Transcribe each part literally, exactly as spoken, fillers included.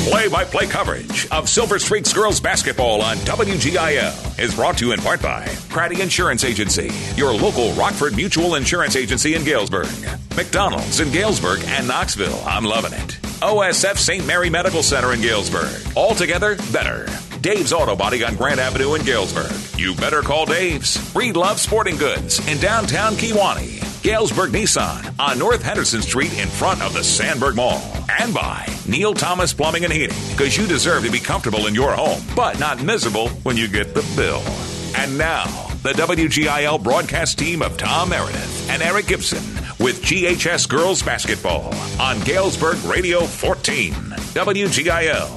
Play-by-play coverage of Silver Streaks girls basketball on W G I L is brought to you in part by Pratty Insurance Agency, your local Rockford Mutual Insurance Agency in Galesburg. McDonald's in Galesburg and Knoxville. I'm loving it. O S F Saint Mary Medical Center in Galesburg. Altogether better. Dave's Auto Body on Grant Avenue in Galesburg. You better call Dave's. Breedlove Sporting Goods in downtown Kewanee. Galesburg Nissan on North Henderson Street in front of the Sandburg Mall. And by Neil Thomas Plumbing and Heating, because you deserve to be comfortable in your home, but not miserable when you get the bill. And now, the W G I L broadcast team of Tom Meredith and Eric Gibson with G H S Girls Basketball on Galesburg Radio fourteen, W G I L.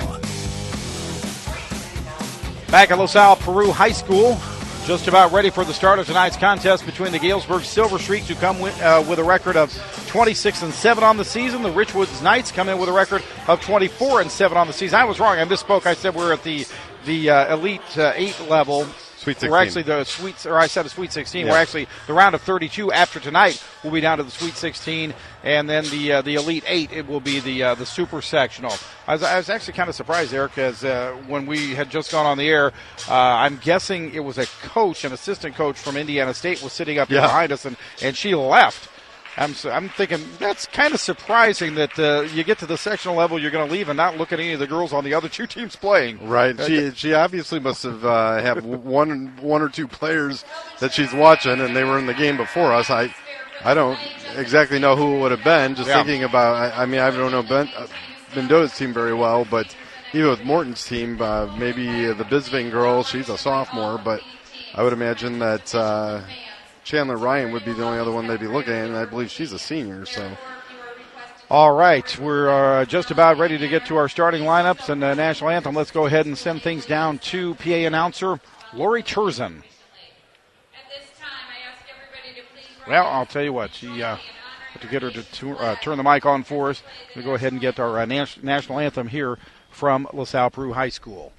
Back at LaSalle Peru High School, just about ready for the start of tonight's contest between the Galesburg Silver Streaks, who come with, uh, with a record of twenty-six and seven on the season. The Richwoods Knights come in with a record of twenty-four and seven on the season. I was wrong. I misspoke. I said we're at the the uh, Elite uh, eight level. Sweet sixteen. We're actually the Sweet, or I said a Sweet sixteen. Yeah. We're actually the round of thirty-two. After tonight, we'll be down to the Sweet sixteen, and then the uh, the Elite eight. It will be the uh, the Super Sectional. I was, I was actually kind of surprised, Eric, as uh, when we had just gone on the air, uh, I'm guessing it was a coach, an assistant coach from Indiana State, was sitting up here yeah. behind us, and, and she left. I'm I'm thinking that's kind of surprising that uh, you get to the sectional level, you're going to leave and not look at any of the girls on the other two teams playing. Right. She she obviously must have uh, have one one or two players that she's watching, and they were in the game before us. I I don't exactly know who it would have been. Just yeah. thinking about, I, I mean, I don't know Ben, uh, Mendoza's team very well, but even with Morton's team, uh, maybe the Bisving girl, she's a sophomore, but I would imagine that. Uh, Chandler Ryan would be the only other one they'd be looking at, and I believe she's a senior. So, all right, we're uh, just about ready to get to our starting lineups and the national anthem. Let's go ahead and send things down to P A announcer Lori Turzin. Well, I'll tell you what, she uh, had to get her to tour, uh, turn the mic on for us. We'll go ahead and get our uh, nas- national anthem here from LaSalle Peru High School.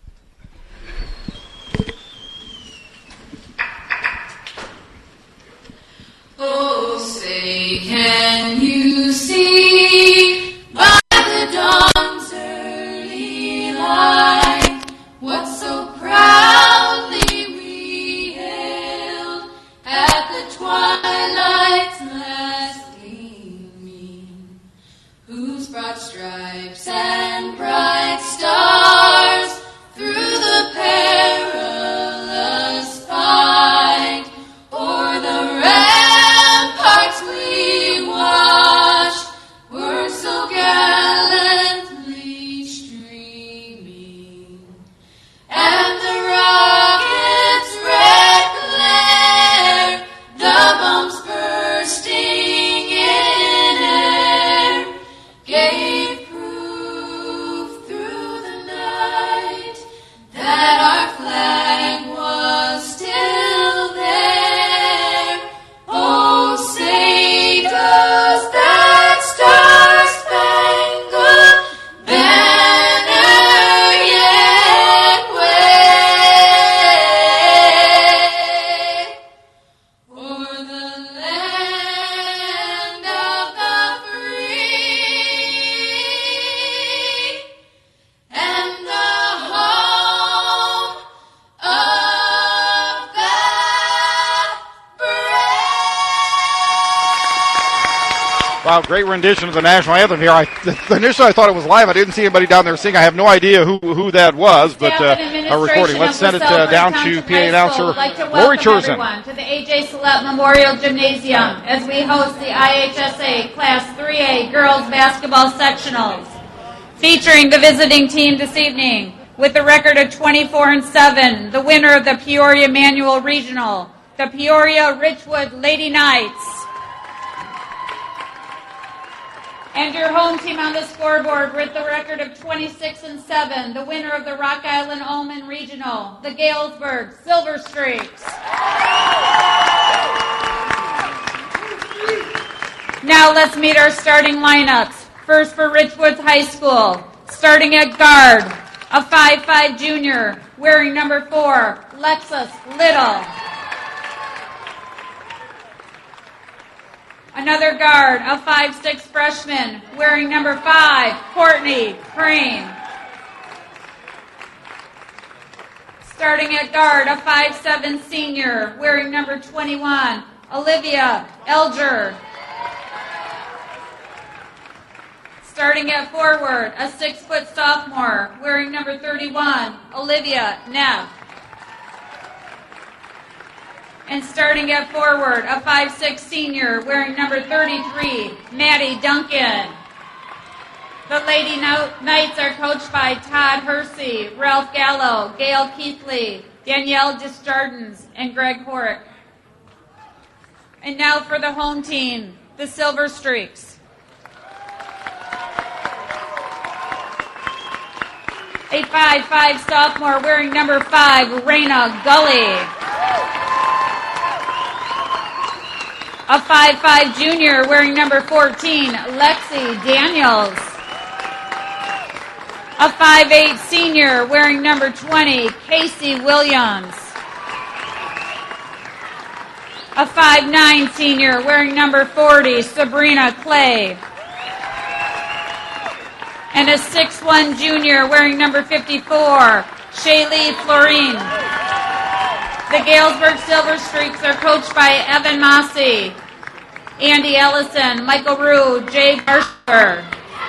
Oh, say, can you see by the dawn's early light what so proudly we hailed at the twilight's last gleaming, whose broad stripes and bright stars through the perilous fight o'er the ramparts we watched were so gallantly streaming, and the rocket's red glare, the bombs bursting in air, gave proof through the night that our flag was still there. Oh, say does that star-spangled banner yet wave o'er the land of the free and the home of the Wow, great rendition of the national anthem here. I, initially I thought it was live. I didn't see anybody down there singing. I have no idea who who that was, but uh, a recording. Let's send it uh, down to P A announcer Lori Turzin. To the A J Salette Memorial Gymnasium as we host the I H S A Class three A Girls Basketball Sectionals. Featuring the visiting team this evening with a record of twenty-four and seven, the winner of the Peoria Manual Regional, the Peoria Richwood Lady Knights. And your home team on the scoreboard with the record of twenty-six and seven, the winner of the Rock Island Ulman Regional, the Galesburg Silver Streaks. Now let's meet our starting lineups. First for Richwoods High School, starting at guard, a five five junior, wearing number four, Lexus Little. Another guard, a five six freshman, wearing number five, Courtney Crane. Starting at guard, a five seven senior, wearing number twenty-one, Olivia Elger. Starting at forward, a six foot sophomore, wearing number thirty-one, Olivia Neff. And starting at forward, a five six senior, wearing number thirty-three, Maddie Duncan. The Lady Knights are coached by Todd Hersey, Ralph Gallo, Gail Keithley, Danielle Desjardins, and Greg Horick. And now for the home team, the Silver Streaks. A five five sophomore wearing number five, Raina Gully. A five five junior wearing number fourteen, Lexi Daniels. A five eight senior wearing number twenty, Casey Williams. A five nine senior wearing number forty, Sabrina Clay. And a six one junior wearing number fifty-four, Shaylee Florine. The Galesburg Silver Streaks are coached by Evan Mossy, Andy Ellison, Michael Rue, Jay Barsher.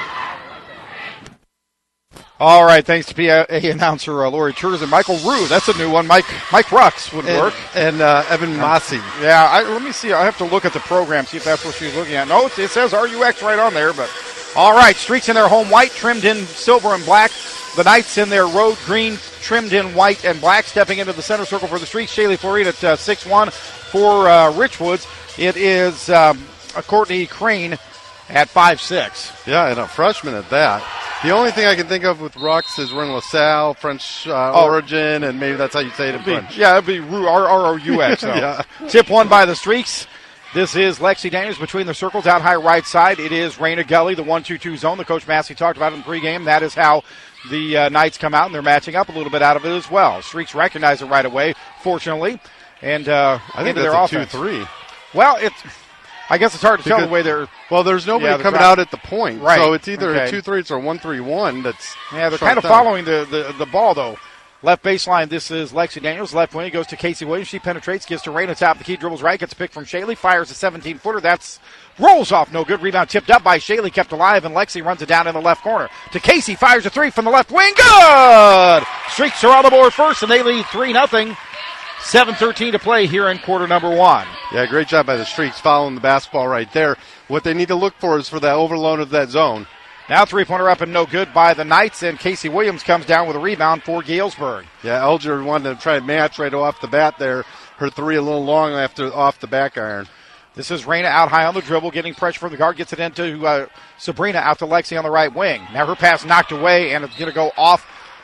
All right, thanks to P A announcer uh, Lori Churs and Michael Rue. That's a new one. Mike Mike Rux would and, work. And uh, Evan Mossy. Yeah, I, let me see. I have to look at the program, see if that's what she's looking at. No, it, it says R U X right on there, but all right, Streaks in their home white, trimmed in silver and black. The Knights in their road green, trimmed in white and black. Stepping into the center circle for the Streaks, Shaylee Florine at uh, six one. For uh, Richwoods, it is um, a Courtney Crane at five six. Yeah, and a freshman at that. The only thing I can think of with Rux is we're in LaSalle, French uh, Oh. origin, and maybe that's how you say it in Be- French. Yeah, it'd be R O U X. So. Yeah. Tip one by the Streaks. This is Lexi Daniels between the circles, out high right side. It is Raina Gully, the one two two zone. The Coach Massey talked about it in the pregame. That is how the uh, Knights come out, and they're matching up a little bit out of it as well. Streaks recognize it right away, fortunately. And uh, I think into that's their a offense. two three. Well, it's. I guess it's hard to tell Because- the way they're. Well, there's nobody Yeah, they're coming drop- out at the point. Right. So it's either Okay. a two three or one three one that's Yeah, they're shrunk kind of down. following the, the, the ball, though. Left baseline, this is Lexi Daniels. Left wing, it goes to Casey Williams. She penetrates, gives to Raina, top of the key, dribbles right, gets a pick from Shaylee, fires a seventeen-footer. That's rolls off, no good. Rebound tipped up by Shaylee, kept alive, and Lexi runs it down in the left corner. To Casey, fires a three from the left wing. Good! Streaks are on the board first, and they lead three nothing. seven thirteen to play here in quarter number one. Yeah, great job by the Streaks following the basketball right there. What they need to look for is for that overload of that zone. Now three-pointer up and no good by the Knights, and Casey Williams comes down with a rebound for Galesburg. Yeah, Elger wanted to try and match right off the bat there. Her three a little long after off the back iron. This is Raina out high on the dribble, getting pressure from the guard, gets it into uh, Sabrina out to Lexi on the right wing. Now her pass knocked away, and it's going to go off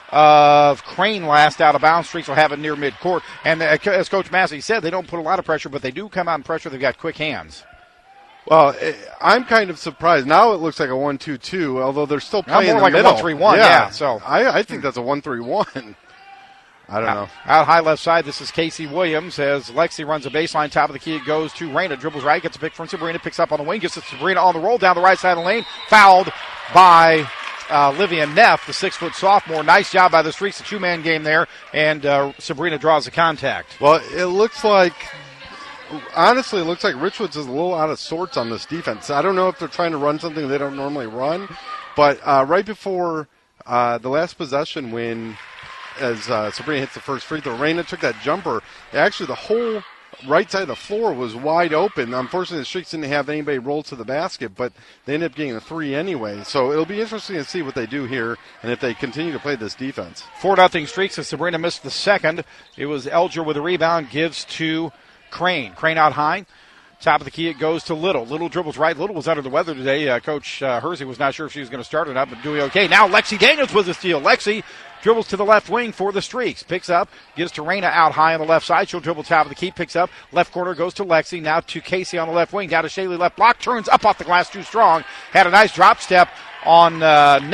of Crane last out of bounds. Streaks will have it near midcourt. And uh, as Coach Massey said, they don't put a lot of pressure, but they do come out and pressure. They've got quick hands. Well, eh, I'm kind of surprised. Now it looks like a one two two, although they're still Now playing more in like the a middle. one three one, yeah, so. I, I think that's a one three one. I don't know. Out high left side, this is Casey Williams as Lexi runs a baseline. Top of the key, it goes to Raina. Dribbles right, gets a pick from Sabrina, picks up on the wing, gets to Sabrina on the roll down the right side of the lane. Fouled by uh, Livia Neff, the six-foot sophomore. Nice job by the Streaks, a two-man game there, and uh, Sabrina draws the contact. Well, it looks like, honestly, it looks like Richwoods is a little out of sorts on this defense. I don't know if they're trying to run something they don't normally run, but uh, right before uh, the last possession when as uh, Sabrina hits the first free throw, Raina took that jumper. Actually, the whole right side of the floor was wide open. Unfortunately, the Streaks didn't have anybody roll to the basket, but they ended up getting a three anyway. So it'll be interesting to see what they do here and if they continue to play this defense. four nothing Streaks as Sabrina missed the second. It was Elger with a rebound, gives to Crane. Crane out high. Top of the key, it goes to Little. Little dribbles right. Little was under the weather today. Uh, Coach uh, Hersey was not sure if she was going to start or not, but doing okay. Now Lexi Daniels with the steal. Lexi dribbles to the left wing for the Streaks. Picks up, gives to Raina out high on the left side. She'll dribble top of the key, picks up. Left corner goes to Lexi. Now to Casey on the left wing. Down to Shaylee left block. Turns up off the glass too strong. Had a nice drop step on uh, Neff.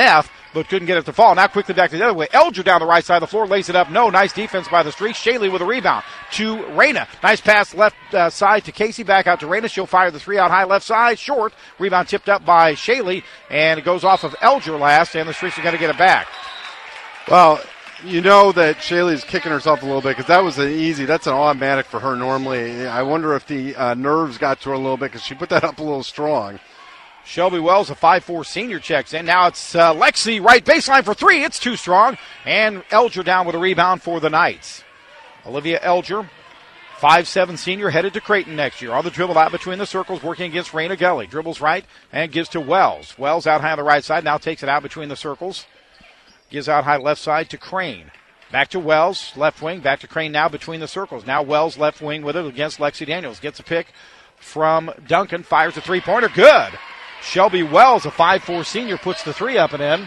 but couldn't get it to fall. Now quickly back to the other way. Elger down the right side of the floor, lays it up. No, nice defense by the Streaks. Shaley with a rebound to Raina. Nice pass left uh, side to Casey, back out to Raina. She'll fire the three out high left side, short. Rebound tipped up by Shaley, and it goes off of Elger last, and the Streaks are going to get it back. Well, you know that Shaley's kicking herself a little bit because that was an easy, that's an automatic for her normally. I wonder if the uh, nerves got to her a little bit because she put that up a little strong. Shelby Wells, a five four senior, checks in. Now it's uh, Lexi, right baseline for three. It's too strong. And Elger down with a rebound for the Knights. Olivia Elger, five seven senior, headed to Creighton next year. On the dribble out between the circles, working against Raina Gully. Dribbles right and gives to Wells. Wells out high on the right side, now takes it out between the circles. Gives out high left side to Crane. Back to Wells, left wing. Back to Crane now between the circles. Now Wells left wing with it against Lexi Daniels. Gets a pick from Duncan. Fires a three-pointer. Good. Shelby Wells, a five four senior, puts the three up and in.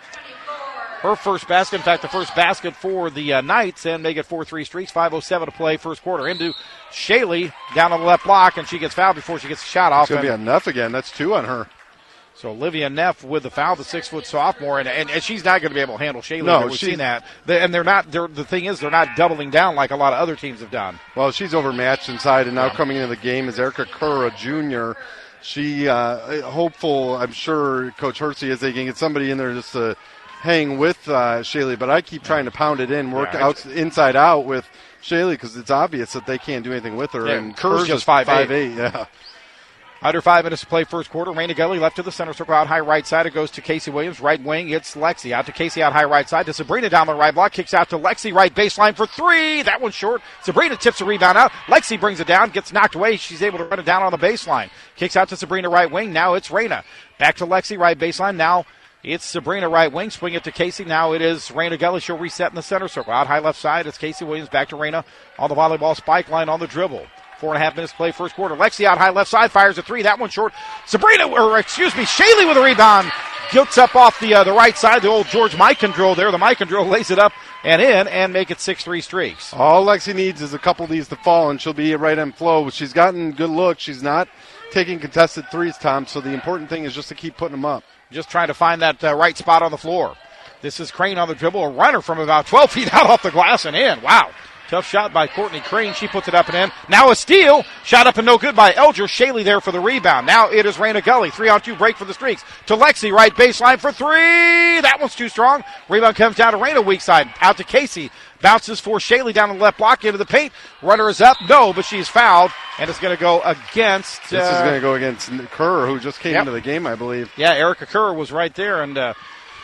Her first basket, in fact, the first basket for the uh, Knights, and make it four three Streaks. five oh seven to play first quarter. Into Shaley down on the left block, and she gets fouled before she gets a shot off. It's going to be enough again. That's two on her. So Olivia Neff with the foul, the six-foot sophomore, and, and, and she's not going to be able to handle Shaley. No, we've she's- seen that. They, and they're not. They're, the thing is, they're not doubling down like a lot of other teams have done. Well, she's overmatched inside, and now Yeah. coming into the game is Erica Kerr, a junior. She, uh, hopeful, I'm sure, Coach Hersey is they can get somebody in there just to hang with uh, Shaley, but I keep trying to pound it in, work Yeah, out inside out with Shaley because it's obvious that they can't do anything with her. Yeah, and Kerr's just just five eight. five eight, yeah. Under five minutes to play first quarter. Raina Gully left to the center circle out high right side. It goes to Casey Williams. Right wing. It's Lexi. Out to Casey out high right side. To Sabrina down the right block. Kicks out to Lexi. Right baseline for three. That one's short. Sabrina tips the rebound out. Lexi brings it down. Gets knocked away. She's able to run it down on the baseline. Kicks out to Sabrina right wing. Now it's Raina. Back to Lexi right baseline. Now it's Sabrina right wing. Swing it to Casey. Now it is Raina Gully. She'll reset in the center circle. Out high left side. It's Casey Williams. Back to Raina on the volleyball spike line on the dribble. Four and a half minutes to play first quarter. Lexi out high left side, fires a three. That one short. Sabrina, or excuse me, Shaley with a rebound. Gets up off the uh, the right side. The old George Micandrol there. The Micandrol lays it up and in and make it six three Streaks. All Lexi needs is a couple of these to fall, and she'll be right on flow. She's gotten good looks. She's not taking contested threes, Tom, so the important thing is just to keep putting them up. Just trying to find that uh, right spot on the floor. This is Crane on the dribble. A runner from about twelve feet out off the glass and in. Wow. Tough shot by Courtney Crane. She puts it up and in. Now a steal. Shot up and no good by Elger. Shaley there for the rebound. Now it is Raina Gully. Three on two break for the Streaks. To Lexi, right baseline for three. That one's too strong. Rebound comes down to Raina, weak side. Out to Casey. Bounces for Shaley down the left block into the paint. Runner is up. No, but she's fouled. And it's going to go against. This uh, is going to go against Kerr, who just came yep. into the game, I believe. Yeah, Erica Kerr was right there. And, uh,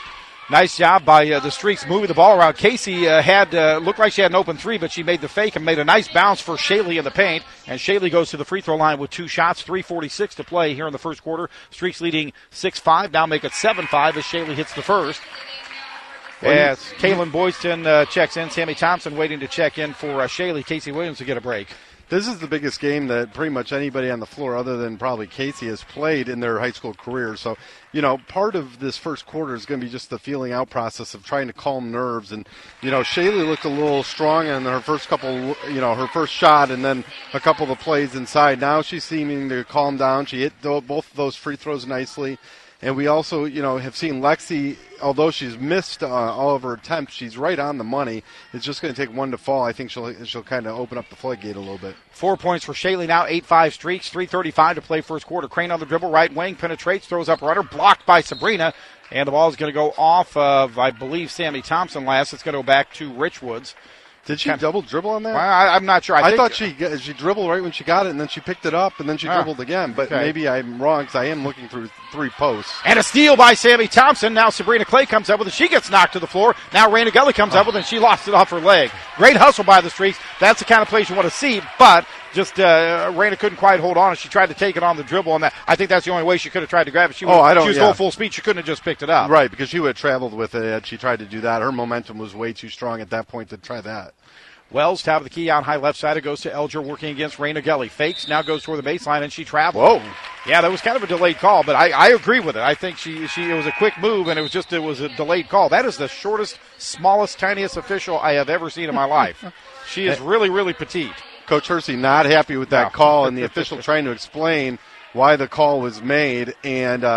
nice job by uh, the Streaks moving the ball around. Casey uh, had uh, looked like she had an open three, but she made the fake and made a nice bounce for Shaley in the paint. And Shaley goes to the free throw line with two shots. three forty-six to play here in the first quarter. Streaks leading six five. Now make it seven five as Shaley hits the first. As Kaylin Boyston uh, checks in. Sammy Thompson waiting to check in for uh, Shaley. Casey Williams to get a break. This is the biggest game that pretty much anybody on the floor, other than probably Casey, has played in their high school career. So, you know, part of this first quarter is going to be just the feeling out process of trying to calm nerves. And, you know, Shaley looked a little strong in her first couple, you know, her first shot and then a couple of the plays inside. Now she's seeming to calm down. She hit both of those free throws nicely. And we also, you know, have seen Lexi, although she's missed uh, all of her attempts, she's right on the money. It's just going to take one to fall. I think she'll she'll kind of open up the floodgate a little bit. Four points for Shaley now, eight five Streaks, three thirty-five to play first quarter. Crane on the dribble, right wing, penetrates, throws up runner, blocked by Sabrina, and the ball is going to go off of, I believe, Sammy Thompson last. It's going to go back to Richwoods. Did she Kind of- double dribble on that? Well, I, I'm not sure. I, I, think, thought she she dribbled right when she got it, and then she picked it up, and then she Ah, dribbled again. But okay. maybe I'm wrong because I am looking through three posts. And a steal by Sammy Thompson. Now Sabrina Clay comes up with it. She gets knocked to the floor. Now Raina Gully comes up with it, and she lost it off her leg. Great hustle by the Streaks. That's the kind of plays you want to see, but just uh, Raina couldn't quite hold on, and she tried to take it on the dribble, and that, I think that's the only way she could have tried to grab it. She was, Oh, I don't- she was yeah. going full speed. She couldn't have just picked it up. Right, because she would have traveled with it had she tried to do that. Her momentum was way too strong at that point to try that. Wells, top of the key, out high left side. It goes to Elger working against Raina Gully. Fakes, now goes toward the baseline, and she travels. Whoa. Yeah, that was kind of a delayed call, but I, I agree with it. I think she, she it was a quick move, and it was just it was a delayed call. That is the shortest, smallest, tiniest official I have ever seen in my life. She is really, really petite. Coach Hersey not happy with that No. call, and the official trying to explain why the call was made. And uh,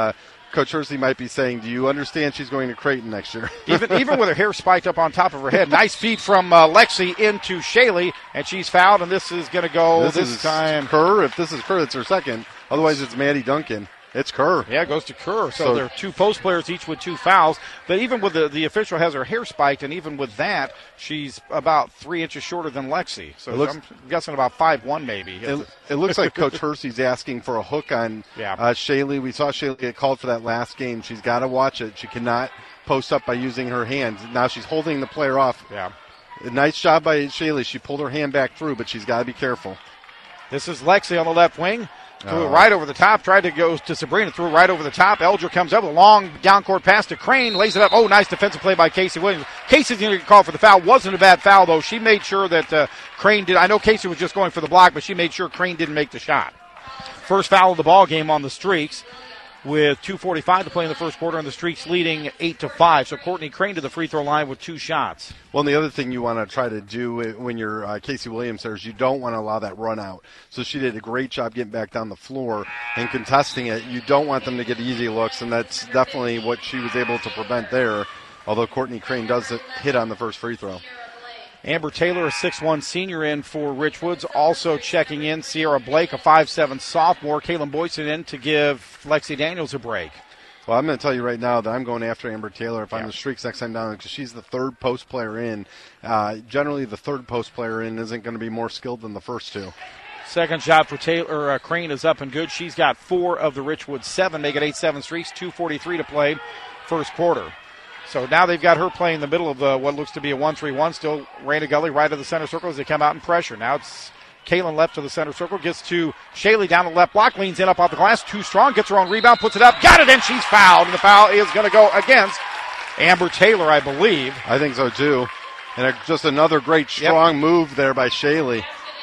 Coach Hersey might be saying, do you understand she's going to Creighton next year? even even with her hair spiked up on top of her head. Nice feed from uh, Lexi into Shaylee, and she's fouled, and this is going to go this, this is time. Kerr. If this is Kerr, it's her second. Otherwise, it's Maddie Duncan. It's Kerr. Yeah, it goes to Kerr. So, So- there are two post players, each with two fouls. But even with the, the official has her hair spiked, and even with that, she's about three inches shorter than Lexi. So It looks- I'm guessing about five one maybe. It, it looks like Coach Hersey's asking for a hook on Yeah. uh, Shaylee. We saw Shaylee get called for that last game. She's got to watch it. She cannot post up by using her hands. Now she's holding the player off. yeah. A nice job by Shaylee. She pulled her hand back through, but she's got to be careful. This is Lexi on the left wing. Threw Oh. it right over the top. Tried to go to Sabrina. Threw it right over the top. Elger comes up with a long down court pass to Crane. Lays it up. Oh, nice defensive play by Casey Williams. Casey's going to get called for the foul. Wasn't a bad foul, though. She made sure that uh, Crane did. I know Casey was just going for the block, but she made sure Crane didn't make the shot. First foul of the ball game on the Streaks with two forty-five to play in the first quarter, and the Streaks leading eight to five. So Courtney Crane to the free throw line with two shots. Well, and the other thing you want to try to do when you're uh, Casey Williams there is you don't want to allow that run out. So she did a great job getting back down the floor and contesting it. You don't want them to get easy looks, and that's definitely what she was able to prevent there, although Courtney Crane does hit on the first free throw. Amber Taylor, a six one senior in for Richwoods. Also checking in, Sierra Blake, a five seven sophomore. Kaylin Boyson in to give Lexi Daniels a break. Well, I'm going to tell you right now that I'm going after Amber Taylor if I'm Yeah. the Streaks next time down because she's the third post player in. Uh, generally, the third post player in isn't going to be more skilled than the first two. Second shot for Taylor uh, Crane is up and good. She's got four of the Richwoods seven, make it eight seven Streaks, two forty-three to play first quarter. So now they've got her playing in the middle of the, what looks to be a one three one. Still Raina Gully right of the center circle as they come out in pressure. Now it's Kaylin left to the center circle, gets to Shaylee down the left block, leans in up off the glass, too strong, gets her own rebound, puts it up, got it, and she's fouled. And the foul is going to go against Amber Taylor, I believe. I think so, too. And a, just another great, strong Yep. move there by Shaylee.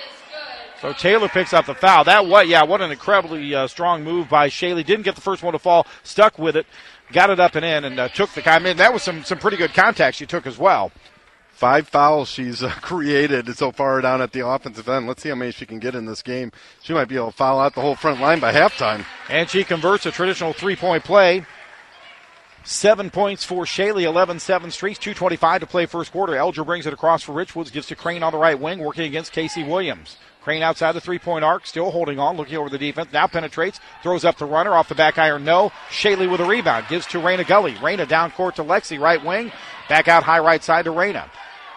So Taylor picks up the foul. That what? Yeah, what an incredibly uh, strong move by Shaylee. Didn't get the first one to fall, stuck with it, got it up and in, and uh, took the. I mean, that was some some pretty good contact she took as well. Five fouls she's uh, created so far down at the offensive end. Let's see how many she can get in this game. She might be able to foul out the whole front line by halftime. And she converts a traditional three-point play. Seven points for Shaylee, eleven seven Streaks, two twenty-five to play first quarter. Elger brings it across for Richwoods, gives to Crane on the right wing, working against Casey Williams. Crane outside the three-point arc, still holding on, looking over the defense. Now penetrates, throws up the runner, off the back iron, no. Shaylee with a rebound, gives to Raina Gully. Raina down court to Lexi, right wing. Back out high right side to Raina.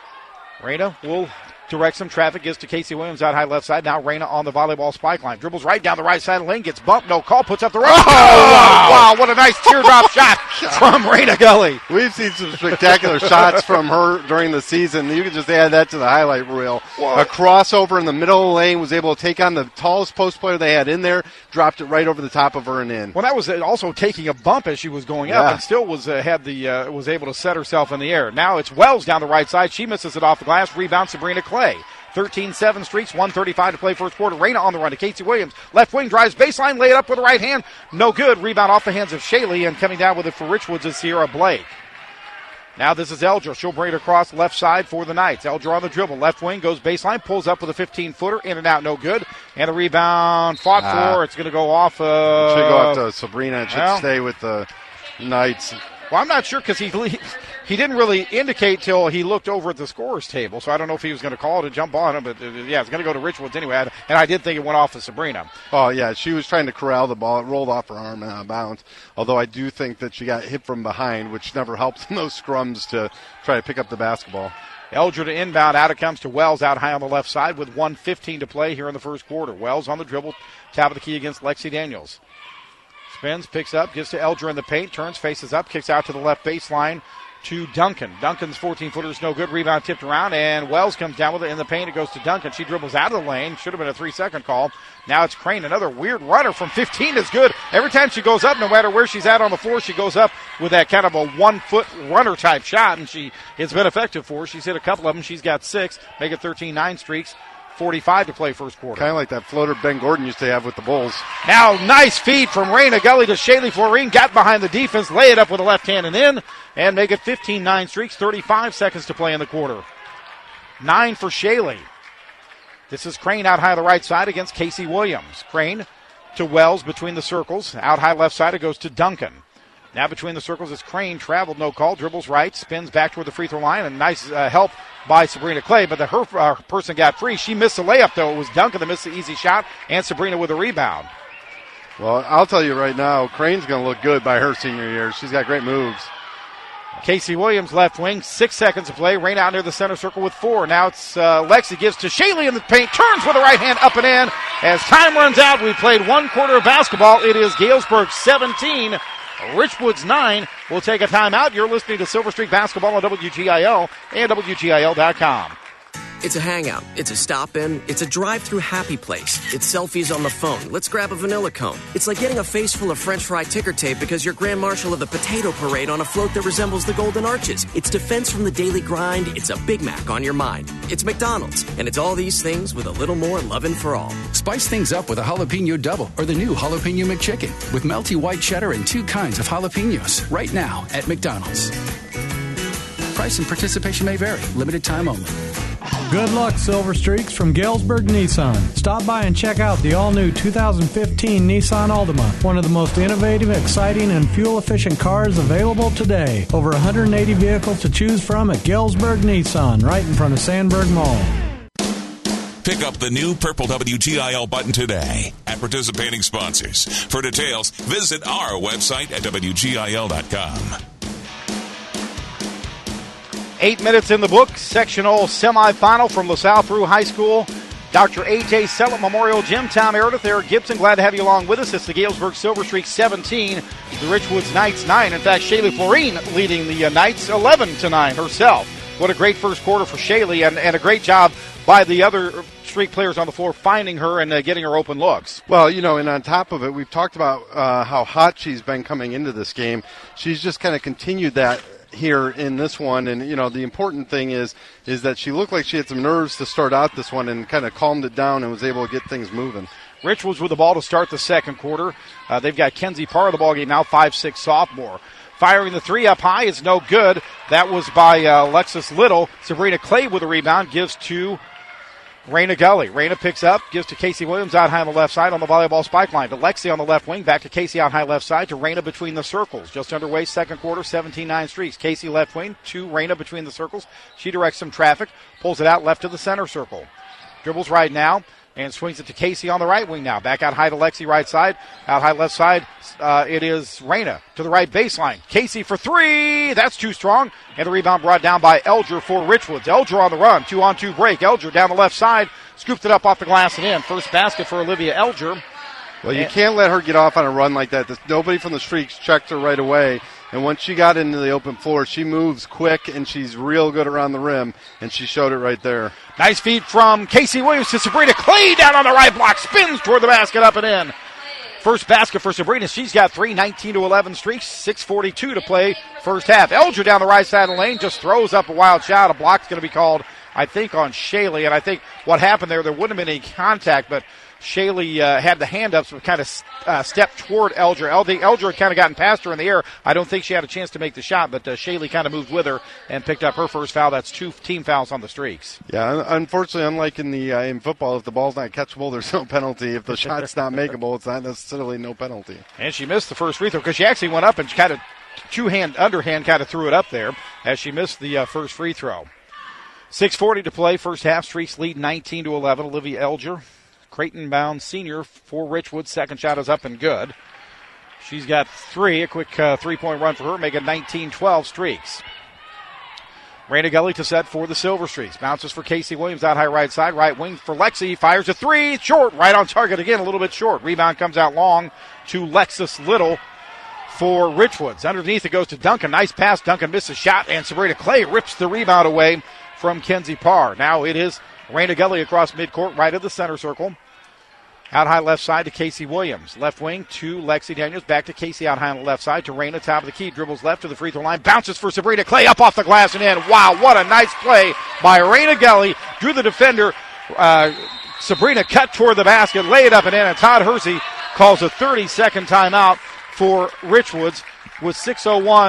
Raina will direct some traffic, gives to Casey Williams out high left side. Now Raina on the volleyball spike line. Dribbles right down the right side of the lane, gets bumped, no call, puts up the run. Oh, wow. wow, what a nice teardrop shot from Raina Gully. We've seen some spectacular shots from her during the season. You can just add that to the highlight reel. What? A crossover in the middle of the lane, was able to take on the tallest post player they had in there, dropped it right over the top of her and in. Well, that was also taking a bump as she was going up, Yeah. and still was uh, had the uh, was able to set herself in the air. Now it's Wells down the right side. She misses it off the glass. Rebound Sabrina Clay. thirteen seven Streaks, one thirty-five to play first quarter. Raina on the run to Casey Williams. Left wing drives baseline, lay it up with the right hand. No good. Rebound off the hands of Shaylee, and coming down with it for Richwoods is Sierra Blake. Now this is Elger. She'll bring it across left side for the Knights. Elger on the dribble. Left wing goes baseline, pulls up with a fifteen-footer. In and out, no good. And a rebound fought Ah. for. It's going to go off. Uh, Should go up to Sabrina and should well. stay with the Knights. Well, I'm not sure because he he didn't really indicate till he looked over at the scorer's table, so I don't know if he was going to call it and jump on him, but uh, yeah, it's going to go to Richwoods anyway, and I did think it went off of Sabrina. Oh, yeah, she was trying to corral the ball. It rolled off her arm and out of bounds, although I do think that she got hit from behind, which never helps in those scrums to try to pick up the basketball. Elger to inbound, out it comes to Wells out high on the left side with one fifteen to play here in the first quarter. Wells on the dribble, top of the key against Lexi Daniels. Spins, picks up, gives to Elger in the paint, turns, faces up, kicks out to the left baseline to Duncan. Duncan's fourteen-footer is no good. Rebound tipped around, and Wells comes down with it in the paint. It goes to Duncan. She dribbles out of the lane. Should have been a three-second call. Now it's Crane. Another weird runner from fifteen is good. Every time she goes up, no matter where she's at on the floor, she goes up with that kind of a one-foot runner-type shot, and she it's been effective for her. She's hit a couple of them. She's got six. Make it thirteen nine Streaks. forty-five to play first quarter. Kind of like that floater Ben Gordon used to have with the Bulls. Now, nice feed from Raina Gully to Shaylee Florine. Got behind the defense, lay it up with a left hand and in, and make it fifteen nine Streaks. thirty-five seconds to play in the quarter. Nine for Shaylee. This is Crane out high on the right side against Casey Williams. Crane to Wells between the circles. Out high left side, it goes to Duncan. Now between the circles is Crane. Traveled, no call. Dribbles right, spins back toward the free throw line, and nice uh, help by Sabrina Clay. But the her uh, person got free. She missed the layup, though. It was Duncan that missed the easy shot, and Sabrina with a rebound. Well, I'll tell you right now, Crane's going to look good by her senior year. She's got great moves. Casey Williams, left wing, six seconds to play. Rain out near the center circle with four. Now it's uh, Lexi gives to Shaley in the paint, turns with the right hand up and in. As time runs out, we played one quarter of basketball. It is Galesburg seventeen, Richwoods nine. We'll take a timeout. You're listening to Silver Streak Basketball on W G I L and W G I L dot com. It's a hangout. It's a stop-in. It's a drive-through happy place. It's selfies on the phone. Let's grab a vanilla cone. It's like getting a face full of French fry ticker tape because you're Grand Marshal of the Potato Parade on a float that resembles the Golden Arches. It's defense from the daily grind. It's a Big Mac on your mind. It's McDonald's. And it's all these things with a little more lovin' for all. Spice things up with a jalapeno double or the new jalapeno McChicken with melty white cheddar and two kinds of jalapenos right now at McDonald's. Price and participation may vary. Limited time only. Good luck, Silver Streaks from Galesburg Nissan. Stop by and check out the all-new two thousand fifteen Nissan Altima, one of the most innovative, exciting, and fuel-efficient cars available today. Over one hundred eighty vehicles to choose from at Galesburg Nissan, right in front of Sandburg Mall. Pick up the new purple W G I L button today at participating sponsors. For details, visit our website at W G I L dot com. Eight minutes in the book, sectional semifinal from LaSalle Peru High School. Doctor A J Sellett Memorial Gym, Tom Meredith, Eric Gibson, glad to have you along with us. It's the Galesburg Silver Streak seventeen, the Richwoods Knights nine. In fact, Shaylee Florine leading the uh, Knights eleven to nine herself. What a great first quarter for Shaylee, and, and a great job by the other streak players on the floor finding her and uh, getting her open looks. Well, you know, and on top of it, we've talked about uh, how hot she's been coming into this game. She's just kind of continued that here in this one, and you know the important thing is is that she looked like she had some nerves to start out this one and kind of calmed it down and was able to get things moving. Richwoods with the ball to start the second quarter. Uh, they've got Kenzie Parr of the ballgame now, five six sophomore. Firing the three up high is no good. That was by uh, Alexis Little. Sabrina Clay with a rebound gives to Raina Gully. Raina picks up, gives to Casey Williams out high on the left side on the volleyball spike line. To Lexi on the left wing, back to Casey out high left side, to Raina between the circles. Just underway, second quarter, seventeen nine Streaks. Casey left wing, to Raina between the circles. She directs some traffic, pulls it out left to the center circle. Dribbles right now, and swings it to Casey on the right wing now. Back out high to Lexi right side. Out high left side, uh, it is Raina to the right baseline. Casey for three. That's too strong. And the rebound brought down by Elger for Richwoods. Elger on the run. Two on two break. Elger down the left side. Scooped it up off the glass and in. First basket for Olivia Elger. Well, you can't let her get off on a run like that. Nobody from the Streaks checked her right away. And once she got into the open floor, she moves quick, and she's real good around the rim, and she showed it right there. Nice feed from Casey Williams to Sabrina Clay down on the right block. Spins toward the basket, up and in. First basket for Sabrina. She's got three, nineteen to eleven Streaks, six forty-two to play first half. Elger down the right side of the lane, just throws up a wild shot. A block's going to be called, I think, on Shaley. And I think what happened there, there wouldn't have been any contact, but Shaley uh, had the hand up, so kind of uh, stepped toward Elger. Elger, Elger had kind of gotten past her in the air. I don't think she had a chance to make the shot, but uh, Shaley kind of moved with her and picked up her first foul. That's two team fouls on the Streaks. Yeah, unfortunately, unlike in the uh, in football, if the ball's not catchable, there's no penalty. If the shot's not makeable, it's not necessarily no penalty. And she missed the first free throw because she actually went up and kind of two-hand, underhand kind of threw it up there as she missed the uh, first free throw. six forty to play, first half. Streaks lead nineteen to eleven. Olivia Elger, Creighton-bound senior for Richwood. Second shot is up and good. She's got three, a quick uh, three-point run for her, making nineteen twelve Streaks. Raina Gully to set for the Silver Streaks. Bounces for Casey Williams out high right side. Right wing for Lexi. Fires a three. Short. Right on target again. A little bit short. Rebound comes out long to Lexus Little for Richwoods. Underneath it goes to Duncan. Nice pass. Duncan misses shot, and Sabrina Clay rips the rebound away from Kenzie Parr. Now it is Raina Gully across midcourt, right of the center circle. Out high left side to Casey Williams. Left wing to Lexi Daniels. Back to Casey out high on the left side to Raina, top of the key. Dribbles left to the free throw line. Bounces for Sabrina Clay up off the glass and in. Wow, what a nice play by Raina Gully. Drew the defender. Uh, Sabrina cut toward the basket, lay it up and in, and Todd Hersey calls a thirty-second timeout for Richwoods with six oh one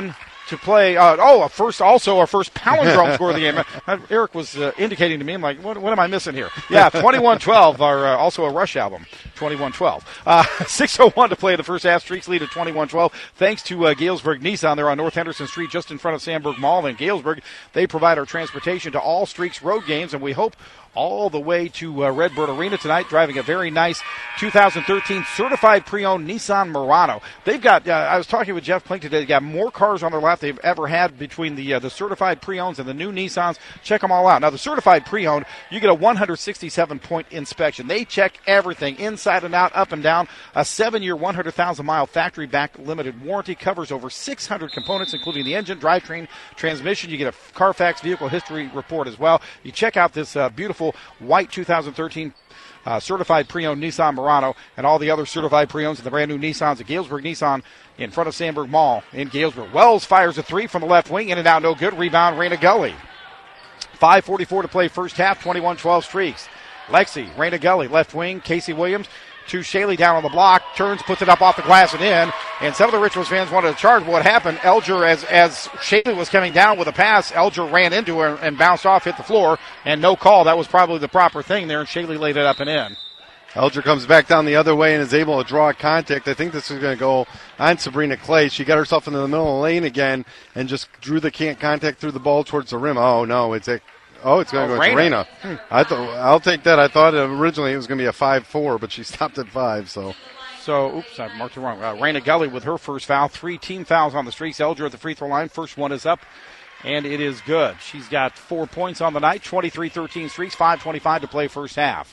to play. Uh, oh, a first, also our first palindrome score of the game. Uh, Eric was uh, indicating to me, I'm like, what, what am I missing here? Yeah, twenty-one twelve, our, uh, also a Rush album, twenty-one twelve. Uh, six oh one to play in the first half. Streaks lead at twenty-one twelve. Thanks to uh, Galesburg Nissan. They're on North Henderson Street, just in front of Sandburg Mall in Galesburg. They provide our transportation to all Streaks road games, and we hope all the way to uh, Redbird Arena tonight, driving a very nice two thousand thirteen certified pre-owned Nissan Murano. They've got, uh, I was talking with Jeff Plink today, they've got more cars on their lot they've ever had between the uh, the certified pre-owns and the new Nissans. Check them all out. Now, the certified pre-owned, you get a one hundred sixty-seven point inspection. They check everything, inside and out, up and down. A seven-year, one hundred thousand mile factory-back limited warranty covers over six hundred components, including the engine, drivetrain, transmission. You get a Carfax vehicle history report as well. You check out this uh, beautiful white two thousand thirteen uh, certified pre-owned Nissan Murano and all the other certified pre-owns and the brand new Nissans at Galesburg Nissan in front of Sandburg Mall in Galesburg. Wells fires a three from the left wing, in and out, no good. Rebound, Raina Gully. five forty-four to play first half, twenty-one twelve Streaks. Lexi, Raina Gully, left wing, Casey Williams to Shaley down on the block, turns, puts it up off the glass and in. And some of the Richwoods fans wanted to charge. What happened, Elger, as as Shaley was coming down with a pass, Elger ran into her and bounced off, hit the floor, and no call. That was probably the proper thing there, and Shaley laid it up and in. Elger comes back down the other way and is able to draw contact. I think this is going to go on Sabrina Clay. She got herself into the middle of the lane again and just drew the can't contact through the ball towards the rim. Oh, no, it's a Oh, it's going to oh, go to Raina. Hmm. I thought I'll take that. I thought originally it was going to be a five four, but she stopped at five. So, so oops, I marked it wrong. Uh, Raina Gully with her first foul. Three team fouls on the Streaks. Elger at the free throw line. First one is up, and it is good. She's got four points on the night. twenty-three thirteen Streaks. five twenty-five to play first half.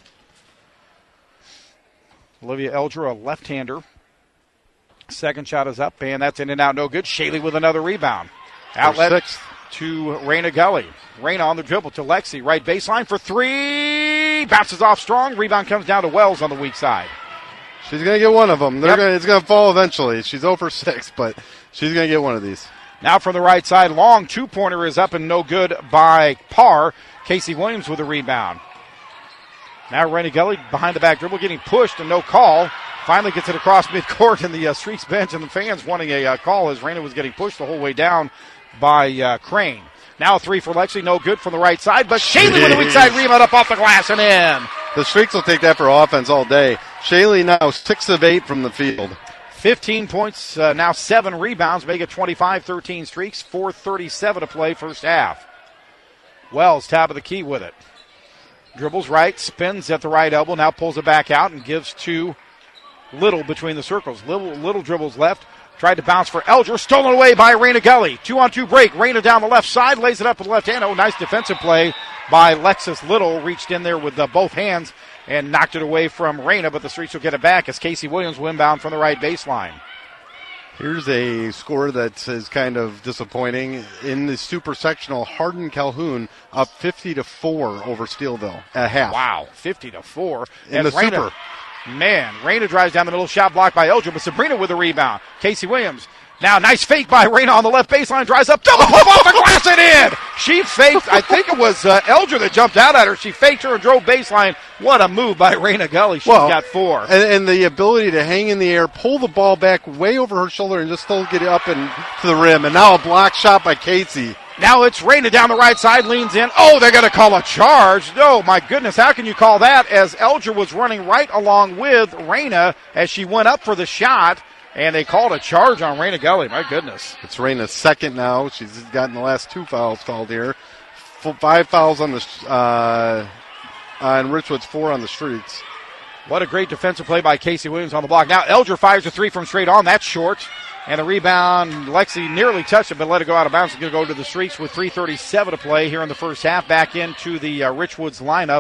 Olivia Elger, a left-hander. Second shot is up, and that's in and out. No good. Shaley with another rebound. Outlet sixth to Raina Gully. Raina on the dribble to Lexi. Right baseline for three. Bounces off strong. Rebound comes down to Wells on the weak side. She's going to get one of them. They're Yep. gonna, it's going to fall eventually. She's oh for six, but she's going to get one of these. Now from the right side, long two-pointer is up and no good by Parr. Casey Williams with a rebound. Now Raina Gully behind the back dribble, getting pushed and no call. Finally gets it across midcourt, and the uh, Streaks bench and the fans wanting a uh, call as Raina was getting pushed the whole way down by uh, Crane. Now a three for Lexi, no good from the right side, but Shaley with a weak side rebound up off the glass and in. The Streaks will take that for offense all day. Shaley now six of eight from the field. fifteen points, uh, now seven rebounds, make it twenty-five thirteen Streaks, four thirty-seven to play first half. Wells, top of the key with it. Dribbles right, spins at the right elbow, now pulls it back out and gives to Little between the circles. Little, little dribbles left. Tried to bounce for Elger. Stolen away by Raina Gully. Two-on-two break. Raina down the left side. Lays it up with the left hand. Oh, nice defensive play by Lexus Little. Reached in there with uh, both hands and knocked it away from Raina, but the Streaks will get it back as Casey Williams will inbound from the right baseline. Here's a score that is kind of disappointing. In the super sectional, Hardin Calhoun up fifty to four over Steelville at half. Wow, fifty to four. In the Raina, super. Man, Raina drives down the middle, shot blocked by Elger, but Sabrina with a rebound. Casey Williams. Now, nice fake by Raina on the left baseline, drives up, double pump off the glass and in. She faked, I think it was uh, Elger that jumped out at her. She faked her and drove baseline. What a move by Raina Gully. She's well, got four. And, and the ability to hang in the air, pull the ball back way over her shoulder and just still get it up and to the rim. And now a block shot by Casey. Now it's Raina down the right side, leans in. Oh, they're going to call a charge. No, my goodness, how can you call that? As Elger was running right along with Raina as she went up for the shot, and they called a charge on Raina Gully. My goodness. It's Raina's second now. She's gotten the last two fouls called here. Five fouls on the uh, on Richwood's, four on the Streaks. What a great defensive play by Casey Williams on the block. Now Elger fires a three from straight on. That's short. And the rebound, Lexi nearly touched it, but let it go out of bounds. It's going to go to the Streaks with three thirty-seven to play here in the first half. Back into the uh, Richwoods lineup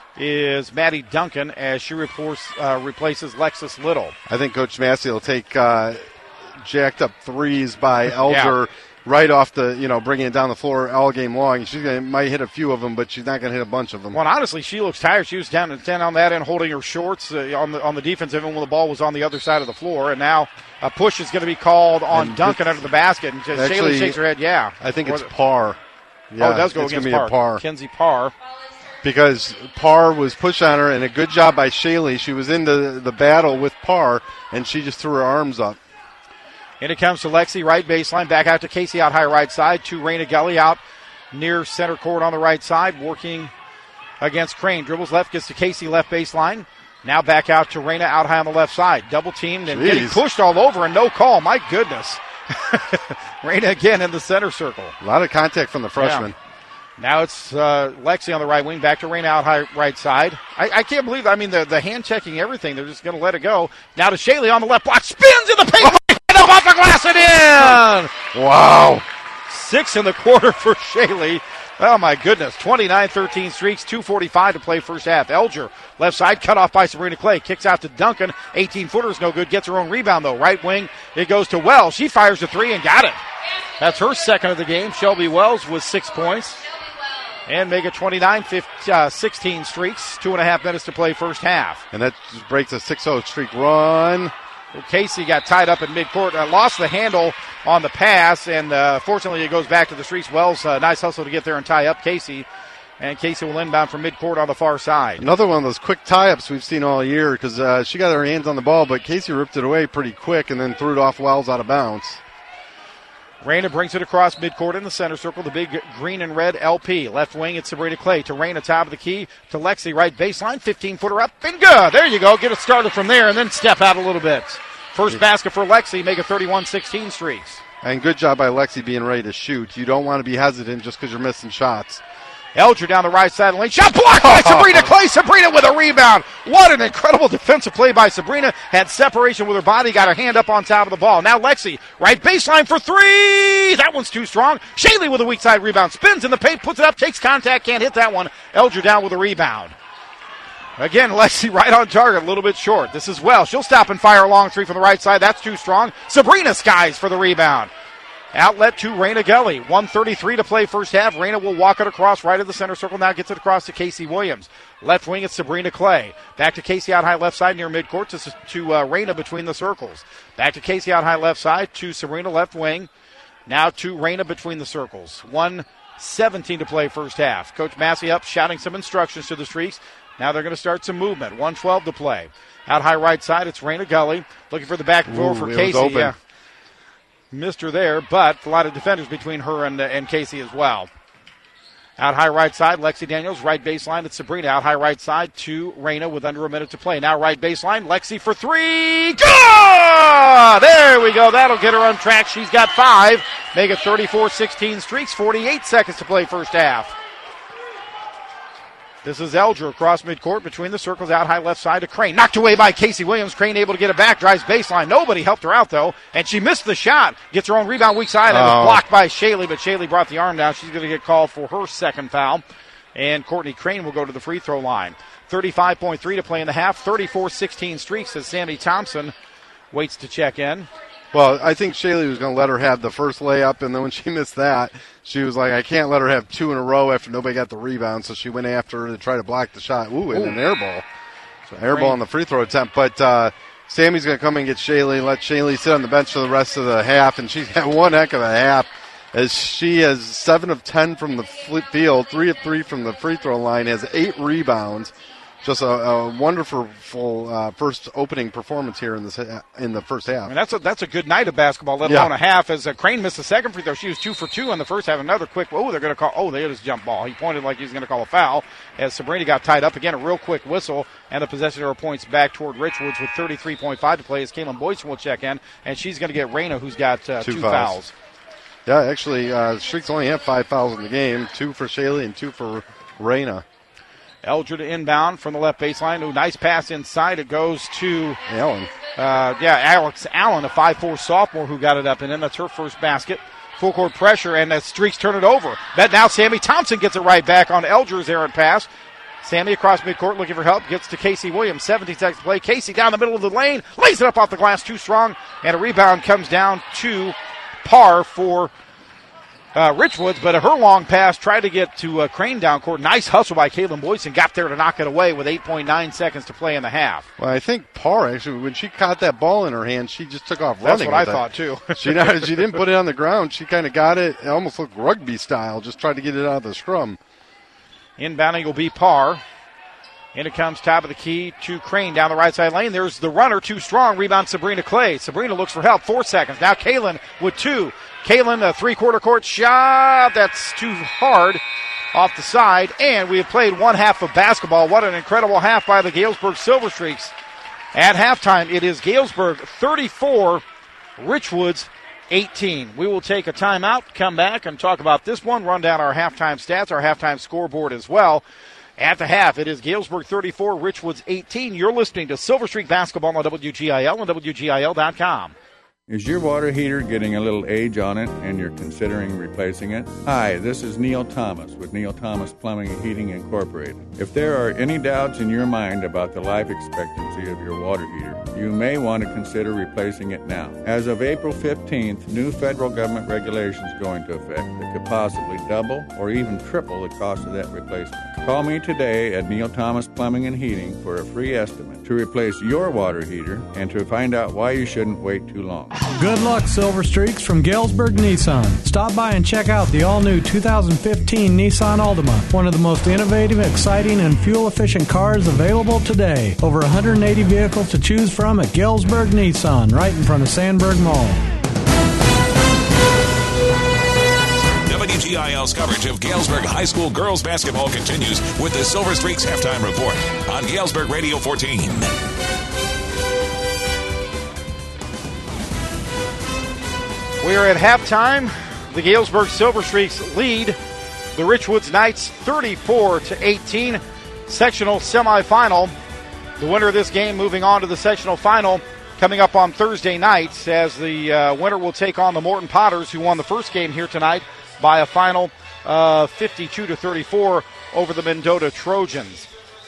is Maddie Duncan as she reports, uh, replaces Lexus Little. I think Coach Massey will take uh, jacked up threes by Elger Yeah. right off the, you know, bringing it down the floor all game long. She's going to might hit a few of them, but she's not going to hit a bunch of them. Well, honestly, she looks tired. She was down to ten on that end, holding her shorts uh, on the on the defensive end when the ball was on the other side of the floor. And now a push is going to be called on And Duncan under the basket. And just actually, Shaylee shakes her head, yeah. I think Or it's the- Parr. Yeah, oh, it does go it's against gonna be Parr. a Parr. Kenzie Parr. Because Parr was pushed on her, and a good job by Shaley. She was into the battle with Parr, and she just threw her arms up. In it comes to Lexi, right baseline, back out to Casey out high right side, to Raina Gully out near center court on the right side, working against Crane. Dribbles left, gets to Casey left baseline. Now back out to Raina out high on the left side. Double teamed and Jeez. getting pushed all over and no call. My goodness. Raina again in the center circle. A lot of contact from the freshman. Yeah. Now it's uh, Lexi on the right wing, back to Raina out high right side. I, I can't believe, I mean, the, the hand checking everything. They're just going to let it go. Now to Shaylee on the left block. Spins in the paint. And up off the glass and in. Wow. Six in the quarter for Shaylee. Oh, my goodness. twenty-nine thirteen streaks, two forty-five to play first half. Elger, left side, cut off by Sabrina Clay. Kicks out to Duncan. eighteen-footer is no good. Gets her own rebound, though. Right wing, it goes to Wells. She fires a three and got it. That's her second of the game. Shelby Wells with six points. And make it twenty-nine sixteen streaks. Two and a half minutes to play first half. And that just breaks a six oh streak run. Well, Casey got tied up in midcourt, uh, lost the handle on the pass, and uh, fortunately it goes back to the streets. Wells, uh, nice hustle to get there and tie up Casey. And Casey will inbound from midcourt on the far side. Another one of those quick tie-ups we've seen all year because uh, she got her hands on the ball, but Casey ripped it away pretty quick and then threw it off Wells out of bounds. Raina brings it across midcourt in the center circle. The big green and red L P. Left wing, it's Sabrina Clay. To Raina, top of the key. To Lexi, right baseline. fifteen-footer up and good. There you go. Get it started from there and then step out a little bit. First basket for Lexi. Make it thirty-one sixteen streaks. And good job by Lexi being ready to shoot. You don't want to be hesitant just because you're missing shots. Elger down the right side of the lane. Shot blocked by Sabrina Clay. Sabrina with a rebound. What an incredible defensive play by Sabrina. Had separation with her body. Got her hand up on top of the ball. Now Lexi, right baseline for three. That one's too strong. Shaylee with a weak side rebound. Spins in the paint. Puts it up. Takes contact. Can't hit that one. Elger down with a rebound. Again, Lexi right on target. A little bit short. This is Wells. She'll stop and fire a long three from the right side. That's too strong. Sabrina skies for the rebound. Outlet to Raina Gully. one thirty-three to play first half. Raina will walk it across right of the center circle. Now gets it across to Casey Williams. Left wing, it's Sabrina Clay. Back to Casey out high left side near midcourt to, to uh, Raina between the circles. Back to Casey out high left side to Sabrina left wing. Now to Raina between the circles. one seventeen to play first half. Coach Massey up shouting some instructions to the Streaks. Now they're going to start some movement. one twelve to play. Out high right side, it's Raina Gully. Looking for the back door for Casey. Yeah. Missed her there, but a lot of defenders between her and, uh, and Casey as well. Out high right side, Lexi Daniels. Right baseline, it's Sabrina. Out high right side to Raina with under a minute to play. Now right baseline, Lexi for three. Good! There we go. That'll get her on track. She's got five. Make it thirty-four sixteen streaks. forty-eight seconds to play first half. This is Elger across midcourt between the circles, out high left side to Crane. Knocked away by Casey Williams. Crane able to get it back, drives baseline. Nobody helped her out, though, and she missed the shot. Gets her own rebound weak side, and oh. was blocked by Shaylee, but Shaylee brought the arm down. She's going to get called for her second foul, and Courtney Crane will go to the free throw line. thirty-five point three to play in the half. thirty-four sixteen streaks as Sammy Thompson waits to check in. Well, I think Shaylee was going to let her have the first layup, and then when she missed that, she was like, I can't let her have two in a row after nobody got the rebound, so she went after her to try to block the shot. Ooh, and Ooh. an air ball. So air ball on the free throw attempt. But uh, Sammy's going to come and get Shaylee, let Shaylee sit on the bench for the rest of the half, and she's had one heck of a half as she has seven of ten from the field, three of three from the free throw line, has eight rebounds. Just a, a wonderful uh, first opening performance here in this in the first half. I mean, that's a that's a good night of basketball, let alone yeah. a half. As uh, Crane missed the second free throw, she was two for two in the first half. Another quick, oh, they're going to call. Oh, they hit his jump ball. He pointed like he was going to call a foul. As Sabrina got tied up again, a real quick whistle, and the possession of her points back toward Richwoods with thirty-three point five to play. As Kaylin Boyson will check in, and she's going to get Raina, who's got uh, two, two fouls. fouls. Yeah, actually, uh, Streaks only have five fouls in the game: two for Shaylee and two for Raina. Elger to inbound from the left baseline. Ooh, nice pass inside. It goes to Allen. Uh, yeah, Alex Allen, a five four sophomore who got it up and in. That's her first basket. Full court pressure, and the Streaks turn it over. But now Sammy Thompson gets it right back on Elger's errant pass. Sammy across midcourt looking for help. Gets to Casey Williams. seventeen seconds to play. Casey down the middle of the lane. Lays it up off the glass. Too strong. And a rebound comes down to Parr for Uh, Richwoods, but her long pass tried to get to uh, Crane down court. Nice hustle by Kaylin Boyson. Got there to knock it away with eight point nine seconds to play in the half. Well, I think Parr, actually, when she caught that ball in her hand, she just took off That's running. That's what I it. thought, too. she, not, she didn't put it on the ground. She kind of got it. It almost looked rugby style, just tried to get it out of the scrum. Inbounding will be Parr. In it comes top of the key to Crane down the right side lane. There's the runner, too strong. Rebound Sabrina Clay. Sabrina looks for help. Four seconds. Now Kaylin with two. Kaylin, a three-quarter court shot. That's too hard off the side. And we have played one half of basketball. What an incredible half by the Galesburg Silver Streaks. At halftime, it is Galesburg thirty-four, Richwoods eighteen. We will take a timeout, come back, and talk about this one, run down our halftime stats, our halftime scoreboard as well. At the half, it is Galesburg thirty-four, Richwoods eighteen. You're listening to Silver Streak Basketball on W G I L and W G I L dot com. Is your water heater getting a little age on it and you're considering replacing it? Hi, this is Neil Thomas with Neil Thomas Plumbing and Heating Incorporated. If there are any doubts in your mind about the life expectancy of your water heater, you may want to consider replacing it now. As of April fifteenth, new federal government regulations go into effect that could possibly double or even triple the cost of that replacement. Call me today at Neil Thomas Plumbing and Heating for a free estimate to replace your water heater and to find out why you shouldn't wait too long. Good luck, Silver Streaks from Galesburg Nissan. Stop by and check out the all-new two thousand fifteen Nissan Altima, one of the most innovative, exciting, and fuel-efficient cars available today. Over one hundred eighty vehicles to choose from at Galesburg Nissan, right in front of Sandburg Mall. W G I L's coverage of Galesburg High School girls basketball continues with the Silver Streaks halftime report on Galesburg Radio fourteen. We are at halftime. The Galesburg Silver Streaks lead the Richwoods Knights thirty-four to eighteen. Sectional semifinal. The winner of this game moving on to the sectional final coming up on Thursday night, as the uh, winner will take on the Morton Potters, who won the first game here tonight by a final uh, fifty-two to thirty-four over the Mendota Trojans.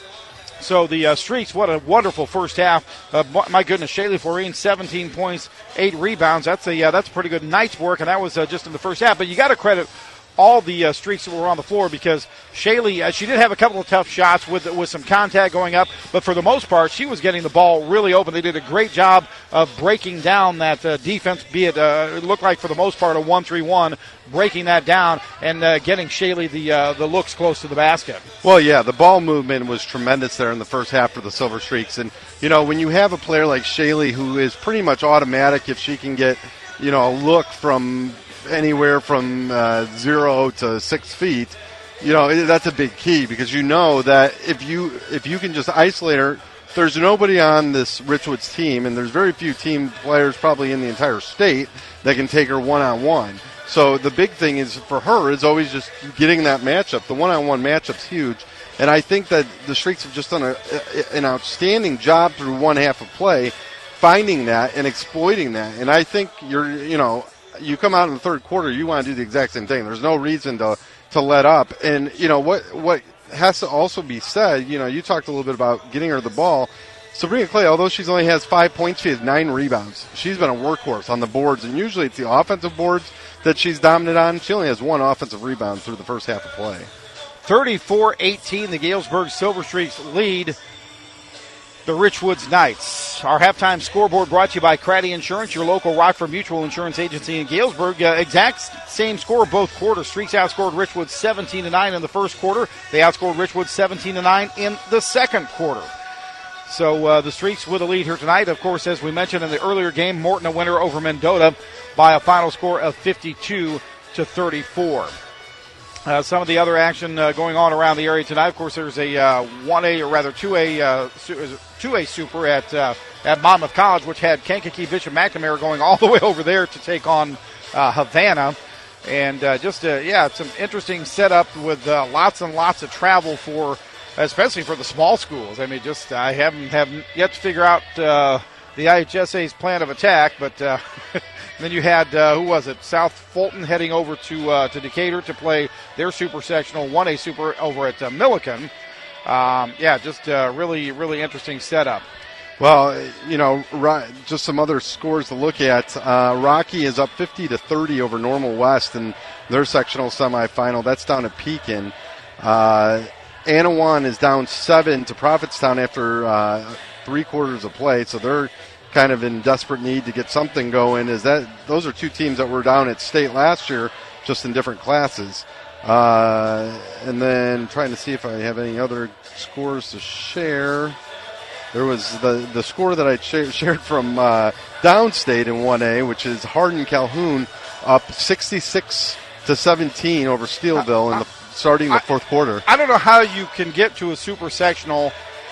So the uh, Streaks, what a wonderful first half. Uh, my goodness, Shaylee Florine, seventeen points, eight rebounds. That's a uh, that's pretty good night's work, and that was uh, just in the first half. But you got to credit all the uh, Streaks that were on the floor, because Shaylee, uh, she did have a couple of tough shots with with some contact going up, but for the most part, she was getting the ball really open. They did a great job of breaking down that uh, defense, be it, uh, it looked like for the most part a one three one, breaking that down and uh, getting Shaylee the uh, the looks close to the basket. Well, yeah, the ball movement was tremendous there in the first half for the Silver Streaks. And, you know, when you have a player like Shaylee, who is pretty much automatic if she can get, you know, a look from anywhere from uh, zero to six feet, you know, that's a big key, because you know that if you if you can just isolate her, there's nobody on this Richwoods team, and there's very few team players probably in the entire state that can take her one-on-one. So the big thing is for her is always just getting that matchup. The one-on-one matchup's huge, and I think that the Streaks have just done a, an outstanding job through one half of play, finding that and exploiting that. And I think you're, you know, you come out in the third quarter, you want to do the exact same thing. There's no reason to to let up. And, you know, what what has to also be said, you know, you talked a little bit about getting her the ball. Sabrina Clay, although she's only has five points, she has nine rebounds. She's been a workhorse on the boards, and usually it's the offensive boards that she's dominant on. She only has one offensive rebound through the first half of play. thirty-four eighteen, the Galesburg Silver Streaks lead the Richwoods Knights. Our halftime scoreboard brought to you by Craddy Insurance, your local Rockford Mutual Insurance agency in Galesburg. Uh, exact same score both quarters. Streaks outscored Richwoods seventeen to nine in the first quarter. They outscored Richwoods seventeen to nine in the second quarter. So uh, the Streaks with a lead here tonight. Of course, as we mentioned in the earlier game, Morton a winner over Mendota by a final score of fifty-two to thirty-four. Uh, some of the other action uh, going on around the area tonight. Of course, there's a uh, one A, or rather two A, uh, two A super at uh, at Monmouth College, which had Kankakee Bishop McNamara going all the way over there to take on uh, Havana. And uh, just, uh, yeah, some interesting setup with uh, lots and lots of travel for, especially for the small schools. I mean, just I haven't, haven't yet to figure out uh, the I H S A's plan of attack, but uh, then you had, uh, who was it, South Fulton heading over to uh, to Decatur to play their super sectional one A super over at uh, Milliken. Um, yeah, just uh, really, really interesting setup. Well, you know, just some other scores to look at. Uh, Rocky is up fifty to thirty over Normal West in their sectional semifinal. That's down at Pekin. Uh, Anawan is down seven to Prophetstown after uh, three quarters of play, so they're kind of in desperate need to get something going. Is that those are two teams that were down at state last year, just in different classes. Uh, and then trying to see if I have any other scores to share. There was the, the score that I sh- shared from uh, Downstate in one A, which is Hardin Calhoun up sixty-six to seventeen over Steelville in the starting the fourth quarter. I don't know how you can get to a super sectional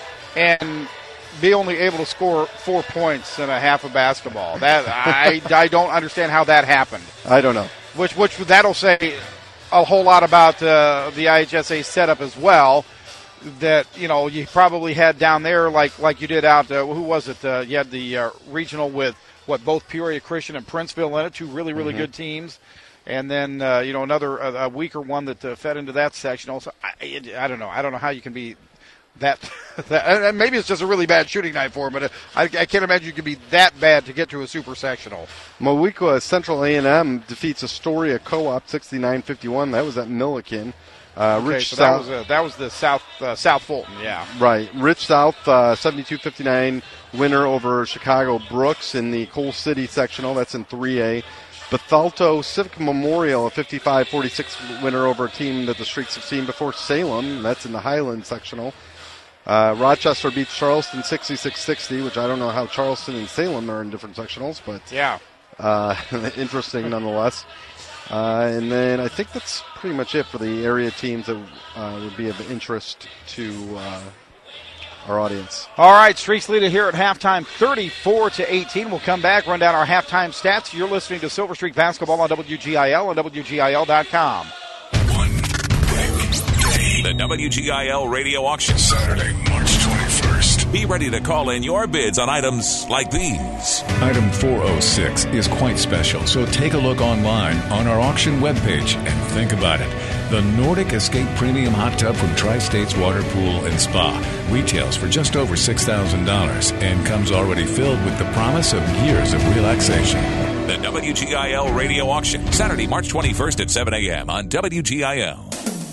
and be only able to score four points in a half of basketball. That I, I don't understand how that happened. I don't know. Which which that'll say a whole lot about uh, the I H S A setup as well. That, you know, you probably had down there like like you did out. Uh, who was it? Uh, you had the uh, regional with what both Peoria Christian and Princeville in it, two really really mm-hmm. good teams. And then, uh, you know, another a, a weaker one that uh, fed into that section. Also, I, I don't know. I don't know how you can be that, that. Maybe it's just a really bad shooting night for him, but I, I can't imagine you can be that bad to get to a super sectional. Moweaqua Central A and M defeats Astoria Co-op sixty-nine fifty-one. That was at Milliken. Uh, okay, Rich so South. That was, a, that was the South uh, South Fulton, yeah. Right. Rich South uh, seventy-two fifty-nine winner over Chicago Brooks in the Coal City sectional. That's in three A. Bethalto Civic Memorial, a fifty-five forty-six winner over a team that the Streaks have seen before, Salem. That's in the Highland sectional. Uh, Rochester beats Charleston sixty-six sixty, which I don't know how Charleston and Salem are in different sectionals, but yeah, uh, interesting nonetheless. Uh, and then I think that's pretty much it for the area teams that uh, would be of interest to uh, our audience. All right, Streaks lead it here at halftime, thirty-four to eighteen. We'll come back, run down our halftime stats. You're listening to Silver Streak Basketball on W G I L and W G I L dot com. One quick day. The W G I L radio auction, Saturday, March twenty-first. Be ready to call in your bids on items like these. Item four oh six is quite special, so take a look online on our auction webpage and think about it. The Nordic Escape Premium Hot Tub from Tri-States Water Pool and Spa retails for just over six thousand dollars and comes already filled with the promise of years of relaxation. The W G I L Radio Auction, Saturday, March twenty-first at seven a.m. on W G I L.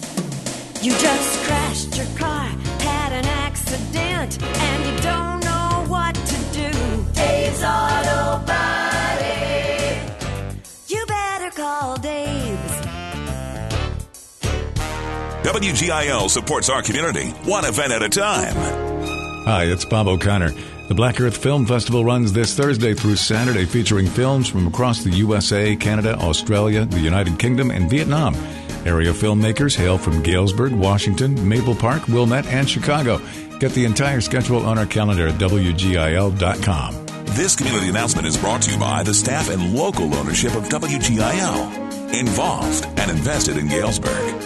You just crashed your car, had an accident, and you don't know what to do. Dave's Auto Body. You better call Dave's. W G I L supports our community, one event at a time. Hi, it's Bob O'Connor. The Black Earth Film Festival runs this Thursday through Saturday, featuring films from across the U S A, Canada, Australia, the United Kingdom, and Vietnam. Area filmmakers hail from Galesburg, Washington, Maple Park, Wilmette, and Chicago. Get the entire schedule on our calendar at W G I L dot com. This community announcement is brought to you by the staff and local ownership of W G I L. Involved and invested in Galesburg.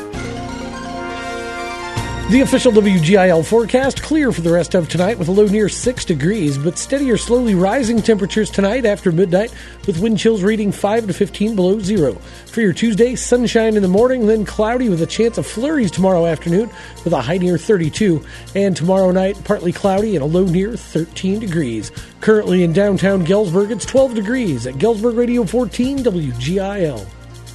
The official W G I L forecast, clear for the rest of tonight with a low near six degrees, but steady or slowly rising temperatures tonight after midnight with wind chills reading five to fifteen below zero. For your Tuesday, sunshine in the morning, then cloudy with a chance of flurries tomorrow afternoon with a high near thirty-two. And tomorrow night, partly cloudy and a low near thirteen degrees. Currently in downtown Galesburg, it's twelve degrees at Galesburg Radio fourteen W G I L.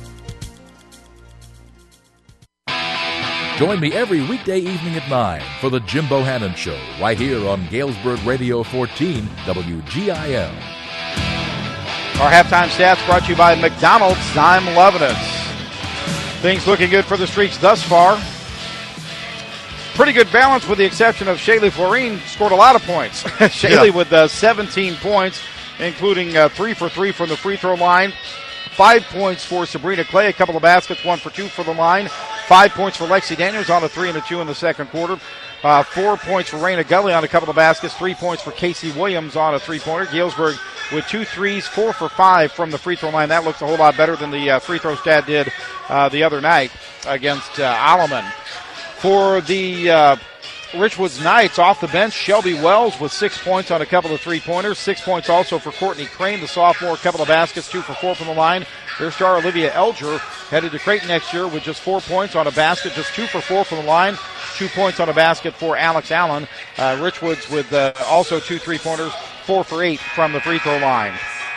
Join me every weekday evening at nine for the Jim Bohannon Show, right here on Galesburg Radio fourteen W G I L. Our halftime stats brought to you by McDonald's. I'm loving it. Things looking good for the Streaks thus far. Pretty good balance with the exception of Shaylee Florine, scored a lot of points. Shaylee yeah. with uh, seventeen points, including uh, three for three from the free throw line. Five points for Sabrina Clay, a couple of baskets, one for two for the line. Five points for Lexi Daniels on a three and a two in the second quarter. Uh, four points for Raina Gully on a couple of baskets. Three points for Casey Williams on a three-pointer. Galesburg with two threes, four for five from the free throw line. That looks a whole lot better than the uh, free throw stat did uh, the other night against uh, Alleman. For the uh, Richwoods Knights, off the bench, Shelby Wells with six points on a couple of three-pointers. Six points also for Courtney Crane, the sophomore, a couple of baskets, two for four from the line. Their star, Olivia Elger, headed to Creighton next year with just four points on a basket, just two for four from the line. Two points on a basket for Alex Allen. Uh, Richwoods with uh, also two three-pointers, four for eight from the free throw line.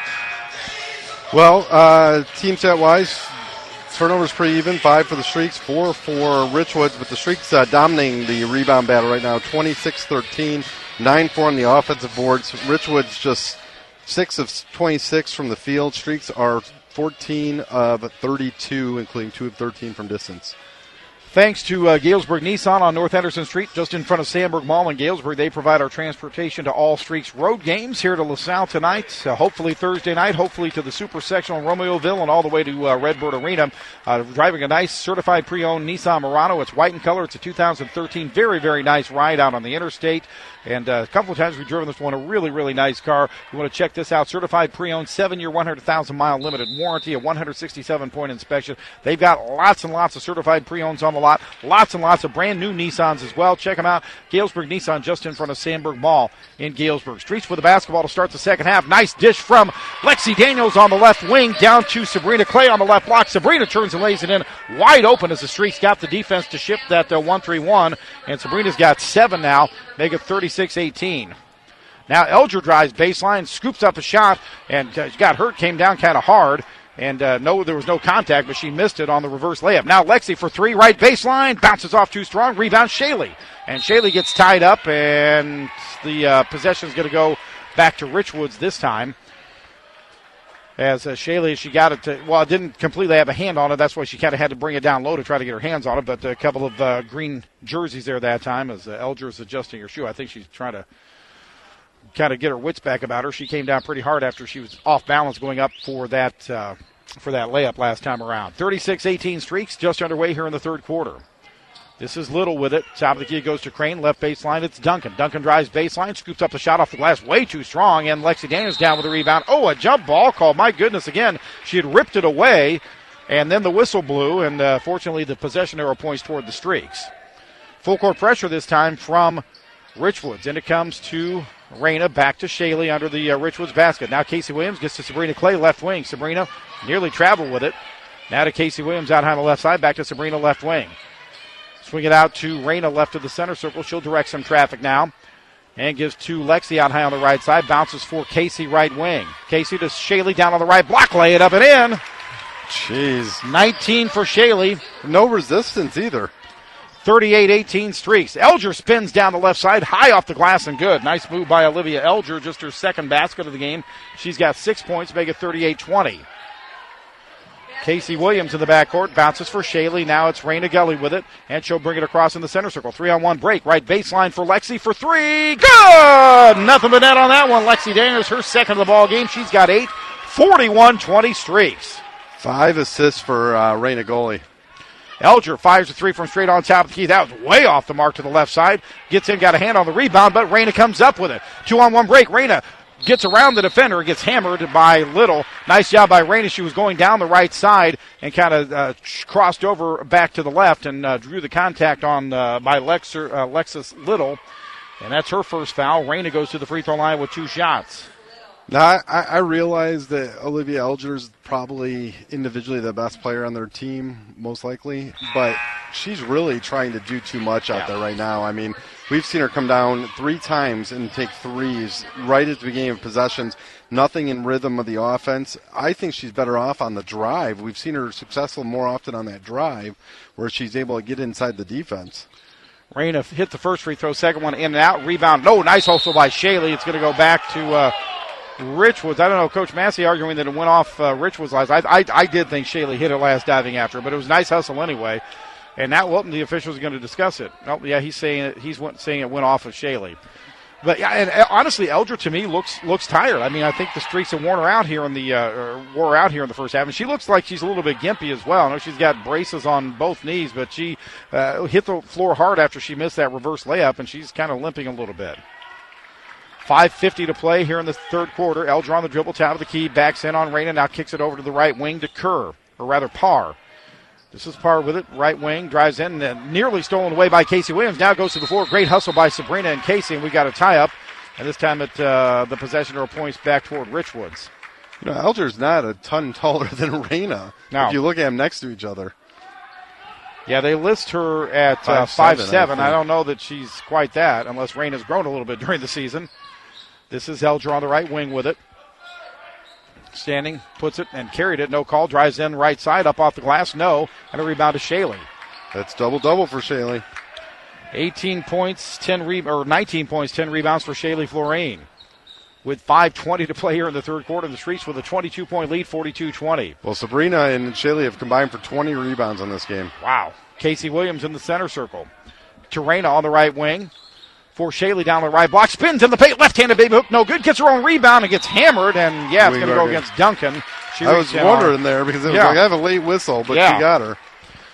Well, uh, team set-wise, turnovers pretty even. Five for the Streaks, four for Richwoods, but the Streaks uh, dominating the rebound battle right now, twenty-six thirteen, nine four on the offensive boards. Richwoods just six of twenty-six from the field. Streaks are fourteen of thirty-two, including two of thirteen from distance. Thanks to uh, Galesburg Nissan on North Henderson Street, just in front of Sandburg Mall in Galesburg. They provide our transportation to all Streaks road games here to LaSalle tonight, uh, hopefully Thursday night, hopefully to the Super Sectional in Romeoville and all the way to uh, Redbird Arena. Uh, driving a nice certified pre-owned Nissan Murano. It's white in color. It's a two thousand thirteen. Very, very nice ride out on the interstate. And uh, a couple of times we've driven this one, a really, really nice car. You want to check this out. Certified pre-owned, seven-year, one hundred thousand mile limited warranty, a one hundred sixty-seven point inspection. They've got lots and lots of certified pre-owns on the lot. Lots and lots of brand new Nissans as well. Check them out. Galesburg Nissan just in front of Sandburg Mall in Galesburg. Streets with the basketball to start the second half. Nice dish from Lexi Daniels on the left wing down to Sabrina Clay on the left block. Sabrina turns and lays it in wide open as the Streets got the defense to shift that uh, one three one. And Sabrina's got seven now, make it thirty-six eighteen. Now Elger drives baseline, scoops up a shot, and uh, got hurt, came down kind of hard. And uh, no, there was no contact, but she missed it on the reverse layup. Now Lexi for three, right baseline, bounces off too strong, rebound Shaley. And Shaley gets tied up, and the uh, possession is going to go back to Richwoods this time. As uh, Shaley, she got it to, well, it didn't completely have a hand on it. That's why she kind of had to bring it down low to try to get her hands on it. But a couple of uh, green jerseys there that time as uh, Elger is adjusting her shoe. I think she's trying to kind of get her wits back about her. She came down pretty hard after she was off balance going up for that uh, for that layup last time around. thirty-six eighteen Streaks just underway here in the third quarter. This is Little with it. Top of the key goes to Crane. Left baseline, it's Duncan. Duncan drives baseline, scoops up the shot off the glass way too strong, and Lexi Daniels down with the rebound. Oh, a jump ball call. My goodness, again, she had ripped it away, and then the whistle blew, and uh, fortunately the possession arrow points toward the Streaks. Full court pressure this time from Richwoods, and it comes to Reyna, back to Shaley under the uh, Richwoods basket. Now Casey Williams gets to Sabrina Clay, left wing. Sabrina nearly traveled with it. Now to Casey Williams out high on the left side, back to Sabrina, left wing. Swing it out to Reyna, left of the center circle. She'll direct some traffic now. And gives to Lexi out high on the right side. Bounces for Casey, right wing. Casey to Shaley down on the right block. Lay it up and in. Jeez. nineteen for Shaley. No resistance either. thirty-eight eighteen Streaks. Elger spins down the left side, high off the glass and good. Nice move by Olivia Elger, just her second basket of the game. She's got six points, make it thirty-eight twenty. Casey Williams in the backcourt, bounces for Shaley. Now it's Reyna Gully with it, and she'll bring it across in the center circle. Three-on-one break, right baseline for Lexi for three. Good! Nothing but net on that one. Lexi Daniels, her second of the ball game. She's got eight. forty-one twenty Streaks. Five assists for uh, Reyna Gully. Elger fires a three from straight on top of the key. That was way off the mark to the left side. Gets in, got a hand on the rebound, but Reyna comes up with it. Two-on-one break. Reyna gets around the defender, gets hammered by Little. Nice job by Reyna. She was going down the right side and kind of uh, crossed over back to the left and uh, drew the contact on uh, by Lexer, uh, Lexus Little. And that's her first foul. Reyna goes to the free throw line with two shots. Now, I, I realize that Olivia Elger is probably individually the best player on their team, most likely, but she's really trying to do too much out yeah. there right now. I mean, we've seen her come down three times and take threes right at the beginning of possessions, nothing in rhythm of the offense. I think she's better off on the drive. We've seen her successful more often on that drive where she's able to get inside the defense. Reyna hit the first free throw, second one in and out, rebound. No, nice hustle by Shaley. It's going to go back to uh, Richwoods. I don't know, Coach Massey arguing that it went off uh, Richwoods last. I, I I did think Shaley hit it last diving after, but it was a nice hustle anyway. And Nat Wilton, the official, is going to discuss it. Oh, yeah, he's saying it, he's saying it went off of Shaley. But yeah, and uh, honestly, Elger to me looks looks tired. I mean, I think the Streaks have worn her out here in the uh, wore her out here in the first half, and she looks like she's a little bit gimpy as well. I know she's got braces on both knees, but she uh, hit the floor hard after she missed that reverse layup, and she's kind of limping a little bit. five fifty to play here in the third quarter. Elger on the dribble, top of the key, backs in on Reyna, now kicks it over to the right wing to Kerr, or rather Parr. This is Parr with it, right wing, drives in, and nearly stolen away by Casey Williams. Now goes to the floor. Great hustle by Sabrina and Casey, and we got a tie-up. And this time it, uh, the possession arrow points back toward Richwoods. You know, Elger's not a ton taller than Reyna. No. If you look at them next to each other. Yeah, they list her at uh, five seven. I, I don't know that she's quite that, unless Reyna's grown a little bit during the season. This is Elger on the right wing with it. Standing, puts it, and carried it. No call. Drives in right side, up off the glass. No. And a rebound to Shaley. That's double-double for Shaley. eighteen points, ten re- or nineteen points, ten rebounds for Shaley Florine. with five twenty to play here in the third quarter. The Streaks with a twenty-two point lead, forty-two twenty. Well, Sabrina and Shaley have combined for twenty rebounds on this game. Wow. Casey Williams in the center circle. Terena on the right wing. For Shaley down the right block. Spins in the paint. Left-handed baby hook. No good. Gets her own rebound and gets hammered. And, yeah, it's going to go against Duncan. She I was reached in wondering hard. there because it was Yeah. like I have a late whistle, but Yeah. she got her.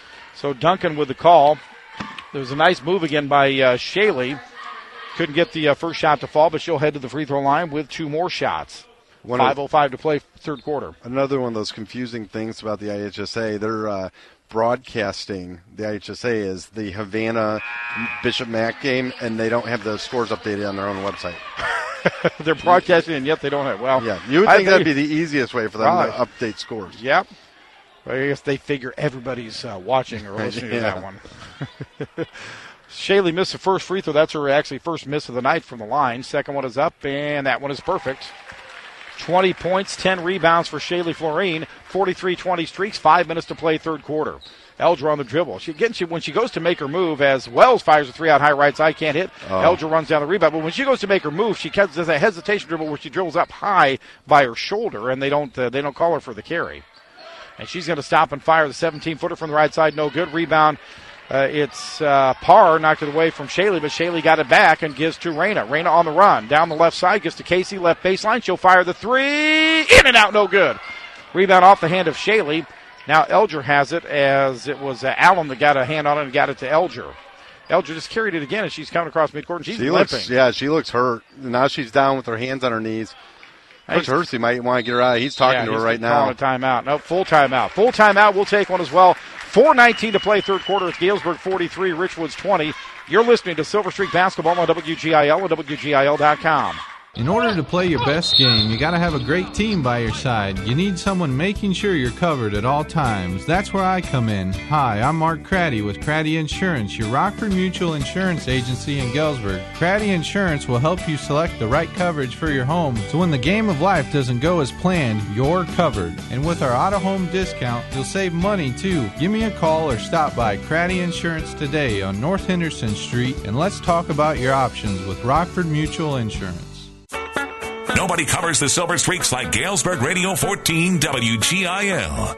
So Duncan with the call. There was a nice move again by uh, Shaley. Couldn't get the uh, first shot to fall, but she'll head to the free throw line with two more shots. five oh five to play third quarter. Another one of those confusing things about the I H S A, they're uh, broadcasting the I H S A is the Havana Bishop Mack game, and they don't have the scores updated on their own website. They're broadcasting, and yet they don't have. Well, yeah, you would I think that'd be the easiest way for them Right. to update scores. Yep. Well, I guess they figure everybody's uh, watching or listening Yeah. to that one. Shaley missed the first free throw. That's her actually first miss of the night from the line. Second one is up, and that one is perfect. twenty points, ten rebounds for Shaley Florine. forty-three twenty Streaks, five minutes to play third quarter. Elger on the dribble. She again, she, when she goes to make her move, as Wells fires a three out high right side, can't hit. Oh. Elger runs down the rebound. But when she goes to make her move, she does a hesitation dribble where she dribbles up high by her shoulder, and they don't uh, they don't call her for the carry. And she's going to stop and fire the seventeen-footer from the right side. No good. Rebound. Uh, it's uh, Parr knocked it away from Shaley, but Shaley got it back and gives to Raina. Raina on the run. Down the left side, gets to Casey, left baseline. She'll fire the three. In and out, no good. Rebound off the hand of Shaley. Now Elger has it, as it was uh, Allen that got a hand on it and got it to Elger. Elger just carried it again, and she's coming across midcourt, and she's She limping. looks, yeah, she looks hurt. Now she's down with her hands on her knees. Coach Hersey might want to get her out. He's talking yeah, to her he's right now. Calling a timeout. No, full timeout. Full timeout. We'll take one as well. four nineteen to play third quarter. It's Galesburg forty-three, Richwoods twenty. You're listening to Silver Streak Basketball on W G I L and W G I L dot com. In order to play your best game, you got to have a great team by your side. You need someone making sure you're covered at all times. That's where I come in. Hi, I'm Mark Craddy with Craddy Insurance, your Rockford Mutual Insurance Agency in Galesburg. Craddy Insurance will help you select the right coverage for your home, so when the game of life doesn't go as planned, you're covered. And with our auto-home discount, you'll save money too. Give me a call or stop by Craddy Insurance today on North Henderson Street, and let's talk about your options with Rockford Mutual Insurance. Nobody covers the Silver Streaks like Galesburg Radio fourteen W G I L.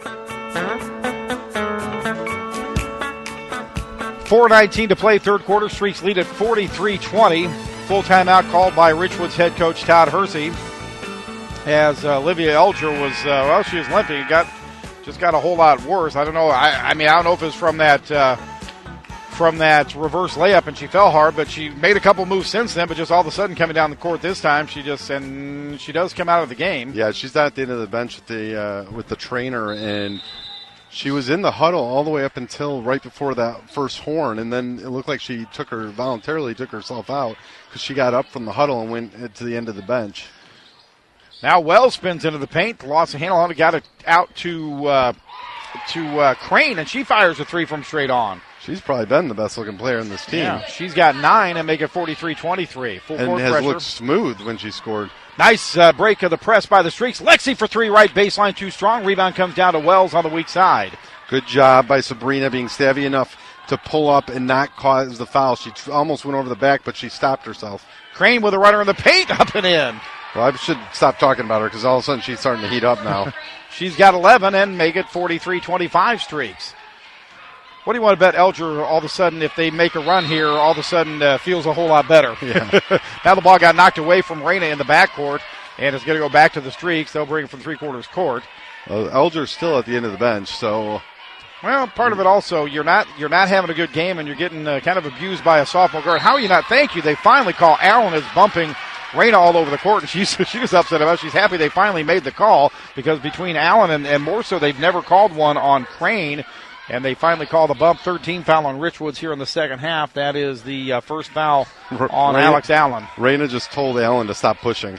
four nineteen to play third quarter. Streaks lead at forty-three twenty. Full timeout called by Richwoods head coach Todd Hersey. As uh, Olivia Elger was, uh, well, she was limping. It got, just got a whole lot worse. I don't know. I, I mean, I don't know if it was from that uh, from that reverse layup and she fell hard, but she made a couple moves since then, but just all of a sudden coming down the court this time, she just, and she does come out of the game. Yeah, she's down at the end of the bench with the uh, with the trainer, and she was in the huddle all the way up until right before that first horn, and then it looked like she took her voluntarily took herself out because she got up from the huddle and went to the end of the bench. Now Wells spins into the paint, lost a handle on it, got it out to uh, to uh, Crane, and she fires a three from straight on. She's probably been the best looking player in this team. Yeah, she's got nine and make it forty-three twenty-three. Full and court has pressure. looked smooth when she scored. Nice uh, break of the press by the Streaks. Lexi for three, right baseline, too strong. Rebound comes down to Wells on the weak side. Good job by Sabrina being savvy enough to pull up and not cause the foul. She t- almost went over the back, but she stopped herself. Crane with a runner in the paint, up and in. Well, I should stop talking about her because all of a sudden she's starting to heat up now. She's got eleven and make it forty-three twenty-five Streaks. What do you want to bet Elger all of a sudden, if they make a run here, all of a sudden uh, feels a whole lot better? Yeah. Now the ball got knocked away from Raina in the backcourt, and it's going to go back to the Streaks. They'll bring it from three-quarters court. Well, Elger's still at the end of the bench, so... Well, part of it also, you're not you're not having a good game, and you're getting uh, kind of abused by a sophomore guard. How are you not? Thank you. They finally call. Allen is bumping Raina all over the court, and she's she was upset about it. She's happy they finally made the call, because between Allen and, and more so, they've never called one on Crane, and they finally call the bump. thirteen foul on Richwoods here in the second half. That is the uh, first foul on Raina, Alex Allen. Raina just told Allen to stop pushing.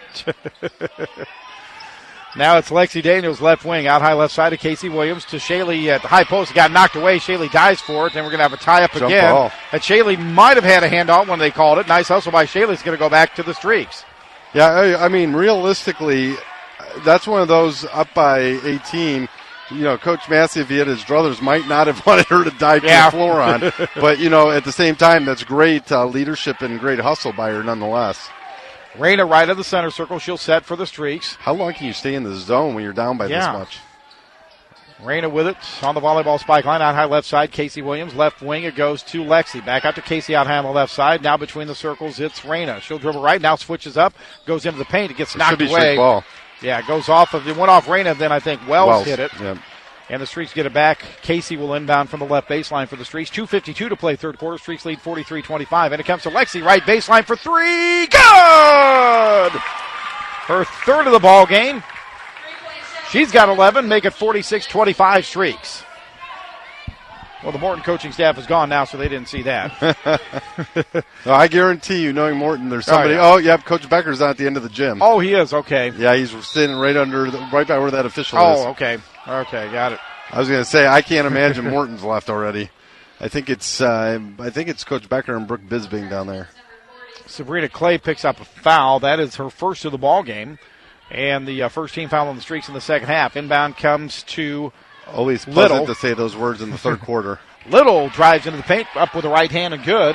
Now it's Lexi Daniels, left wing, out high left side to Casey Williams to Shaley at the high post. It got knocked away. Shaley dives for it. Then we're going to have a tie-up Jump again. ball. And Shaley might have had a hand on when they called it. Nice hustle by Shaley. It's going to go back to the Streaks. Yeah, I, I mean, realistically, that's one of those up by eighteen. You know, Coach Massey, if he had his druthers, might not have wanted her to dive Yeah. to the floor on. But, you know, at the same time, that's great uh, leadership and great hustle by her nonetheless. Reyna right of the center circle. She'll set for the Streaks. How long can you stay in the zone when you're down by Yeah. this much? Reyna with it on the volleyball spike line. Out high left side, Casey Williams. Left wing, it goes to Lexi. Back out to Casey out high on the left side. Now between the circles, it's Reyna. She'll dribble right. Now switches up. Goes into the paint. It gets It knocked should be away. straight ball. Yeah, it goes off of, it went off Reyna. Then I think Wells, Wells, hit it. yep. And the Streaks get it back. Casey will inbound from the left baseline for the Streaks. two fifty-two to play third quarter. Streaks lead forty-three twenty-five. And it comes to Lexi, right baseline for three. Good! Her third of the ball game. She's got eleven, make it forty-six twenty-five Streaks. Well, the Morton coaching staff is gone now, so they didn't see that. No, I guarantee you, knowing Morton, there's somebody. Oh, yeah. Oh, yep, Coach Becker's on at the end of the gym. Oh, he is, okay. Yeah, he's sitting right under, the, right by where that official is. Oh, okay. Okay, got it. I was going to say, I can't imagine Morton's left already. I think it's, uh, I think it's Coach Becker and Brooke Bisbing down there. Sabrina Clay picks up a foul. That is her first of the ball game. And the uh, first team foul on the Streaks in the second half. Inbound comes to Always pleasant Little. to say those words in the third quarter. Little drives into the paint, up with the right hand and good.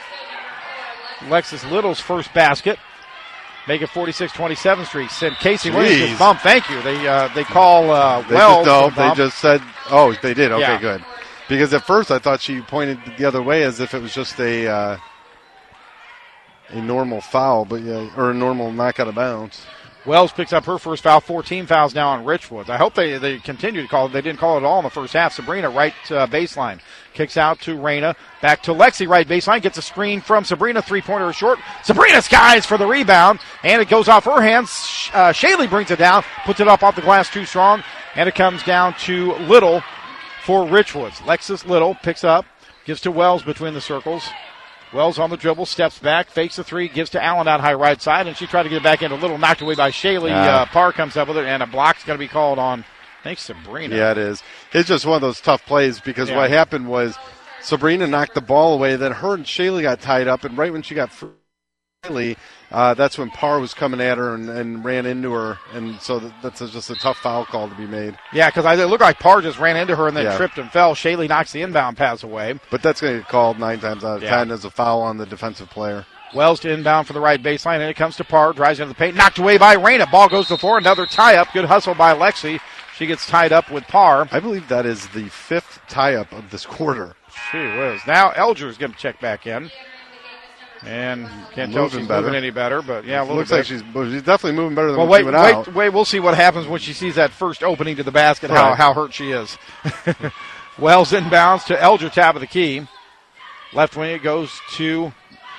Alexis Little's first basket. Make it forty-six twenty-seven Streaks. And Casey Williams Jeez. gets bumped. Thank you. They uh, they call uh, They Wells. just, no, for they bump. just said, oh, they did. Okay, Yeah. good. Because at first I thought she pointed the other way as if it was just a uh, a normal foul, but yeah, or a normal knock out of bounds. Wells picks up her first foul. fourteen fouls now on Richwoods. I hope they, they continue to call it. They didn't call it at all in the first half. Sabrina right uh, baseline. Kicks out to Reyna. Back to Lexi right baseline. Gets a screen from Sabrina. Three-pointer is short. Sabrina skies for the rebound. And it goes off her hands. Uh, Shaley brings it down. Puts it up off the glass too strong. And it comes down to Little for Richwoods. Lexus Little picks up. Gives to Wells between the circles. Wells on the dribble, steps back, fakes the three, gives to Allen out high right side, and she tried to get it back into Little, knocked away by Shaley. Yeah. Uh, Parr comes up with it, and a block's going to be called on, I think, Sabrina. Yeah, it is. It's just one of those tough plays because Yeah. what happened was Sabrina knocked the ball away, then her and Shaley got tied up, and right when she got free, uh, that's when Parr was coming at her and, and ran into her, and so th- that's a, just a tough foul call to be made. Yeah, because it looked like Parr just ran into her and then Yeah. tripped and fell. Shaley knocks the inbound pass away. But that's going to get called nine times out of Yeah. ten as a foul on the defensive player. Wells to inbound for the right baseline, and it comes to Parr, drives into the paint, knocked away by Reyna. Ball goes to the floor, another tie-up. Good hustle by Lexi. She gets tied up with Parr. I believe that is the fifth tie-up of this quarter. She whiz. Now Elger's going to check back in. And can't tell if Moving she's better. moving any better, but yeah, a little Looks bit. like she's, well, she's definitely moving better than Well, when wait, she went out. wait, wait. We'll see what happens when she sees that first opening to the basket, how, Right. how hurt she is. Wells inbounds to Elger, top of the key. Left wing, it goes to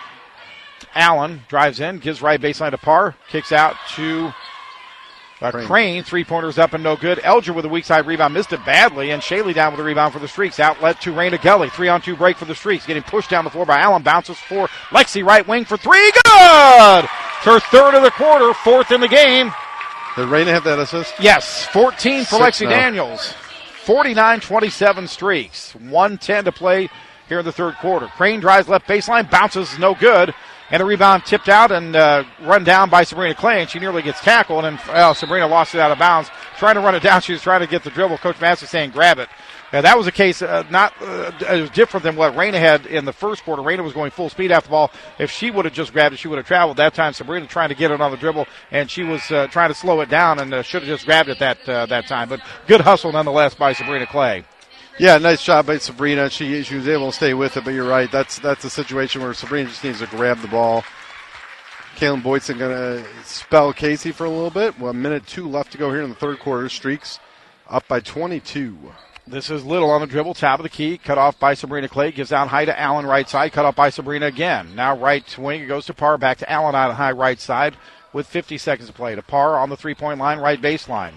Allen. Drives in, gives right baseline to Parr. Kicks out to uh, Crane. Crane. Three-pointers up and no good. Elger with a weak side rebound. Missed it badly, and Shaley down with a rebound for the Streaks. Outlet to Reyna Gully. Three-on-two break for the Streaks. Getting pushed down the floor by Allen. Bounces for Lexi, right wing for three. Good! It's her third of the quarter, fourth in the game. Did Reyna have that assist? Yes, fourteen for Six Lexi now. Daniels. forty-nine twenty-seven Streaks. one ten to play here in the third quarter. Crane drives left baseline, bounces no good. And a rebound tipped out and uh, run down by Sabrina Clay, and she nearly gets tackled, and uh, Sabrina lost it out of bounds. Trying to run it down, she was trying to get the dribble. Coach Massey saying, grab it. Uh, that was a case uh, not uh, it was different than what Reyna had in the first quarter. Reyna was going full speed after the ball. If she would have just grabbed it, she would have traveled. That time, Sabrina trying to get it on the dribble, and she was uh, trying to slow it down and uh, should have just grabbed it that uh, that time. But good hustle nonetheless by Sabrina Clay. Yeah, nice job by Sabrina. She she was able to stay with it, but you're right. That's that's a situation where Sabrina just needs to grab the ball. Kaylin Boydson going to spell Casey for a little bit. One minute two left to go here in the third quarter. Streaks up by twenty-two. This is Little on the dribble, top of the key, cut off by Sabrina Clay, gives out high to Allen right side, cut off by Sabrina again. Now right wing, it goes to Parr, back to Allen on high right side with fifty seconds to play. To Parr on the three-point line, right baseline.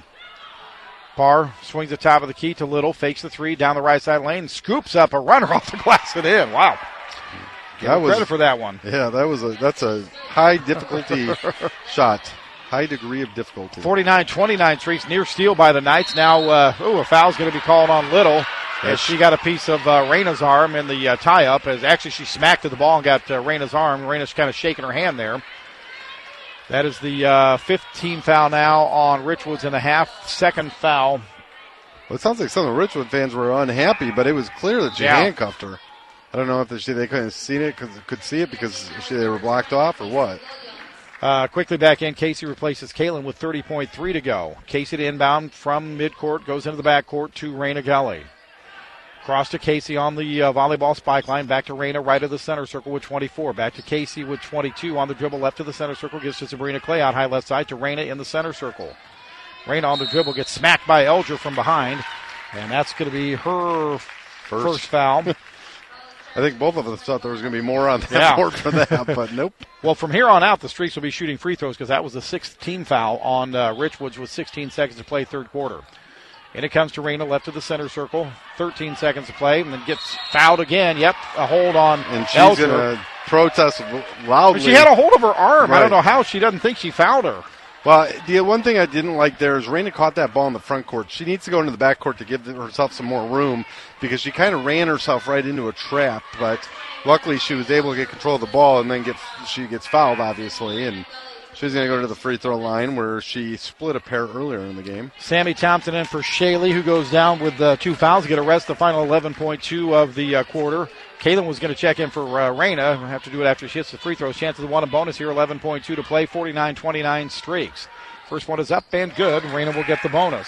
Parr swings the top of the key to Little, fakes the three down the right side lane, scoops up a runner off the glass and in. Wow. Give That her was credit for that one. Yeah, that was a that's a high difficulty shot. High degree of difficulty. forty-nine twenty-nine Streaks, near steal by the Knights. Now, uh, ooh, a foul's going to be called on Little. As she got a piece of uh, Reyna's arm in the uh, tie-up. As actually she smacked at the ball and got uh, Reyna's arm. Reyna's kind of shaking her hand there. That is the uh, fifteenth foul now on Richwoods in the half. Second foul. Well, it sounds like some of the Richwood fans were unhappy, but it was clear that she Yeah. handcuffed her. I don't know if they, they couldn't see it, cause, could see it because she, they were blocked off or what. Uh, quickly back in, Casey replaces Kalen with thirty point three to go. Casey to inbound from midcourt, goes into the backcourt to Raina Gully. Cross to Casey on the uh, volleyball spike line. Back to Raina, right of the center circle with twenty-four. Back to Casey with twenty-two on the dribble, left of the center circle. Gives to Sabrina Clay out high left side to Raina in the center circle. Raina on the dribble gets smacked by Elger from behind, and that's going to be her first, first foul. I think both of us thought there was going to be more on that Yeah. board for that, but nope. Well, from here on out, the Streaks will be shooting free throws because that was the sixth team foul on uh, Richwoods with sixteen seconds to play third quarter. And it comes to Raina, left of the center circle, thirteen seconds to play, and then gets fouled again. Yep, a hold on And she's Elger. going to protest loudly. But she had a hold of her arm. I Right. don't know how she doesn't think she fouled her. Well, the one thing I didn't like there is Raina caught that ball in the front court. She needs to go into the back court to give herself some more room because she kind of ran herself right into a trap. But luckily, she was able to get control of the ball and then get she gets fouled, obviously, and she's going to go to the free throw line where she split a pair earlier in the game. Sammy Thompson in for Shaley, who goes down with uh, two fouls to get a rest the final eleven point two of the uh, quarter. Kalen was going to check in for uh, Raina. We'll have to do it after she hits the free throws. Chance of the one and bonus here, eleven point two to play, forty-nine twenty-nine Streaks. First one is up and good. Raina will get the bonus.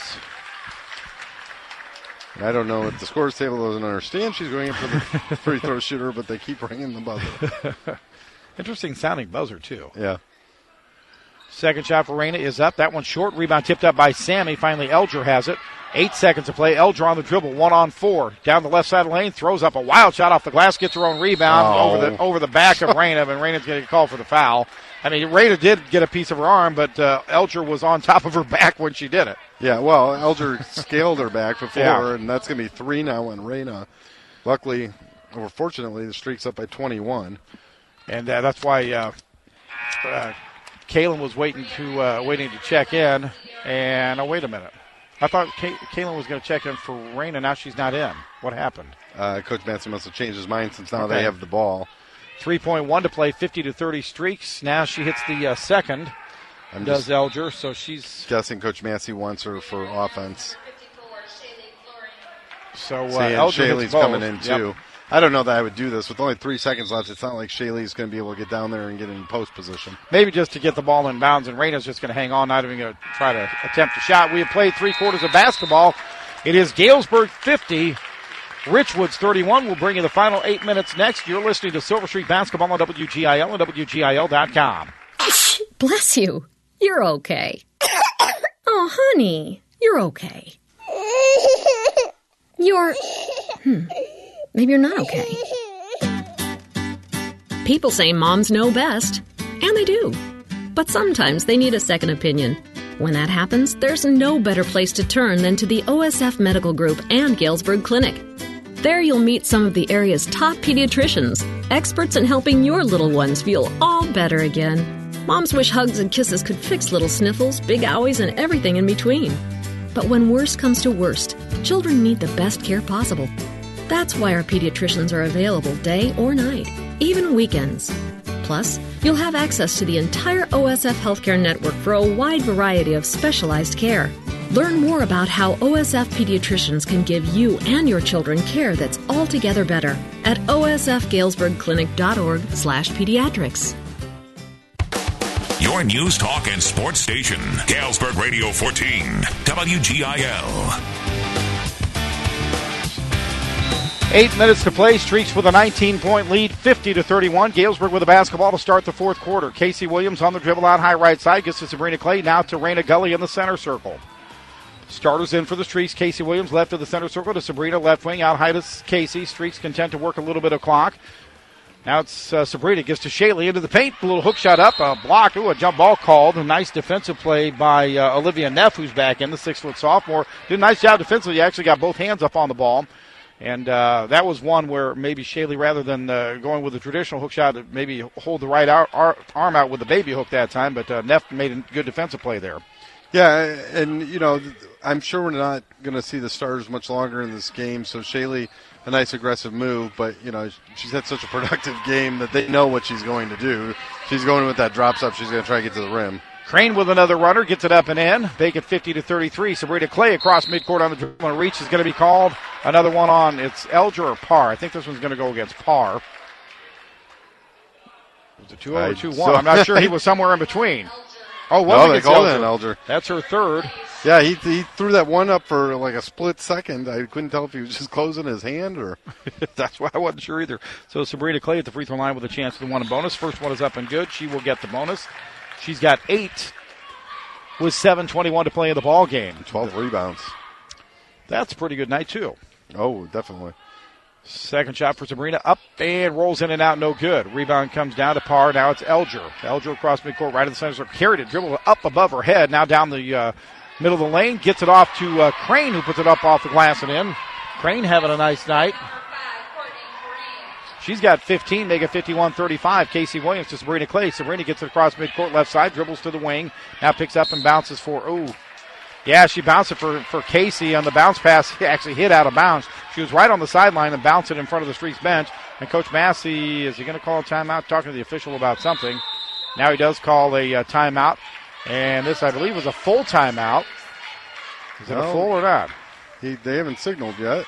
I don't know if the scores table doesn't understand she's going in for the free throw shooter, but they keep ringing the buzzer. Interesting sounding buzzer, too. Yeah. Second shot for Raina is up. That one's short. Rebound tipped up by Sammy. Finally, Elger has it. Eight seconds to play. Elger on the dribble, one on four. Down the left side of the lane, throws up a wild shot off the glass, gets her own rebound Oh. over the over the back of Raina, and Raina's going to get called for the foul. I mean, Raina did get a piece of her arm, but uh, Elger was on top of her back when she did it. Yeah, well, Elger scaled her back before, Yeah. and that's going to be three now on Raina. Luckily, or fortunately, the Streak's up by twenty-one. And uh, that's why uh, uh, Kalen was waiting to uh, waiting to check in. And oh, wait a minute. I thought Kay- Kalen was going to check in for Raina. Now she's not in. What happened? Uh, Coach Manson must have changed his mind since now Okay. they have the ball. three point one to play, fifty to thirty Streaks. Now she hits the uh, second. I'm does just Elger, so she's guessing Coach Massey wants her for offense. so uh, See, and Elger hits Shaylee's both. coming in Yep. too. I don't know that I would do this with only three seconds left. It's not like Shaylee's going to be able to get down there and get in post position. Maybe just to get the ball in bounds, and Raina's just going to hang on, not even going to try to attempt a shot. We have played three quarters of basketball. It is Galesburg fifty, Richwoods thirty-one. We'll bring you the final eight minutes next. You're listening to Silver Streak Basketball on W G I L and W G I L dot com. Bless you. You're okay. Oh, honey, you're okay. You're. Hmm. Maybe you're not okay. People say moms know best, and they do. But sometimes they need a second opinion. When that happens, there's no better place to turn than to the O S F Medical Group and Galesburg Clinic. There you'll meet some of the area's top pediatricians, experts in helping your little ones feel all better again. Moms wish hugs and kisses could fix little sniffles, big owies, and everything in between. But when worst comes to worst, children need the best care possible. That's why our pediatricians are available day or night, even weekends. Plus, you'll have access to the entire O S F healthcare network for a wide variety of specialized care. Learn more about how O S F pediatricians can give you and your children care that's altogether better at o s f galesburg clinic dot org slash pediatrics. Your news, talk, and sports station. Galesburg Radio fourteen, W G I L. Eight minutes to play. Streaks with a nineteen-point lead, fifty to thirty-one. Galesburg with the basketball to start the fourth quarter. Casey Williams on the dribble out high right side. Gets to Sabrina Clay. Now to Raina Gully in the center circle. Starters in for the Streaks. Casey Williams left of the center circle to Sabrina left wing. Out high to Casey. Streaks content to work a little bit of clock. Now it's uh, Sabrina gets to Shaley into the paint. A little hook shot up. A block. Ooh, a jump ball called. A nice defensive play by uh, Olivia Neff, who's back in, the six-foot sophomore. Did a nice job defensively. Actually got both hands up on the ball. And uh, that was one where maybe Shaley, rather than uh, going with the traditional hook shot, maybe hold the right ar- ar- arm out with the baby hook that time. But uh, Neff made a good defensive play there. Yeah, and, you know, I'm sure we're not going to see the starters much longer in this game. So Shaley, a nice aggressive move, but, you know, she's had such a productive game that they know what she's going to do. She's going with that drop stop. She's going to try to get to the rim. Crane with another runner, gets it up and in. Make it fifty to thirty-three. Sabrina Clay across midcourt on the dribble and reach is going to be called. Another one on, it's Elger or Parr. I think this one's going to go against Parr. Was it two oh or two one? I'm not sure. He was somewhere in between. Oh, well, no, they called it an Elger. That's her third. Yeah, he he threw that one up for like a split second. I couldn't tell if he was just closing his hand or. That's why I wasn't sure either. So Sabrina Clay at the free throw line with a chance to win a bonus. First one is up and good. She will get the bonus. She's got eight with seven twenty-one to play in the ball game. twelve rebounds. That's a pretty good night, too. Oh, definitely. Second shot for Sabrina. Up and rolls in and out. No good. Rebound comes down to Parr. Now it's Elger. Elger across midcourt right of the center. So carried it. Dribbled up above her head. Now down the uh, middle of the lane. Gets it off to uh, Crane, who puts it up off the glass and in. Crane having a nice night. She's got fifteen, make it fifty-one thirty-five. Casey Williams to Sabrina Clay. Sabrina gets it across midcourt left side. Dribbles to the wing. Now picks up and bounces for, ooh. Yeah, she bounced it for, for Casey on the bounce pass. He actually hit out of bounds. She was right on the sideline and bounced it in front of the Streaks bench. And Coach Massey, is he going to call a timeout? Talking to the official about something. Now he does call a uh, timeout. And this, I believe, was a full timeout. Is it no, a full or not? He, they haven't signaled yet.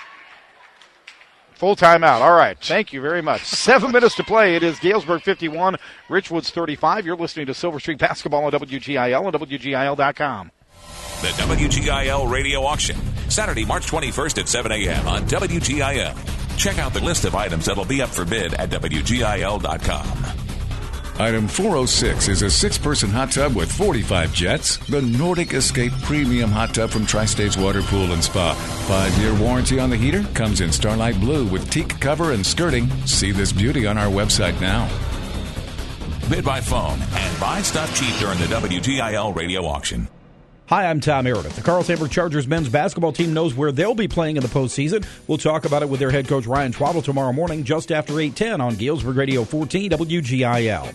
Full timeout. All right. Thank you very much. Seven minutes to play. It is Galesburg fifty-one, Richwoods thirty-five. You're listening to Silver Streak Basketball on W G I L and W G I L dot com. The W G I L Radio Auction, Saturday, March twenty-first at seven a.m. on W G I L. Check out the list of items that'll be up for bid at W G I L dot com. Item four oh six is a six-person hot tub with forty-five jets. The Nordic Escape Premium Hot Tub from Tri-States Water Pool and Spa. Five-year warranty on the heater. Comes in Starlight Blue with teak cover and skirting. See this beauty on our website now. Bid by phone and buy stuff cheap during the W G I L Radio Auction. Hi, I'm Tom Meredith. The Carl Sandburg Chargers men's basketball team knows where they'll be playing in the postseason. We'll talk about it with their head coach Ryan Twaddle tomorrow morning just after eight ten on Galesburg Radio fourteen W G I L.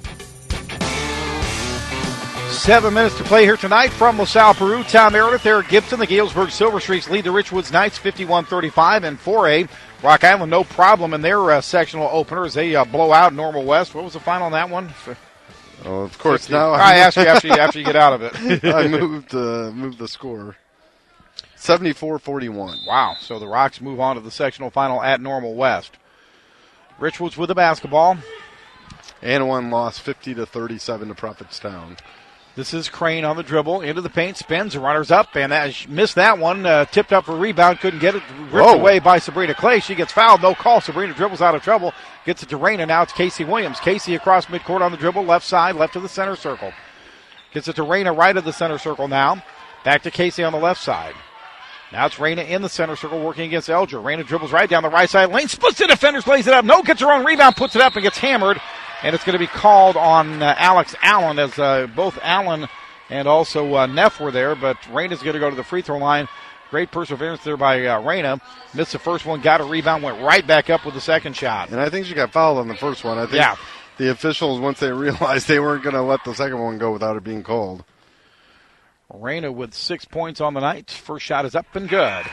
Seven minutes to play here tonight from LaSalle, Peru. Tom Meredith, Eric Gibson. The Galesburg Silver Streaks lead the Richwoods Knights fifty-one thirty-five. And four A, Rock Island no problem in their uh, sectional openers. They uh, blow out Normal West. What was the final on that one? Oh, of course, fifty. now I asked you after you, after you get out of it. I moved, uh, moved the score. seventy-four forty-one. Wow, so the Rocks move on to the sectional final at Normal West. Richwoods with the basketball. And one loss, fifty to thirty-seven to Prophetstown. This is Crane on the dribble, into the paint, spins, runners up, and that, missed that one. Uh, tipped up for rebound, couldn't get it. Ripped Whoa. away by Sabrina Clay. She gets fouled, no call. Sabrina dribbles out of trouble, gets it to Raina. Now it's Casey Williams. Casey across midcourt on the dribble, left side, left of the center circle. Gets it to Raina, right of the center circle now. Back to Casey on the left side. Now it's Raina in the center circle working against Elger. Raina dribbles right down the right side lane, splits the defenders, lays it up. No, gets her own rebound, puts it up and gets hammered. And it's going to be called on uh, Alex Allen as uh, both Allen and also uh, Neff were there, but Raina's going to go to the free throw line. Great perseverance there by uh, Raina. Missed the first one, got a rebound, went right back up with the second shot. And I think she got fouled on the first one. I think yeah. the officials, once they realized they weren't going to let the second one go without it being called. Raina with six points on the night. First shot is up and good.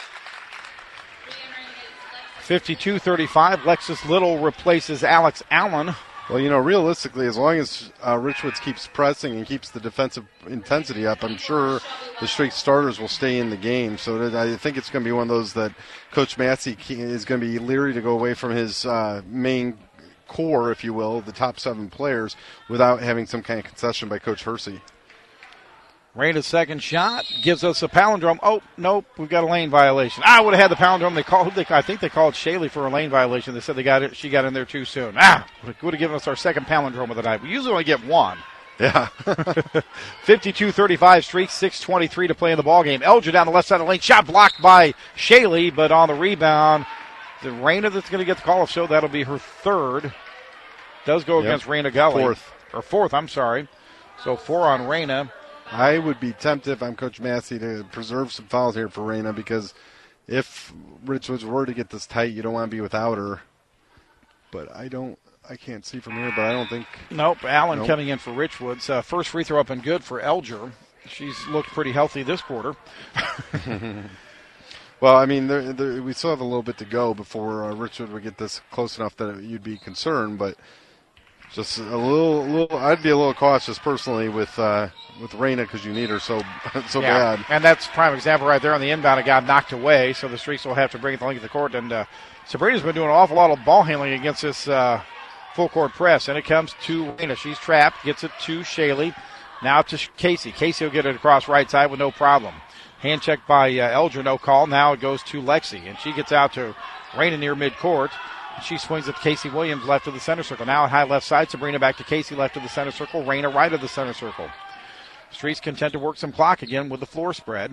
fifty-two thirty-five. Lexus Little replaces Alex Allen. Well, you know, realistically, as long as uh, Richwoods keeps pressing and keeps the defensive intensity up, I'm sure the Streak starters will stay in the game. So that I think it's going to be one of those that Coach Massey is going to be leery to go away from his uh, main core, if you will, the top seven players, without having some kind of concession by Coach Hersey. Raina's second shot gives us a palindrome. Oh, nope, we've got a lane violation. I would have had the palindrome. They called. They, I think they called Shaley for a lane violation. They said they got it. She got in there too soon. Ah, would have given us our second palindrome of the night. We usually only get one. Yeah. fifty-two thirty-five Streaks, six twenty-three to play in the ballgame. Elger down the left side of the lane. Shot blocked by Shaley, but on the rebound, the Raina that's going to get the call. So that'll be her third. Does go yep. against Raina Gully. Fourth. Or fourth, I'm sorry. So four on Raina. I would be tempted if I'm Coach Massey to preserve some fouls here for Raina, because if Richwoods were to get this tight, you don't want to be without her. But I don't, I can't see from here, but I don't think. Nope, Allen nope. coming in for Richwoods. Uh, first free throw up and good for Elger. She's looked pretty healthy this quarter. Well, I mean, there, there, we still have a little bit to go before uh, Richwood would get this close enough that you'd be concerned, but just a little, little. I'd be a little cautious personally with uh, with Raina, because you need her so so yeah. bad. And that's a prime example right there on the inbound. It got knocked away, so the Streaks will have to bring it the length of the court. And uh, Sabrina's been doing an awful lot of ball handling against this uh, full court press, and it comes to Raina. She's trapped, gets it to Shaley. Now to Casey. Casey will get it across right side with no problem. Hand check by uh, Elger, no call. Now it goes to Lexi, and she gets out to Raina near midcourt. She swings it to Casey Williams, left of the center circle. Now at high left side, Sabrina back to Casey, left of the center circle. Raina right of the center circle. Streets content to work some clock again with the floor spread.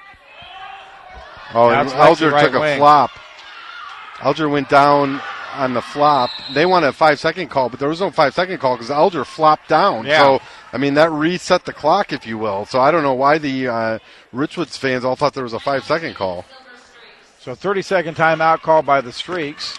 Oh, Now and it's Lexi Elger right took a wing. flop. Elger went down on the flop. They wanted a five-second call, but there was no five-second call because Elger flopped down. Yeah. So, I mean, that reset the clock, if you will. So I don't know why the uh, Richwoods fans all thought there was a five-second call. So thirty-second timeout called by the Streaks.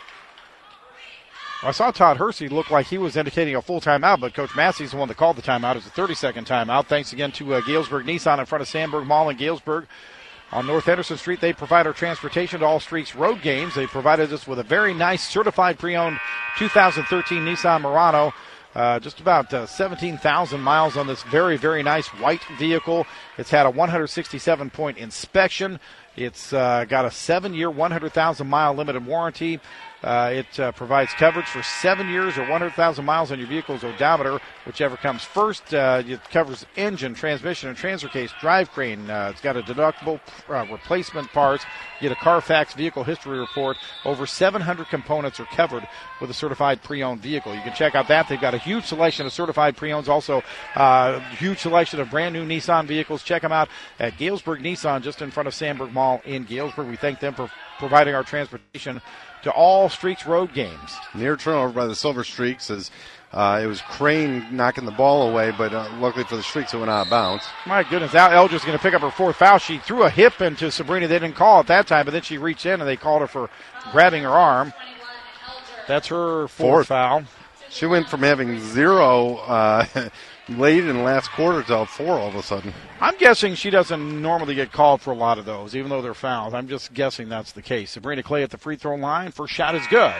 I saw Todd Hersey look like he was indicating a full timeout, but Coach Massey's the one that called the timeout. It was a thirty-second timeout. Thanks again to uh, Galesburg Nissan in front of Sandburg Mall in Galesburg. On North Henderson Street, they provide our transportation to all Streaks road games. They provided us with a very nice certified pre-owned two thousand thirteen Nissan Murano. Uh, just about uh, seventeen thousand miles on this very, very nice white vehicle. It's had a one hundred sixty-seven point inspection. It's uh, got a seven-year, one hundred thousand mile limited warranty. Uh, it uh, provides coverage for seven years or one hundred thousand miles on your vehicle's odometer, whichever comes first. Uh, it covers engine, transmission, and transfer case, drive crane. Uh, it's got a deductible uh, replacement parts. You get a Carfax vehicle history report. Over seven hundred components are covered with a certified pre-owned vehicle. You can check out that. They've got a huge selection of certified pre-owns, also a uh, huge selection of brand new Nissan vehicles. Check them out at Galesburg Nissan, just in front of Sandburg Mall in Galesburg. We thank them for providing our transportation to all Streaks road games. Near turnover by the Silver Streaks as uh, it was Crane knocking the ball away, but uh, luckily for the Streaks it went out of bounds. My goodness, Al Elger's going to pick up her fourth foul. She threw a hip into Sabrina. They didn't call at that time, but then she reached in and they called her for grabbing her arm. That's her fourth, Fourth. foul. She went from having zero uh, late in the last quarter to four all of a sudden. I'm guessing she doesn't normally get called for a lot of those, even though they're fouls. I'm just guessing that's the case. Sabrina Clay at the free throw line. First shot is good.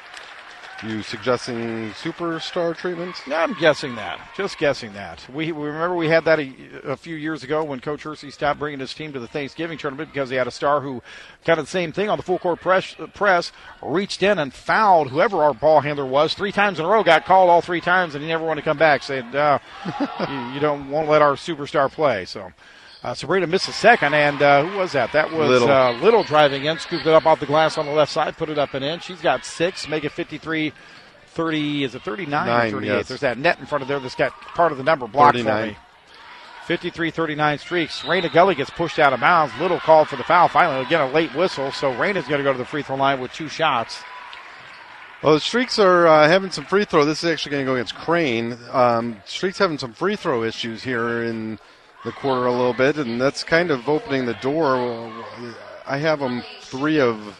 You suggesting superstar treatment? Yeah, I'm guessing that. Just guessing that. We, we remember we had that a, a few years ago when Coach Hersey stopped bringing his team to the Thanksgiving tournament because he had a star who kind of the same thing on the full court press, press reached in and fouled whoever our ball handler was three times in a row, got called all three times, and he never wanted to come back. Said, uh, you, you don't won't let our superstar play. So uh, Sabrina missed a second, and uh, who was that? That was Little. Uh, Little driving in, scooped it up off the glass on the left side, put it up and in. She's got six, make it fifty-three thirty, is it thirty-nine Nine, or thirty-eight? yes. There's that net in front of there that's got part of the number blocked for thirty-nine. me. fifty-three thirty-nine Streaks. Raina Gully gets pushed out of bounds. Little called for the foul. Finally, again, a late whistle, so Raina's going to go to the free throw line with two shots. Well, the Streaks are uh, having some free throw. This is actually going to go against Crane. Um, Streaks having some free throw issues here in the quarter a little bit, and that's kind of opening the door. I have them three of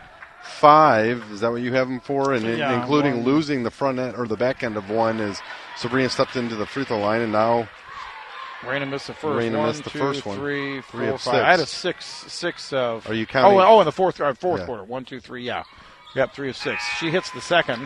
five. Is that what you have them for? And Yeah, including one. losing the front end or the back end of one is Sabrina stepped into the free throw line, and now Raina missed the first Raina one, missed the two, first one. three, Three four, of five. six. I had a six, six of. Are you counting? Oh, oh, in the fourth, uh, fourth Yeah. quarter. One, two, three. Yeah, got three of six. She hits the second.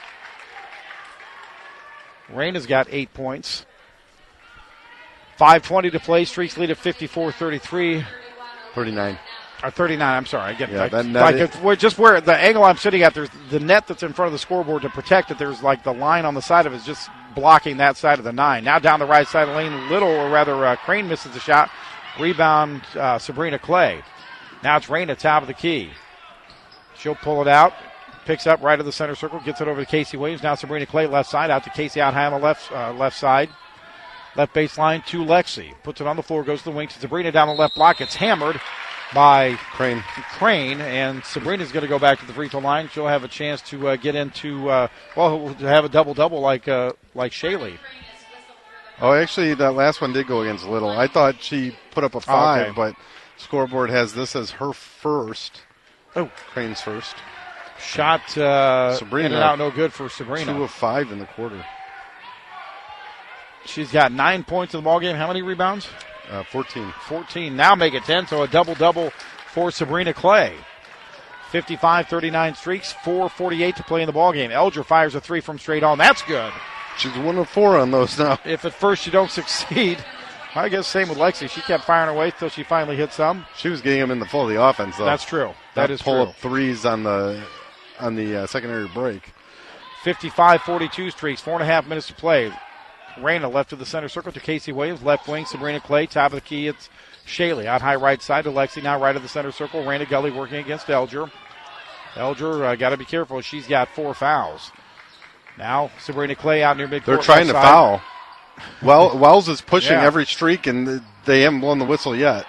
Raina's got eight points. five twenty to play. Streaks lead at fifty-four thirty-three. thirty-nine. Or thirty-nine, I'm sorry. I get Yeah, like, that net like is- it's where- just where the angle I'm sitting at, there's the net that's in front of the scoreboard to protect it. There's like the line on the side of it is just blocking that side of the nine. Now down the right side of the lane, Little, or rather uh, Crane misses the shot. Rebound, uh, Sabrina Clay. Now it's Raina, top of the key. She'll pull it out. Picks up right of the center circle, gets it over to Casey Williams. Now Sabrina Clay left side, out to Casey out high on the left, uh, left side. Left baseline to Lexi. Puts it on the floor, goes to the wing to Sabrina down the left block. It's hammered by Crane. Crane, and Sabrina's going to go back to the free throw line. She'll have a chance to uh, get into, uh, well, to have a double-double like uh, like Shaley. Oh, actually, that last one did go against Little. I thought she put up a five, okay. but scoreboard has this as her first. Oh, Crane's first. Shot uh, Sabrina. in and out, no good for Sabrina. Two of five in the quarter. She's got nine points in the ballgame. How many rebounds? Uh, fourteen. fourteen. Now make it ten, so a double-double for Sabrina Clay. fifty-five thirty-nine Streaks, four forty-eight to play in the ballgame. Elger fires a three from straight on. That's good. She's one of four on those now. If at first you don't succeed, I guess same with Lexi. She kept firing away until she finally hit some. She was getting them in the flow of the offense, though. That's true. That Not is pull true. up threes on the on the uh, secondary break. fifty-five forty-two Streaks, four and a half minutes to play. Reyna left of the center circle to Casey Williams. Left wing, Sabrina Clay. Top of the key, it's Shaley. Out high right side to Lexi. Now right of the center circle. Reyna Gully working against Elger. Elger uh, got to be careful. She's got four fouls. Now Sabrina Clay out near midcourt. They're trying to side. foul. Well, Wells is pushing Yeah. every streak, and they haven't blown the whistle yet.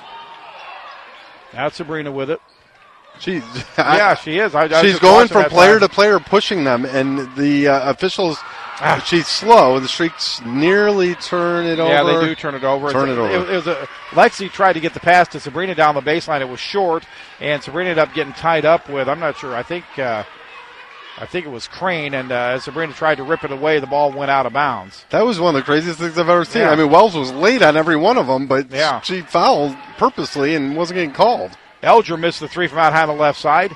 Now Sabrina with it. She's yeah, she is. I, I she's just going watching from that player time. to player, pushing them, and the uh, officials. Ah. She's slow. The streaks nearly turn it over. Yeah, they do turn it over. Turn It's it a- over. It, it was a, Lexi tried to get the pass to Sabrina down the baseline. It was short, and Sabrina ended up getting tied up with. I'm not sure. I think. Uh, I think it was Crane, and uh, as Sabrina tried to rip it away, the ball went out of bounds. That was one of the craziest things I've ever seen. Yeah. I mean, Wells was late on every one of them, but Yeah. she fouled purposely and wasn't getting called. Elger missed the three from out high on the left side.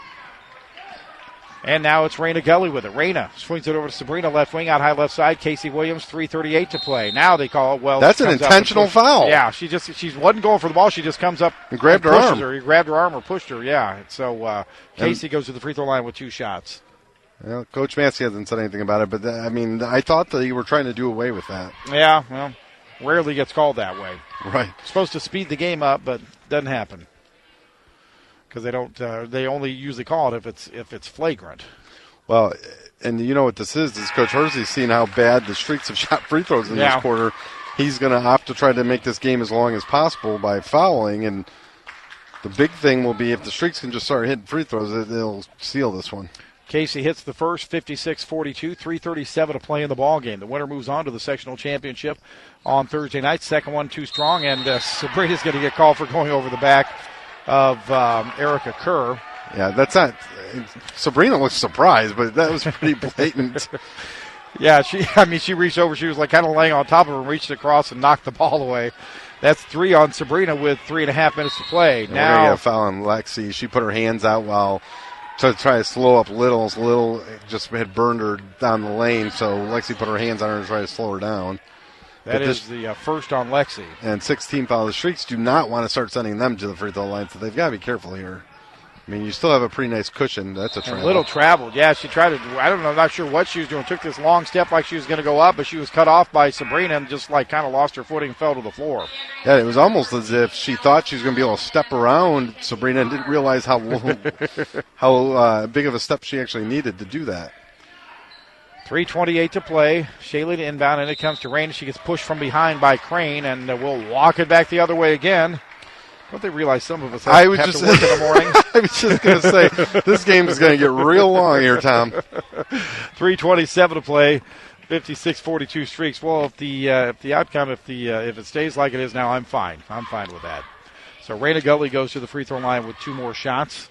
And now it's Reyna Gully with it. Reyna swings it over to Sabrina, left wing, out high left side. Casey Williams, three thirty-eight to play. Now they call it Wells. That's an comes up and intentional pushes- foul. Yeah, she just she wasn't going for the ball. She just comes up And grabbed and her pushes arm. Her. He grabbed her arm or pushed her. Yeah. So uh, Casey goes to the free throw line with two shots. Well, Coach Massey hasn't said anything about it, but uh, I mean, I thought that you were trying to do away with that. Yeah. Well, rarely gets called that way. Right. Supposed to speed the game up, but doesn't happen because they don't. Uh, they only usually call it if it's if it's flagrant. Well, and you know what this is? Is Coach Hersey's seen how bad the streaks have shot free throws in Yeah. this quarter. He's going to opt to try to make this game as long as possible by fouling, and the big thing will be if the streaks can just start hitting free throws, it- it'll seal this one. Casey hits the first, fifty-six forty-two, three thirty-seven to play in the ball game. The winner moves on to the sectional championship on Thursday night. Second one too strong, and uh, Sabrina's going to get called for going over the back of um, Erica Kerr. Yeah, that's not. Sabrina looks surprised, but that was pretty blatant. Yeah, she. I mean, she reached over. She was like kind of laying on top of him, reached across and knocked the ball away. That's three on Sabrina with three and a half minutes to play. Now, Now, we're gonna get a foul on Lexi. She put her hands out while to try to slow up Little's. Little just had burned her down the lane, so Lexi put her hands on her to try to slow her down. that But is this- the uh, first on Lexi. And sixteen foul. The Streaks do not want to start sending them to the free throw line, so they've got to be careful here. I mean, you still have a pretty nice cushion. That's a And travel. Little traveled. Yeah, she tried to. I don't know. Not sure what she was doing. Took this long step like she was going to go up, but she was cut off by Sabrina and just like kind of lost her footing and fell to the floor. Yeah, it was almost as if she thought she was going to be able to step around Sabrina and didn't realize how how uh, big of a step she actually needed to do that. three twenty-eight to play. Shaylee to inbound, and it comes to Rain. She gets pushed from behind by Crane, and uh, we'll walk it back the other way again. Don't they realize some of us have, I was have just to work in the morning? I was just going to say this game is going to get real long here, Tom. three twenty-seven to play. fifty-six forty-two Streaks. Well, if the uh, if the outcome, if the uh, if it stays like it is now, I'm fine. I'm fine with that. So Reyna Gully goes to the free throw line with two more shots.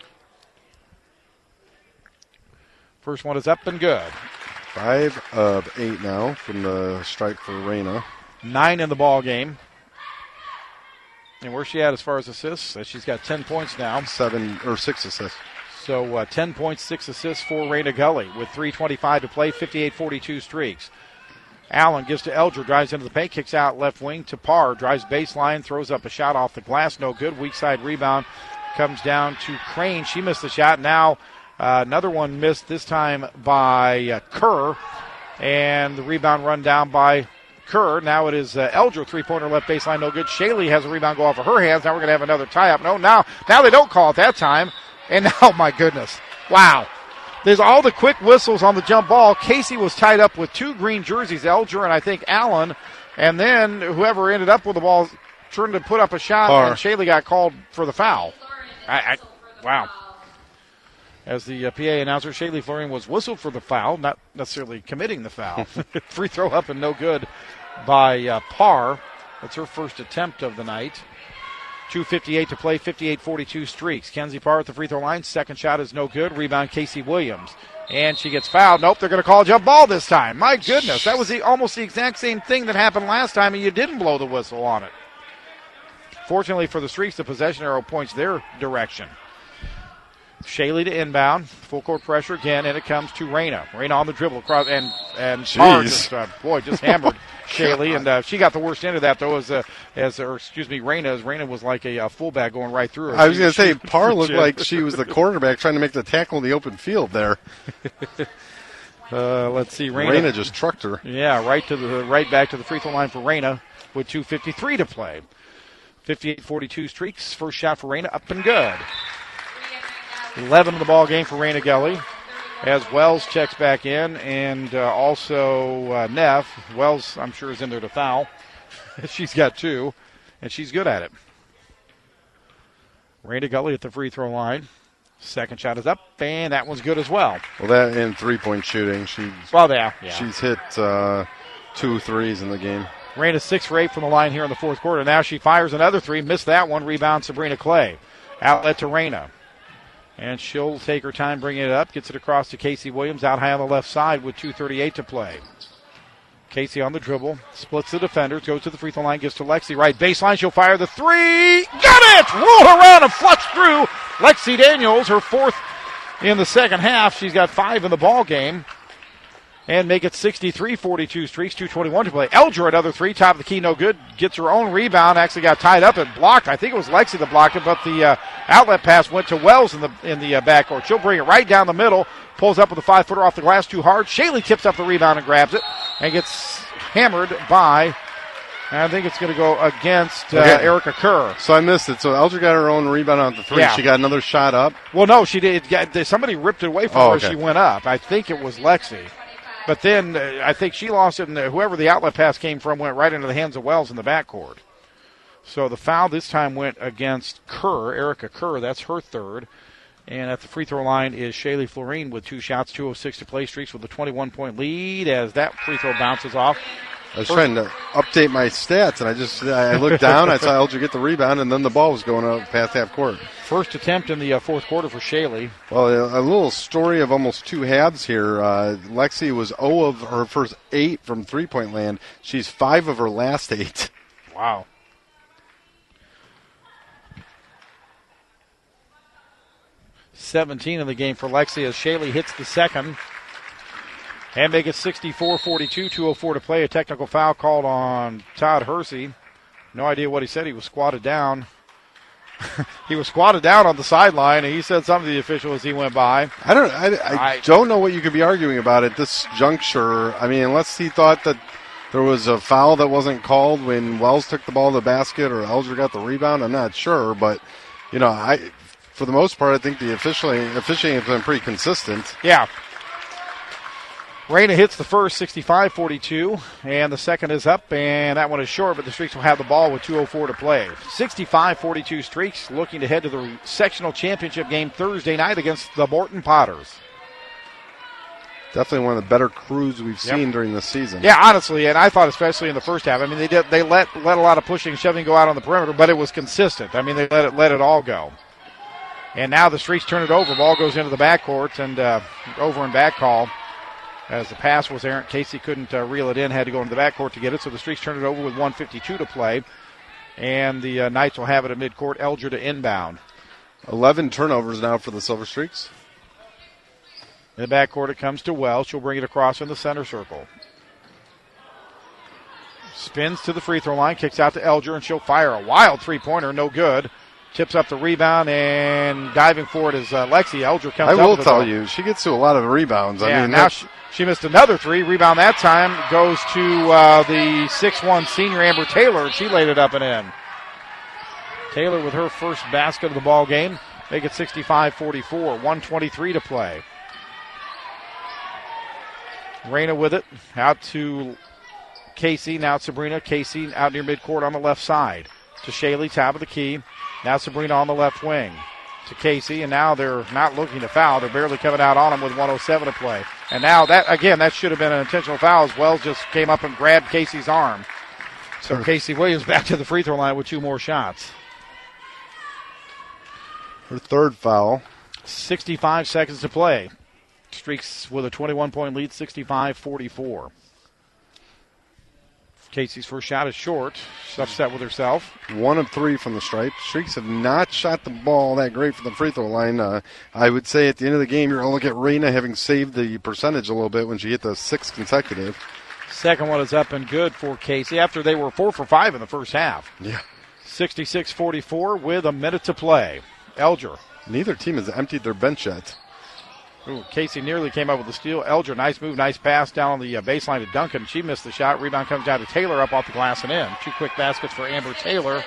First one is up and good. Five of eight now from the strike for Reyna. Nine in the ball game. And where's she at as far as assists? Uh, She's got ten points now. Seven or six assists. So uh, ten points, six assists for Reyna Gully with three twenty-five to play, fifty-eight forty-two Streaks. Allen gives to Elger, drives into the paint, kicks out left wing to Parr, drives baseline, throws up a shot off the glass, no good. Weak side rebound comes down to Crane. She missed the shot. Now uh, another one missed, this time by uh, Kerr, and the rebound run down by Kerr. Now it is uh, Elger, three-pointer left baseline, no good. Shaley has a rebound go off of her hands. Now we're going to have another tie-up. No, now, now they don't call it that time. And now, oh my goodness, wow. There's all the quick whistles on the jump ball. Casey was tied up with two green jerseys, Elger and I think Allen. And then whoever ended up with the ball turned to put up a shot, Parr. and Shaley got called for the foul. I, I, wow. As the uh, P A announcer, Shaley Florian was whistled for the foul, not necessarily committing the foul. Free throw up and no good by uh, Parr. That's her first attempt of the night. two fifty-eight to play, fifty-eight forty-two Streaks. Kenzie Parr at the free throw line. Second shot is no good. Rebound Casey Williams. And she gets fouled. Nope, they're going to call a jump ball this time. My goodness, that was the, almost the exact same thing that happened last time, and you didn't blow the whistle on it. Fortunately for the Streaks, the possession arrow points their direction. Shaley to inbound. Full court pressure again, and it comes to Reyna. Reyna on the dribble across, and and Parr just, uh, boy, just hammered Shaley, and uh, she got the worst end of that though. As uh, as or excuse me, Reyna. As Reyna was like a uh, fullback going right through her. I was She- going to say, she- Parr looked she- like she was the quarterback trying to make the tackle in the open field there. Uh, let's see, Raina. Raina just trucked her. Yeah, right to the right back to the free throw line for Raina with two fifty-three to play. fifty-eight forty-two Streaks. First shot for Raina, up and good. eleven in the ball game for Raina Gelly. As Wells checks back in, and uh, also uh, Neff. Wells, I'm sure, is in there to foul. She's got two, and she's good at it. Raina Gully at the free throw line. Second shot is up, and that one's good as well. Well, that and three-point shooting. She's, well, yeah, yeah. She's hit uh, two threes in the game. Raina six for eight from the line here in the fourth quarter. Now she fires another three, missed that one. Rebound Sabrina Clay. Outlet to Raina. And she'll take her time bringing it up. Gets it across to Casey Williams out high on the left side with two thirty-eight to play. Casey on the dribble. Splits the defenders. Goes to the free throw line. Gives to Lexi. Right baseline. She'll fire the three. Got it! Roll around and flush through. Lexi Daniels, her fourth in the second half. She's got five in the ball game. And make it sixty-three forty-two Streaks. two twenty-one to play. Elger, another three. Top of the key, no good. Gets her own rebound. Actually got tied up and blocked. I think it was Lexi that blocked it, but the uh, outlet pass went to Wells in the in the uh, backcourt. She'll bring it right down the middle. Pulls up with a five-footer off the glass too hard. Shaley tips up the rebound and grabs it. And gets hammered by, I think it's going to go against uh, okay. Erica Kerr. So I missed it. So Elger got her own rebound on the three. Yeah. She got another shot up. Well, no, she did. Somebody ripped it away from oh, her okay. as she went up. I think it was Lexi. But then uh, I think she lost it, and uh, whoever the outlet pass came from went right into the hands of Wells in the backcourt. So the foul this time went against Kerr, Erica Kerr. That's her third. And at the free throw line is Shaylee Florine with two shots, two oh six to play. Streaks with a twenty-one point lead as that free throw bounces off. I was First, trying to update my stats, and I just I looked down, I saw Elger get the rebound, and then the ball was going up past half court. First attempt in the uh, fourth quarter for Shaylee. Well, a, a little story of almost two halves here. Uh, Lexi was zero of her first eight from three-point land. She's five of her last eight. Wow. seventeen in the game for Lexi as Shaylee hits the second. And make it sixty-four forty-two, two oh four to play. A technical foul called on Todd Hersey. No idea what he said. He was squatted down. he was squatted down on the sideline, and he said something to the official as he went by. I don't I, I, I don't know what you could be arguing about at this juncture. I mean, unless he thought that there was a foul that wasn't called when Wells took the ball to the basket or Elger got the rebound. I'm not sure, but, you know, I for the most part, I think the officiating, officiating has been pretty consistent. Yeah. Raina hits the first, sixty-five forty-two, and the second is up, and that one is short, but the Streaks will have the ball with two oh four to play. sixty-five forty-two Streaks looking to head to the sectional championship game Thursday night against the Morton Potters. Definitely one of the better crews we've yep. seen during this season. Yeah, honestly, and I thought especially in the first half. I mean, they did they let let a lot of pushing and shoving go out on the perimeter, but it was consistent. I mean, they let it let it all go. And now the Streaks turn it over. Ball goes into the backcourt, and uh, over and back call. As the pass was errant, Casey couldn't uh, reel it in, had to go into the backcourt to get it, so the Streaks turned it over with one fifty-two to play. And the uh, Knights will have it at midcourt, Elger to inbound. eleven turnovers now for the Silver Streaks. In the backcourt, it comes to Wells. She'll bring it across in the center circle. Spins to the free throw line, kicks out to Elger, and she'll fire a wild three-pointer, no good. Tips up the rebound, and diving for it is uh, Lexi. Elger comes I up will with tell it. you, she gets to a lot of rebounds. Yeah, I mean, now she, she missed another three. Rebound that time goes to uh, the six one senior Amber Taylor. She laid it up and in. Taylor with her first basket of the ball game. Make it sixty-five forty-four. one twenty-three to play. Raina with it. Out to Casey. Now Sabrina. Casey out near midcourt on the left side. To Shaylee, top of the key. Now Sabrina on the left wing to Casey, and now they're not looking to foul. They're barely coming out on him with one oh seven to play. And now that, again, that should have been an intentional foul as Wells just came up and grabbed Casey's arm. So Casey Williams back to the free throw line with two more shots. Her third foul. sixty-five seconds to play. Streaks with a twenty-one point lead, sixty-five forty-four. Casey's first shot is short. She's upset with herself. One of three from the stripe. Streaks have not shot the ball that great from the free throw line. Uh, I would say at the end of the game, you're going to look at Raina having saved the percentage a little bit when she hit the six consecutive. Second one is up and good for Casey after they were four for five in the first half. Yeah. sixty-six forty-four with a minute to play. Elger. Neither team has emptied their bench yet. Ooh, Casey nearly came up with the steal. Elger, nice move, nice pass down on the uh, baseline to Duncan. She missed the shot. Rebound comes down to Taylor up off the glass and in. Two quick baskets for Amber Taylor.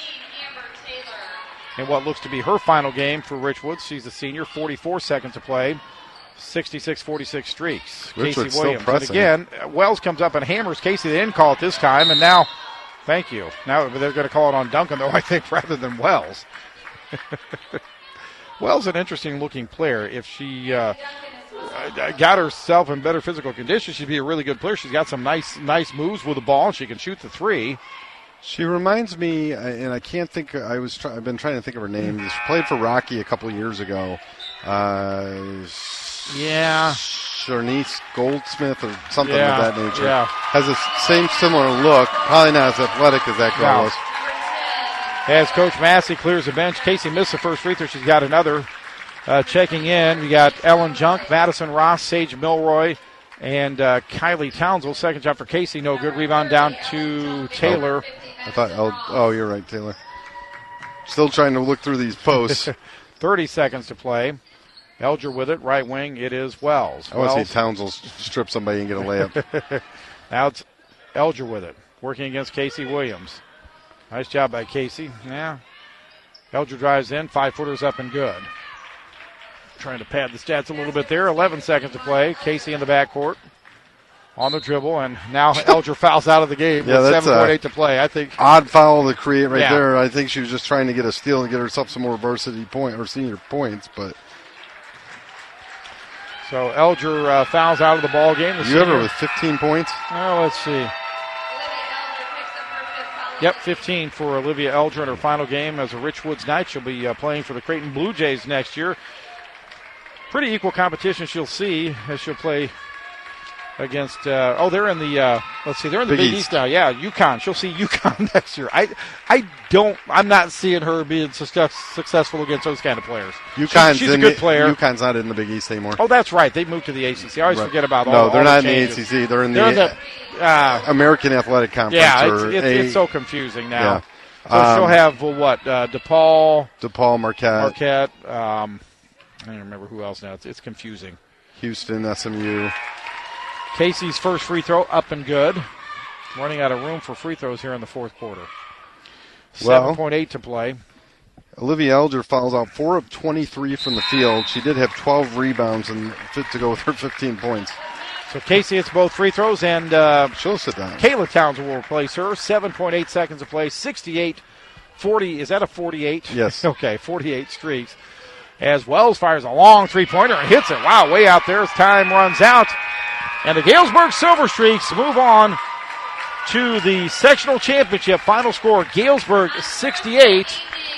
In what looks to be her final game for Richwoods. She's a senior, forty-four seconds to play. sixty-six forty-six streaks. Richwood's Casey still Williams. And pressing. again, Wells comes up and hammers Casey. They didn't call it this time, and now, thank you. Now they're going to call it on Duncan, though, I think, rather than Wells. Wells an interesting-looking player. If she uh, got herself in better physical condition, she'd be a really good player. She's got some nice nice moves with the ball, and she can shoot the three. She reminds me, and I can't think. I was. Try, I've been trying to think of her name. She played for Rocky a couple of years ago. Uh, yeah, Sharnice Goldsmith or something yeah, of that nature. Yeah, has the same similar look. Probably not as athletic as that girl no. is. As Coach Massey clears the bench, Casey missed the first free throw. She's got another. Uh, checking in, we got Ellen Junk, Madison Ross, Sage Milroy, and uh, Kylie Townsville. Second shot for Casey, no good. Rebound down to Taylor. Oh, I thought. Oh, oh, you're right, Taylor. Still trying to look through these posts. thirty seconds to play. Elger with it, right wing. It is Wells. I want to Wells. see Townsville strip somebody and get a layup. Now it's Elger with it, working against Casey Williams. Nice job by Casey. Yeah. Elger drives in, five footers up and good. Trying to pad the stats a little bit there. eleven seconds to play. Casey in the backcourt on the dribble, and now Elger fouls out of the game Yeah, with that's seven point eight a to play. I think odd foul to create right Yeah. there. I think she was just trying to get a steal and get herself some more varsity point or senior points. But so. Elger uh, fouls out of the ball game. The you ever senior- with fifteen points? Oh, let's see. Yep, fifteen for Olivia Elger in her final game as a Richwoods Knight. She'll be uh, playing for the Creighton Blue Jays next year. Pretty equal competition she'll see as she'll play against, uh, oh, they're in the, uh, let's see, they're in the Big Big, East. East now. Yeah, UConn. She'll see UConn next year. I I don't, I'm not seeing her being success, successful against those kind of players. UConn's She, she's a in good the- player. UConn's not in the Big East anymore. Oh, that's right. They moved to the A C C. I always Right. forget about all No, they're all not the in the changes. A C C. They're in the, They're in the uh, American Athletic Conference. Yeah, it's, or it's, A- it's so confusing now. Yeah. So Um, she'll have, well, what, uh, DePaul, DePaul, Marquette, Marquette, um, I don't remember who else now. It's, it's confusing. Houston, S M U. Casey's first free throw up and good. Running out of room for free throws here in the fourth quarter. Well- seven point eight to play. Olivia Elger fouls out four of twenty-three from the field. She did have twelve rebounds and fit to go with her fifteen points. So Casey hits both free throws, and uh, she'll sit down. Kayla Townsend will replace her. seven point eight seconds to play. sixty-eight forty. Is that a forty-eight? Yes. Okay, forty-eight streaks. As Wells fires a long three-pointer and hits it. Wow, way out there as time runs out. And the Galesburg Silver Streaks move on to the sectional championship. Final score, Galesburg sixty-eight,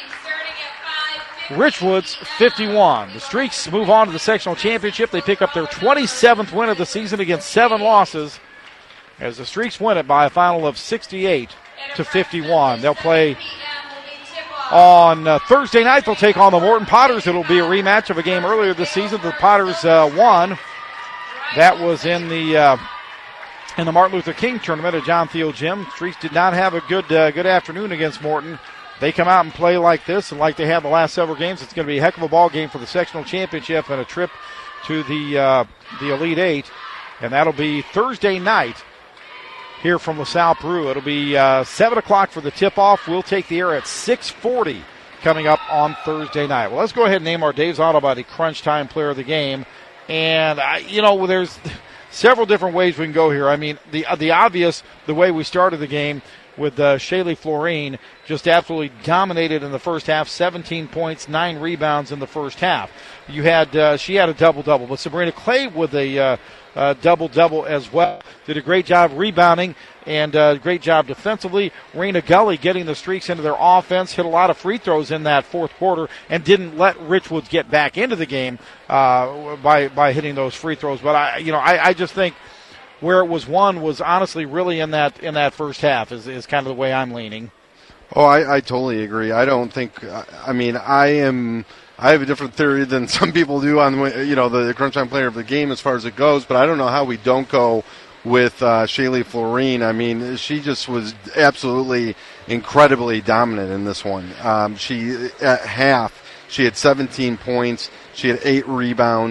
Richwoods fifty-one. The Streaks move on to the sectional championship. They pick up their twenty-seventh win of the season against seven losses as the Streaks win it by a final of sixty-eight to fifty-one. They'll play on uh, Thursday night. They'll take on the Morton Potters. It'll be a rematch of a game earlier this season. The Potters uh, won. That was in the uh, in the Martin Luther King tournament at John Thiel Gym. Streaks did not have a good uh, good afternoon against Morton. They come out and play like this and like they have the last several games. It's going to be a heck of a ball game for the sectional championship and a trip to the uh, the Elite Eight. And that'll be Thursday night here from LaSalle, Peru. It'll be uh, seven o'clock for the tip-off. We'll take the air at six forty coming up on Thursday night. Well, let's go ahead and name our Dave's Auto Body Crunch Time Player of the Game. And, I, you know, there's several different ways we can go here. I mean, the the obvious, the way we started the game with uh, Shaylee Florine, just absolutely dominated in the first half, seventeen points, nine rebounds in the first half. You had uh, she had a double-double, but Sabrina Clay with a uh, uh, double-double as well. Did a great job rebounding and a uh, great job defensively. Raina Gully getting the Streaks into their offense, hit a lot of free throws in that fourth quarter and didn't let Richwoods get back into the game uh, by by hitting those free throws. But I, you know, I, I just think where it was won was honestly really in that in that first half is, is kind of the way I'm leaning. Oh, I, I totally agree. I don't think. I mean, I am. I have a different theory than some people do on you know the crunch time player of the game as far as it goes. But I don't know how we don't go with uh, Shaylee Florine. I mean, she just was absolutely incredibly dominant in this one. Um, she at half she had seventeen points. She had eight rebounds.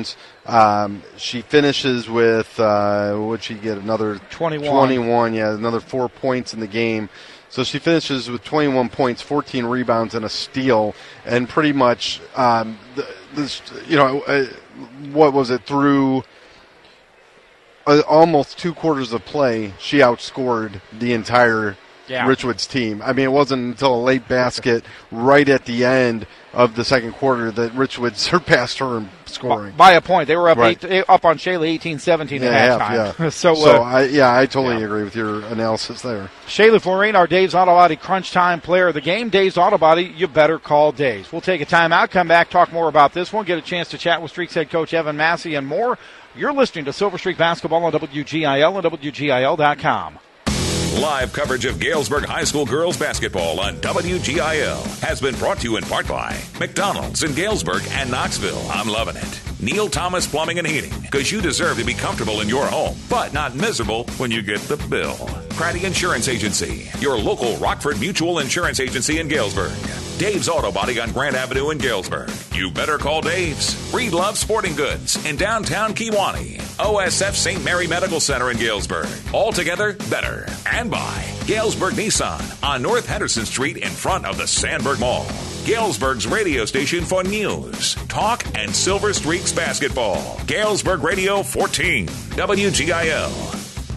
Um, she finishes with, uh, would she get another twenty-one. twenty-one, yeah, another four points in the game. So she finishes with twenty-one points, fourteen rebounds, and a steal, and pretty much, um, this, you know, uh, what was it, through uh, almost two quarters of play, she outscored the entire Yeah. Richwood's team. I mean, it wasn't until a late basket right at the end of the second quarter that Richwood surpassed her in scoring. By a point. They were up Right. eight, up on Shaylee eighteen seventeen Yeah, at half, halftime. yeah. so, so uh, I, yeah, I totally agree with your analysis there. Shaylee Florine, our Dave's Auto Body Crunch Time player of the game. Dave's Auto Body, you better call Dave's. We'll take a timeout, come back, talk more about this one, get a chance to chat with Streaks head coach Evan Massey and more. You're listening to Silver Streak Basketball on W G I L and W G I L dot com. Live coverage of Galesburg High School girls basketball on W G I L has been brought to you in part by McDonald's in Galesburg and Knoxville. I'm loving it. Neil Thomas Plumbing and Heating, because you deserve to be comfortable in your home, but not miserable when you get the bill. Craddy Insurance Agency, your local Rockford Mutual Insurance Agency in Galesburg. Dave's Auto Body on Grant Avenue in Galesburg. You better call Dave's. Reed Love Sporting Goods in downtown Kewanee. O S F Saint Mary Medical Center in Galesburg. Altogether better. And by Galesburg Nissan on North Henderson Street in front of the Sandburg Mall. Galesburg's radio station for news, talk, and Silver Streaks basketball. Galesburg Radio fourteen, W G I L.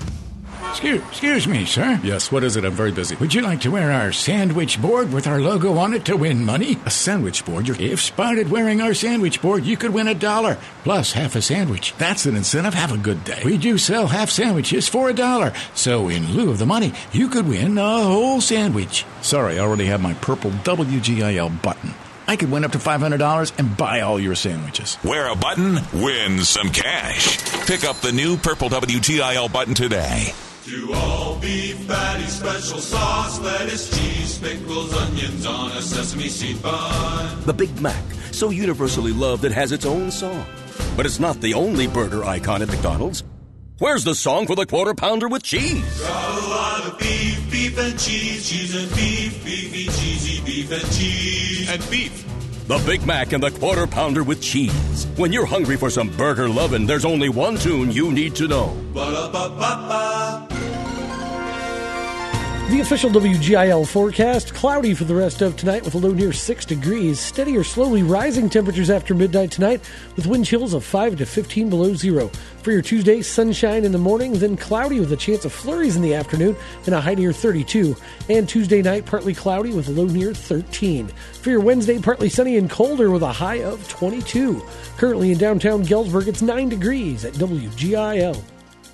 Excuse, excuse me, sir. Yes, what is it? I'm very busy. Would you like to wear our sandwich board with our logo on it to win money? A sandwich board? You're... If spotted wearing our sandwich board, you could win a dollar, plus half a sandwich. That's an incentive. Have a good day. We do sell half sandwiches for a dollar, so in lieu of the money, you could win a whole sandwich. Sorry, I already have my purple W G I L button. I could win up to five hundred dollars and buy all your sandwiches. Wear a button, win some cash. Pick up the new purple W G I L button today. To all beef patty, special sauce, lettuce, cheese, pickles, onions on a sesame seed bun. The Big Mac, so universally loved it has its own song. But it's not the only burger icon at McDonald's. Where's the song for the Quarter Pounder with cheese? Got a lot of beef, beef and cheese, cheese and beef, beefy, cheesy, beef and cheese. And beef. The Big Mac and the Quarter Pounder with cheese. When you're hungry for some burger lovin', there's only one tune you need to know. Ba-da-ba-ba-ba. The official W G I L forecast, cloudy for the rest of tonight with a low near six degrees. Steady or slowly rising temperatures after midnight tonight with wind chills of five to fifteen below zero. For your Tuesday, sunshine in the morning, then cloudy with a chance of flurries in the afternoon and a high near thirty-two. And Tuesday night, partly cloudy with a low near thirteen. For your Wednesday, partly sunny and colder with a high of twenty-two. Currently in downtown Galesburg, it's nine degrees at W G I L.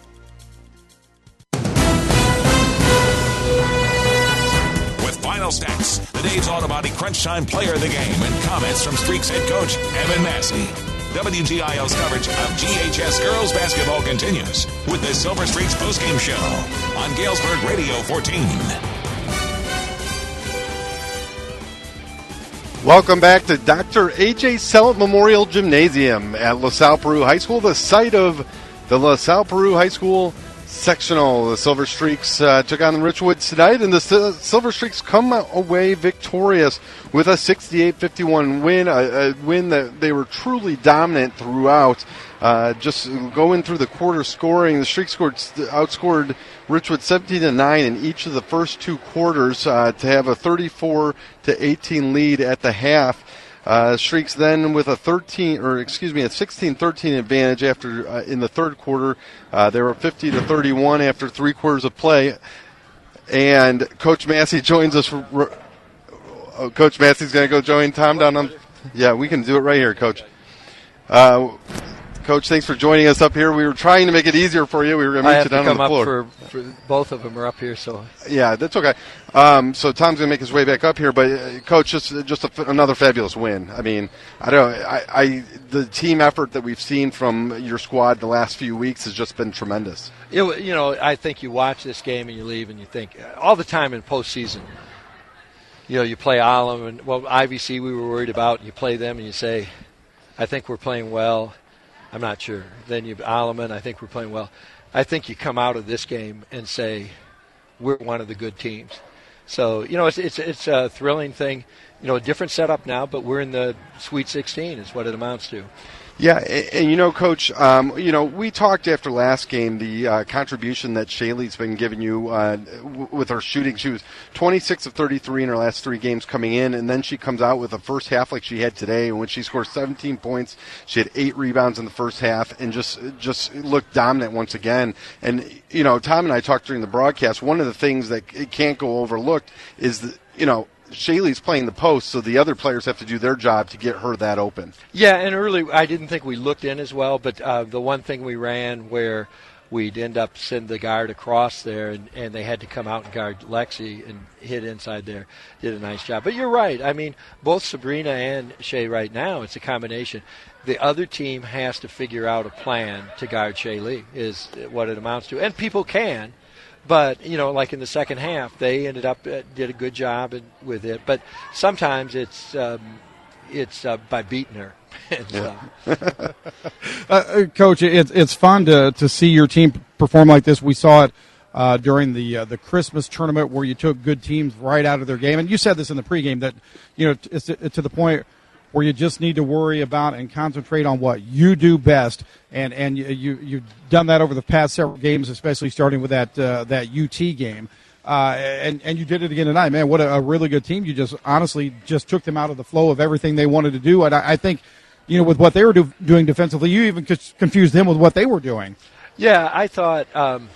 Final stats, the Dave's Auto Body Crunch Time player of the game, and comments from Streaks head coach Evan Massey. W G I L's coverage of G H S girls basketball continues with the Silver Streaks postgame show on Galesburg Radio fourteen. Welcome back to Doctor A J Sellett Memorial Gymnasium at LaSalle Peru High School, the site of the LaSalle Peru High School sectional. The Silver Streaks uh, took on the Richwoods tonight, and the S- Silver Streaks come away victorious with a sixty-eight fifty-one win, a, a win that they were truly dominant throughout. Uh, just going through the quarter scoring, the Streaks scored, outscored Richwood seventeen to nine in each of the first two quarters uh, to have a thirty-four to eighteen lead at the half. Uh, Streaks then with a thirteen, or excuse me, a sixteen thirteen advantage after uh, in the third quarter. Uh, they were fifty to thirty-one after three quarters of play. And Coach Massey joins us. For, uh, Coach Massey's going to go join Tom down on. Yeah, we can do it right here, Coach. Uh, Coach, thanks for joining us up here. We were trying to make it easier for you. We were going to meet you down on the floor. I have to come up for, for both of them are up here, so. Yeah, that's okay. Um, so Tom's going to make his way back up here, but uh, Coach, just just a, another fabulous win. I mean, I don't. I, I the team effort that we've seen from your squad the last few weeks has just been tremendous. It, you know, I think you watch this game and you leave and you think all the time in postseason. You know, you play Alum and well, I V C we were worried about. And you play them and you say, I think we're playing well. I'm not sure. Then you Alleman, I think we're playing well. I think you come out of this game and say, we're one of the good teams. So, you know, it's it's it's a thrilling thing. You know, a different setup now, but we're in the Sweet sixteen is what it amounts to. Yeah, and, and you know, Coach, um, you know, we talked after last game the uh, contribution that Shaylee's been giving you uh, w- with her shooting. She was twenty-six of thirty-three in her last three games coming in, and then she comes out with a first half like she had today, when she scored seventeen points. She had eight rebounds in the first half, and just just looked dominant once again. And you know, Tom and I talked during the broadcast. One of the things that it can't go overlooked is that, you know, Shaylee's playing the post, so the other players have to do their job to get her that open. Yeah, and early I didn't think we looked in as well, but uh, the one thing we ran where we'd end up send the guard across there, and, and they had to come out and guard Lexi and hit inside there, did a nice job. But you're right. I mean, both Sabrina and Shay right now, it's a combination. The other team has to figure out a plan to guard Shaylee is what it amounts to. And people can. But, you know, like in the second half, they ended up, uh, did a good job in, with it. But sometimes it's um, it's uh, by beating her. Yeah. uh, Coach, it's it's fun to, to see your team perform like this. We saw it uh, during the uh, the Christmas tournament where you took good teams right out of their game. And you said this in the pregame that, you know, t- it's to, to the point where you just need to worry about and concentrate on what you do best, and and you, you you've done that over the past several games, especially starting with that uh, that U T game, uh, and and you did it again tonight, man. What a, a really good team! You just honestly just took them out of the flow of everything they wanted to do, and I, I think, you know, with what they were do, doing defensively, you even confused them with what they were doing. Yeah, I thought, um,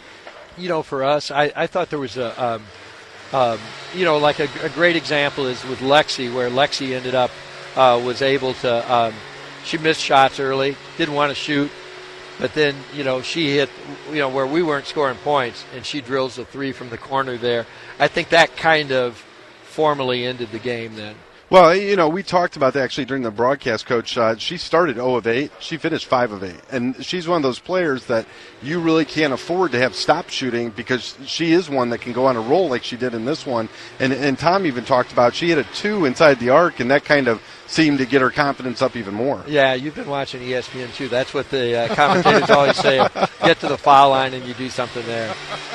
you know, for us, I, I thought there was a, um, um, you know, like a, a great example is with Lexi, where Lexi ended up. Uh, was able to, um, she missed shots early, didn't want to shoot, but then, you know, she hit, you know, where we weren't scoring points, and she drills a three from the corner there. I think that kind of formally ended the game then. Well, you know, we talked about that actually during the broadcast, Coach. Uh, she started zero of eight. She finished five of eight. And she's one of those players that you really can't afford to have stop shooting, because she is one that can go on a roll like she did in this one. And, and Tom even talked about she hit a two inside the arc, and that kind of seemed to get her confidence up even more. Yeah, you've been watching E S P N too. That's what the uh, commentators always say. Get to the foul line and you do something there.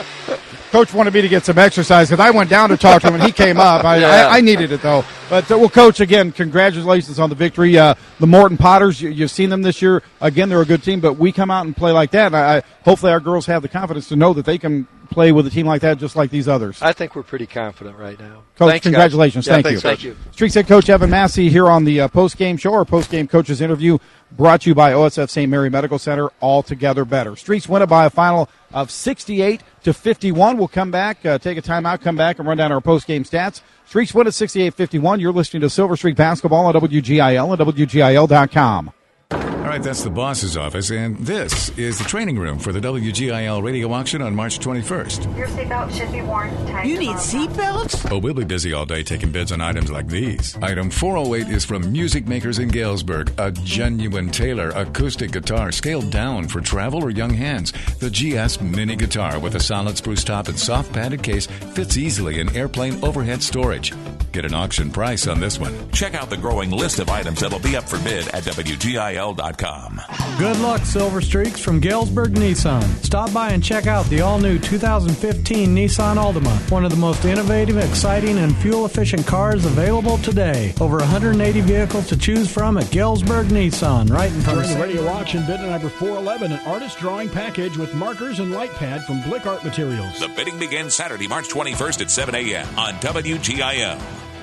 Coach wanted me to get some exercise because I went down to talk to him and he came up. I, yeah. I, I needed it though. But uh, well, Coach, again, congratulations on the victory. Uh, the Morton Potters, you, you've seen them this year. Again, they're a good team, but we come out and play like that. And I, I hopefully our girls have the confidence to know that they can play with a team like that, just like these others. I think we're pretty confident right now. Coach, thanks, congratulations. Yeah, Thank thanks, you. Thank you. Streaks head coach Evan Massey here on the uh, post-game show, or post-game coaches interview, brought to you by O S F Saint Mary Medical Center. All together better. Streaks win it by a final of sixty-eight to fifty-one. We'll come back, uh, take a timeout, come back, and run down our post-game stats. Streaks win at sixty-eight fifty-one. You're listening to Silver Streak Basketball on W G I L and W G I L dot com. All right, that's the boss's office, and this is the training room for the W G I L radio auction on March twenty-first. Your seatbelt should be worn. Time you need seatbelts? Oh, we'll be busy all day taking bids on items like these. Item four oh eight is from Music Makers in Galesburg, a genuine Taylor acoustic guitar scaled down for travel or young hands. The G S Mini Guitar with a solid spruce top and soft padded case fits easily in airplane overhead storage. Get an auction price on this one. Check out the growing list of items that'll be up for bid at W G I L dot com. Good luck, Silver Streaks from Galesburg Nissan. Stop by and check out the all-new two thousand fifteen Nissan Altima, one of the most innovative, exciting, and fuel-efficient cars available today. Over one hundred eighty vehicles to choose from at Galesburg Nissan, right in front of During the radio auction, bid number four eleven, an artist drawing package with markers and light pad from Blick Art Materials. The bidding begins Saturday, March twenty-first at seven a.m. on W G I L.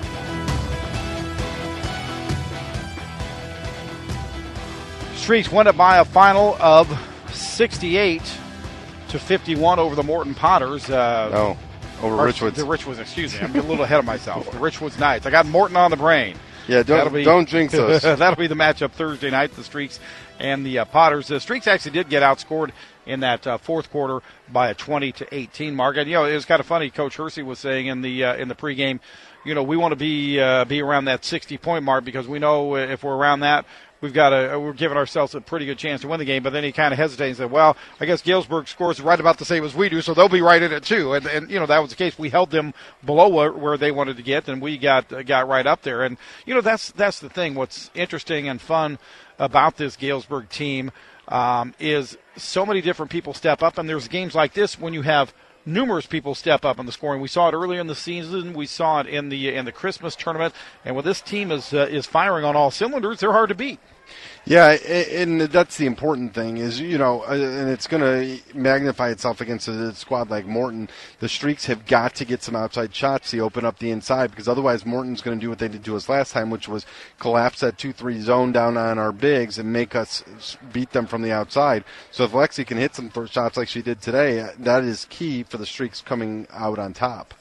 Streaks win it by a final of sixty-eight to fifty-one over the Morton Potters. Uh, oh, over or, Richwoods. The Richwoods, excuse me. I'm getting a little ahead of myself. The Richwoods Knights. I got Morton on the brain. Yeah, don't, be, don't jinx us. That'll be the matchup Thursday night, the Streaks and the uh, Potters. The Streaks actually did get outscored in that uh, fourth quarter by a twenty to eighteen mark. And, you know, it was kind of funny. Coach Hersey was saying in the uh, in the pregame, you know, we want to be uh, be around that sixty-point mark because we know if we're around that, we've got a, we're giving ourselves a pretty good chance to win the game. But then he kind of hesitated and said, well, I guess Galesburg scores right about the same as we do, so they'll be right in it too. And, and you know, that was the case. We held them below where, where they wanted to get, and we got uh, got right up there. And, you know, that's that's the thing. What's interesting and fun about this Galesburg team um, is so many different people step up. And there's games like this when you have numerous people step up in the scoring. We saw it earlier in the season. We saw it in the in the Christmas tournament. And when this team is uh, is firing on all cylinders, they're hard to beat. Yeah, and that's the important thing is, you know, and it's going to magnify itself against a squad like Morton. The Streaks have got to get some outside shots to open up the inside, because otherwise Morton's going to do what they did to us last time, which was collapse that two three zone down on our bigs and make us beat them from the outside. So if Lexi can hit some first shots like she did today, that is key for the Streaks coming out on top.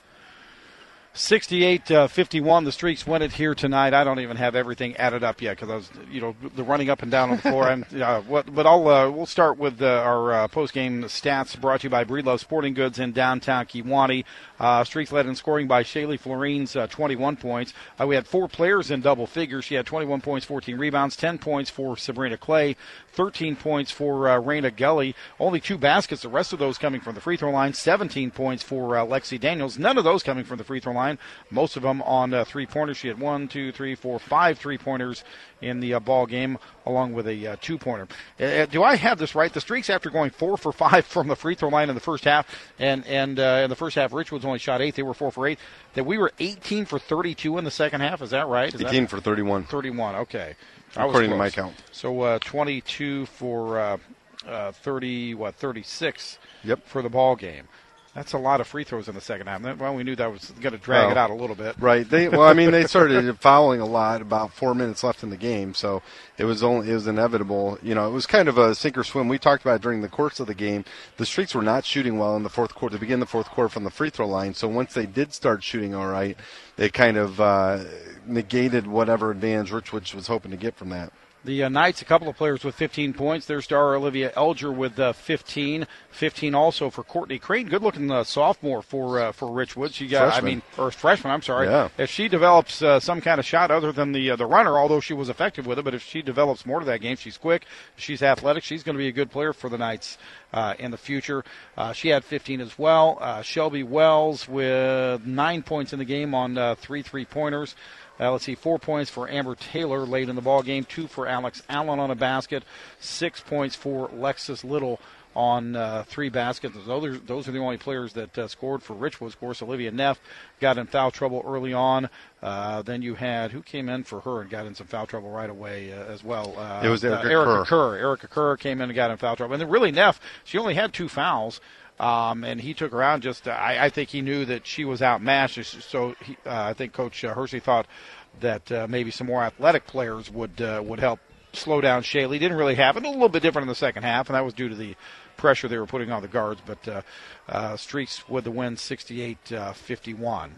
sixty-eight fifty-one, the Streaks win it here tonight. I don't even have everything added up yet because I was, you know, the running up and down on the floor. I'm, uh, what, but I'll uh, we'll start with uh, our uh, post-game stats brought to you by Breedlove Sporting Goods in downtown Kewanee. Uh, Streaks led in scoring by Shaylee Florines, uh, twenty-one points. Uh, we had four players in double figures. She had twenty-one points, fourteen rebounds, ten points for Sabrina Clay, thirteen points for uh, Raina Gelly. Only two baskets, the rest of those coming from the free throw line. seventeen points for uh, Lexi Daniels. None of those coming from the free throw line. Most of them on uh, three-pointers. She had one, two, three, four, five three-pointers in the uh, ball game, along with a uh, two-pointer. Uh, do I have this right? The Streaks, after going four for five from the free throw line in the first half, and and uh, in the first half, Richwoods only shot eight. They were four for eight. That we were eighteen for thirty-two in the second half. Is that right? Is eighteen that, for thirty-one. thirty-one. Okay. According to my count. So uh, twenty-two for uh, uh, thirty. What thirty-six? Yep. For the ball game. That's a lot of free throws in the second half. Well, we knew that was going to drag well, it out a little bit. Right. They well, I mean, they started fouling a lot. About four minutes left in the game, so it was only it was inevitable. You know, it was kind of a sink or swim. We talked about it during the course of the game. The Streaks were not shooting well in the fourth quarter. To begin the fourth quarter from the free throw line. So once they did start shooting all right, they kind of uh, negated whatever advantage Richwoods was hoping to get from that. The uh, Knights, a couple of players with fifteen points. Their star, Olivia Elger, with uh, fifteen. fifteen also for Courtney Crane. Good-looking uh, sophomore for uh, for Richwoods. She got, freshman. I mean, or freshman. I'm sorry. Yeah. If she develops uh, some kind of shot other than the uh, the runner, although she was effective with it, but if she develops more to that game, she's quick, she's athletic, she's going to be a good player for the Knights uh, in the future. Uh, she had fifteen as well. Uh, Shelby Wells with nine points in the game on uh, three three-pointers. Uh, let's see, four points for Amber Taylor late in the ball game, two for Alex Allen on a basket, six points for Lexus Little on uh, three baskets. Those are, those are the only players that uh, scored for Richwoods. Of course, Olivia Neff got in foul trouble early on. Uh, then you had, who came in for her and got in some foul trouble right away uh, as well? Uh, it was Erica, uh, Erica Kerr. Kerr. Erica Kerr came in and got in foul trouble. And then really Neff, she only had two fouls. Um, and he took her out. Just, uh, I, I think he knew that she was outmatched. So he, uh, I think Coach uh, Hersey thought that uh, maybe some more athletic players would uh, would help slow down Shaylee. Didn't really happen. A little bit different in the second half, and that was due to the pressure they were putting on the guards. But uh, uh, Streaks with the win, sixty-eight fifty-one.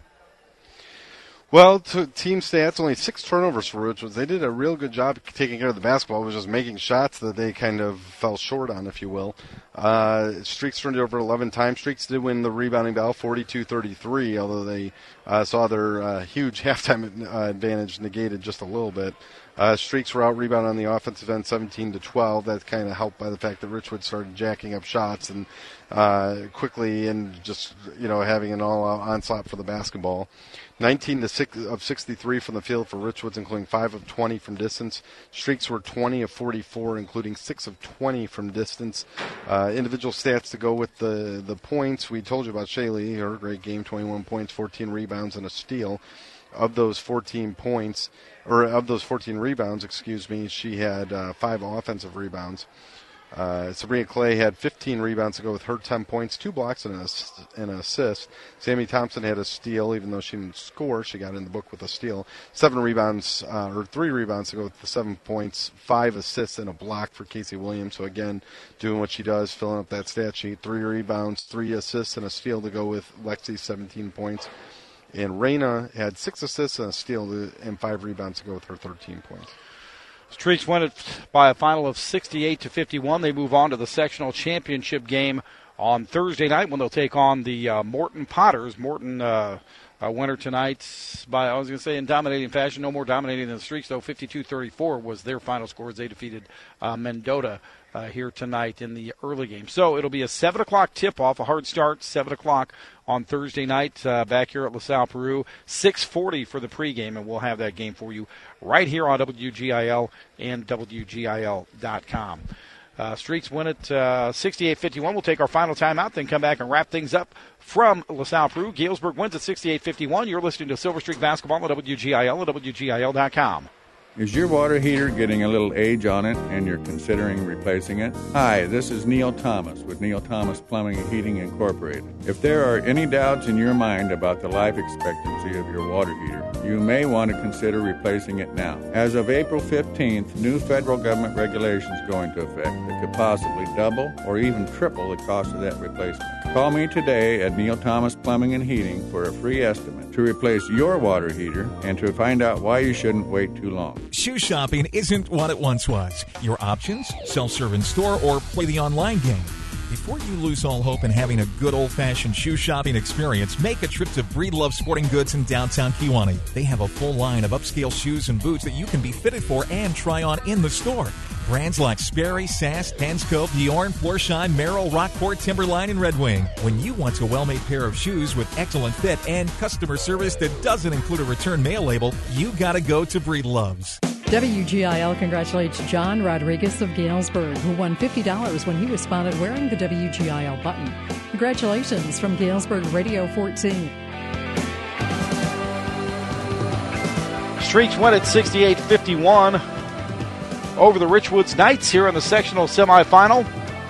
Well, to team stats, only six turnovers for Richwoods. They did a real good job taking care of the basketball. It was just making shots that they kind of fell short on, if you will. Uh, Streaks turned it over eleven times. Streaks did win the rebounding battle, forty-two thirty-three, although they uh, saw their uh, huge halftime uh, advantage negated just a little bit. Uh, Streaks were out rebounded on the offensive end, seventeen to twelve. That's kind of helped by the fact that Richwoods started jacking up shots and uh, quickly and just you know having an all-out onslaught for the basketball. nineteen to six of sixty-three from the field for Richwoods, including five of twenty from distance. Streaks were twenty of forty-four, including six of twenty from distance. Uh, individual stats to go with the the points. We told you about Shaylee, her great game, twenty-one points, fourteen rebounds, and a steal. Of those fourteen points, or of those fourteen rebounds, excuse me, she had uh, five offensive rebounds. Uh, Sabrina Clay had fifteen rebounds to go with her ten points, two blocks and, a, and an assist. Sammy Thompson had a steal, even though she didn't score. She got in the book with a steal. Seven rebounds, uh, or three rebounds to go with the seven points, five assists and a block for Casey Williams. So again, doing what she does, filling up that stat sheet. Three rebounds, three assists and a steal to go with Lexi's seventeen points. And Raina had six assists and a steal to, and five rebounds to go with her thirteen points. Streaks win it by a final of sixty-eight to fifty-one. They move on to the sectional championship game on Thursday night when they'll take on the uh, Morton Potters. Morton uh, uh, winner tonight by, I was going to say, in dominating fashion. No more dominating than the Streaks, though. fifty-two thirty-four was their final score as they defeated uh, Mendota uh, here tonight in the early game. So it'll be a seven o'clock tip-off, a hard start, seven o'clock on Thursday night uh, back here at LaSalle, Peru. six forty for the pregame, and we'll have that game for you right here on W G I L and W G I L dot com. Uh, Streaks win it uh, sixty-eight fifty-one. We'll take our final timeout, then come back and wrap things up from LaSalle, Peru. Galesburg wins at sixty-eight fifty-one. You're listening to Silver Streak Basketball on W G I L and W G I L dot com. Is your water heater getting a little age on it and you're considering replacing it? Hi, this is Neil Thomas with Neil Thomas Plumbing and Heating Incorporated. If there are any doubts in your mind about the life expectancy of your water heater, you may want to consider replacing it now. As of April fifteenth, new federal government regulations go into effect that could possibly double or even triple the cost of that replacement. Call me today at Neil Thomas Plumbing and Heating for a free estimate to replace your water heater and to find out why you shouldn't wait too long. Shoe shopping isn't what it once was. Your options, self-serve in store, or play the online game. Before you lose all hope in having a good old-fashioned shoe shopping experience, make a trip to Breedlove Sporting Goods in downtown Kewanee. They have a full line of upscale shoes and boots that you can be fitted for and try on in the store. Brands like Sperry, Sass, Hanscope, Bjorn, Florsheim, Merrill, Rockport, Timberline, and Red Wing. When you want a well-made pair of shoes with excellent fit and customer service that doesn't include a return mail label, you gotta go to Breedlove's. W G I L congratulates John Rodriguez of Galesburg, who won fifty dollars when he was spotted wearing the W G I L button. Congratulations from Galesburg Radio fourteen. Streaks win at sixty-eight fifty-one over the Richwoods Knights here in the sectional semifinal.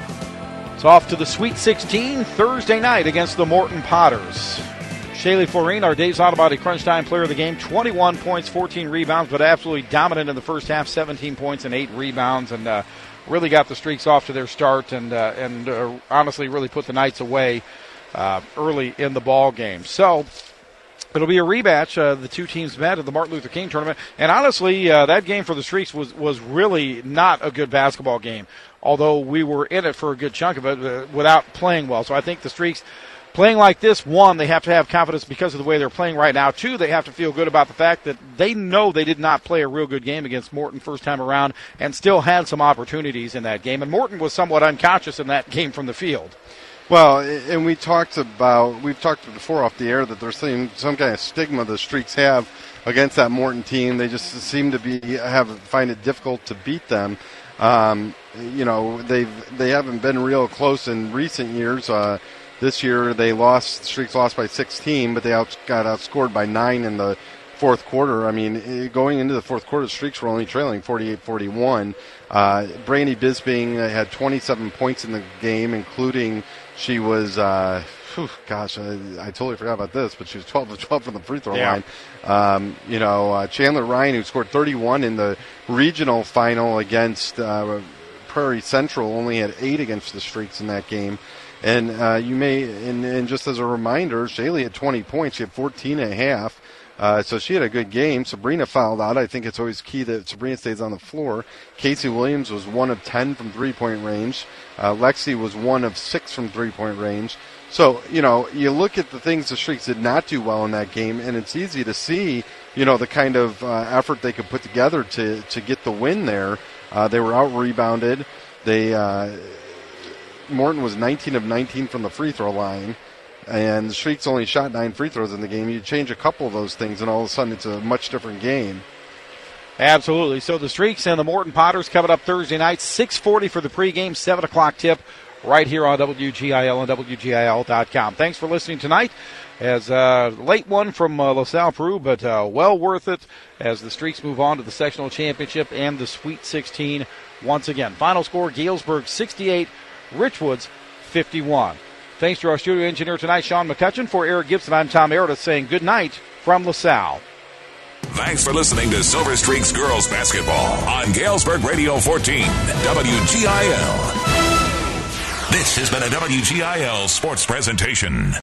It's off to the Sweet sixteen Thursday night against the Morton Potters. Shaylee Florine, our Dave's Auto Body Crunch Time player of the game, twenty-one points, fourteen rebounds, but absolutely dominant in the first half, seventeen points and eight rebounds, and uh, really got the Streaks off to their start and uh, and uh, honestly really put the Knights away uh, early in the ball game. So it'll be a rematch. Uh, the two teams met at the Martin Luther King tournament, and honestly, uh, that game for the Streaks was, was really not a good basketball game, although we were in it for a good chunk of it uh, without playing well. So I think the Streaks, playing like this, one, they have to have confidence because of the way they're playing right now. Two, they have to feel good about the fact that they know they did not play a real good game against Morton first time around and still had some opportunities in that game. And Morton was somewhat unconscious in that game from the field. Well, and we talked about, we've talked before off the air that there's some, some kind of stigma the Streaks have against that Morton team. They just seem to be have find it difficult to beat them. Um, you know, they've they haven't been real close in recent years. Uh, This year they lost, the Streaks lost by sixteen, but they out, got outscored by nine in the fourth quarter. I mean, going into the fourth quarter, the Streaks were only trailing forty-eight forty-one. Uh, Brandy Bisbing had twenty-seven points in the game, including she was, uh, whew, gosh, I, I totally forgot about this, but she was twelve of twelve from the free throw yeah. line. Um, you know, uh, Chandler Ryan, who scored thirty-one in the regional final against uh, Prairie Central, only had eight against the Streaks in that game. And uh, you may, and, and just as a reminder, Shaylee had twenty points. She had fourteen and a half. Uh, so she had a good game. Sabrina fouled out. I think it's always key that Sabrina stays on the floor. Casey Williams was one of ten from three-point range. Uh, Lexi was one of six from three-point range. So, you know, you look at the things the Streaks did not do well in that game, and it's easy to see, you know, the kind of uh, effort they could put together to, to get the win there. Uh, they were out-rebounded. They... Uh, Morton was nineteen of nineteen from the free throw line, and the Streaks only shot nine free throws in the game. You change a couple of those things, and all of a sudden it's a much different game. Absolutely. So the Streaks and the Morton Potters coming up Thursday night, six forty for the pregame, seven o'clock tip, right here on W G I L and W G I L dot com. Thanks for listening tonight. As a uh, late one from uh, LaSalle, Peru, but uh, well worth it as the Streaks move on to the sectional championship and the Sweet sixteen once again. Final score, Galesburg sixty-eight, Richwoods fifty-one. Thanks to our studio engineer tonight, Sean McCutcheon. For Eric Gibson, I'm Tom Meredith saying good night from LaSalle. Thanks for listening to Silver Streaks Girls Basketball on Galesburg Radio fourteen, W G I L. This has been a W G I L sports presentation.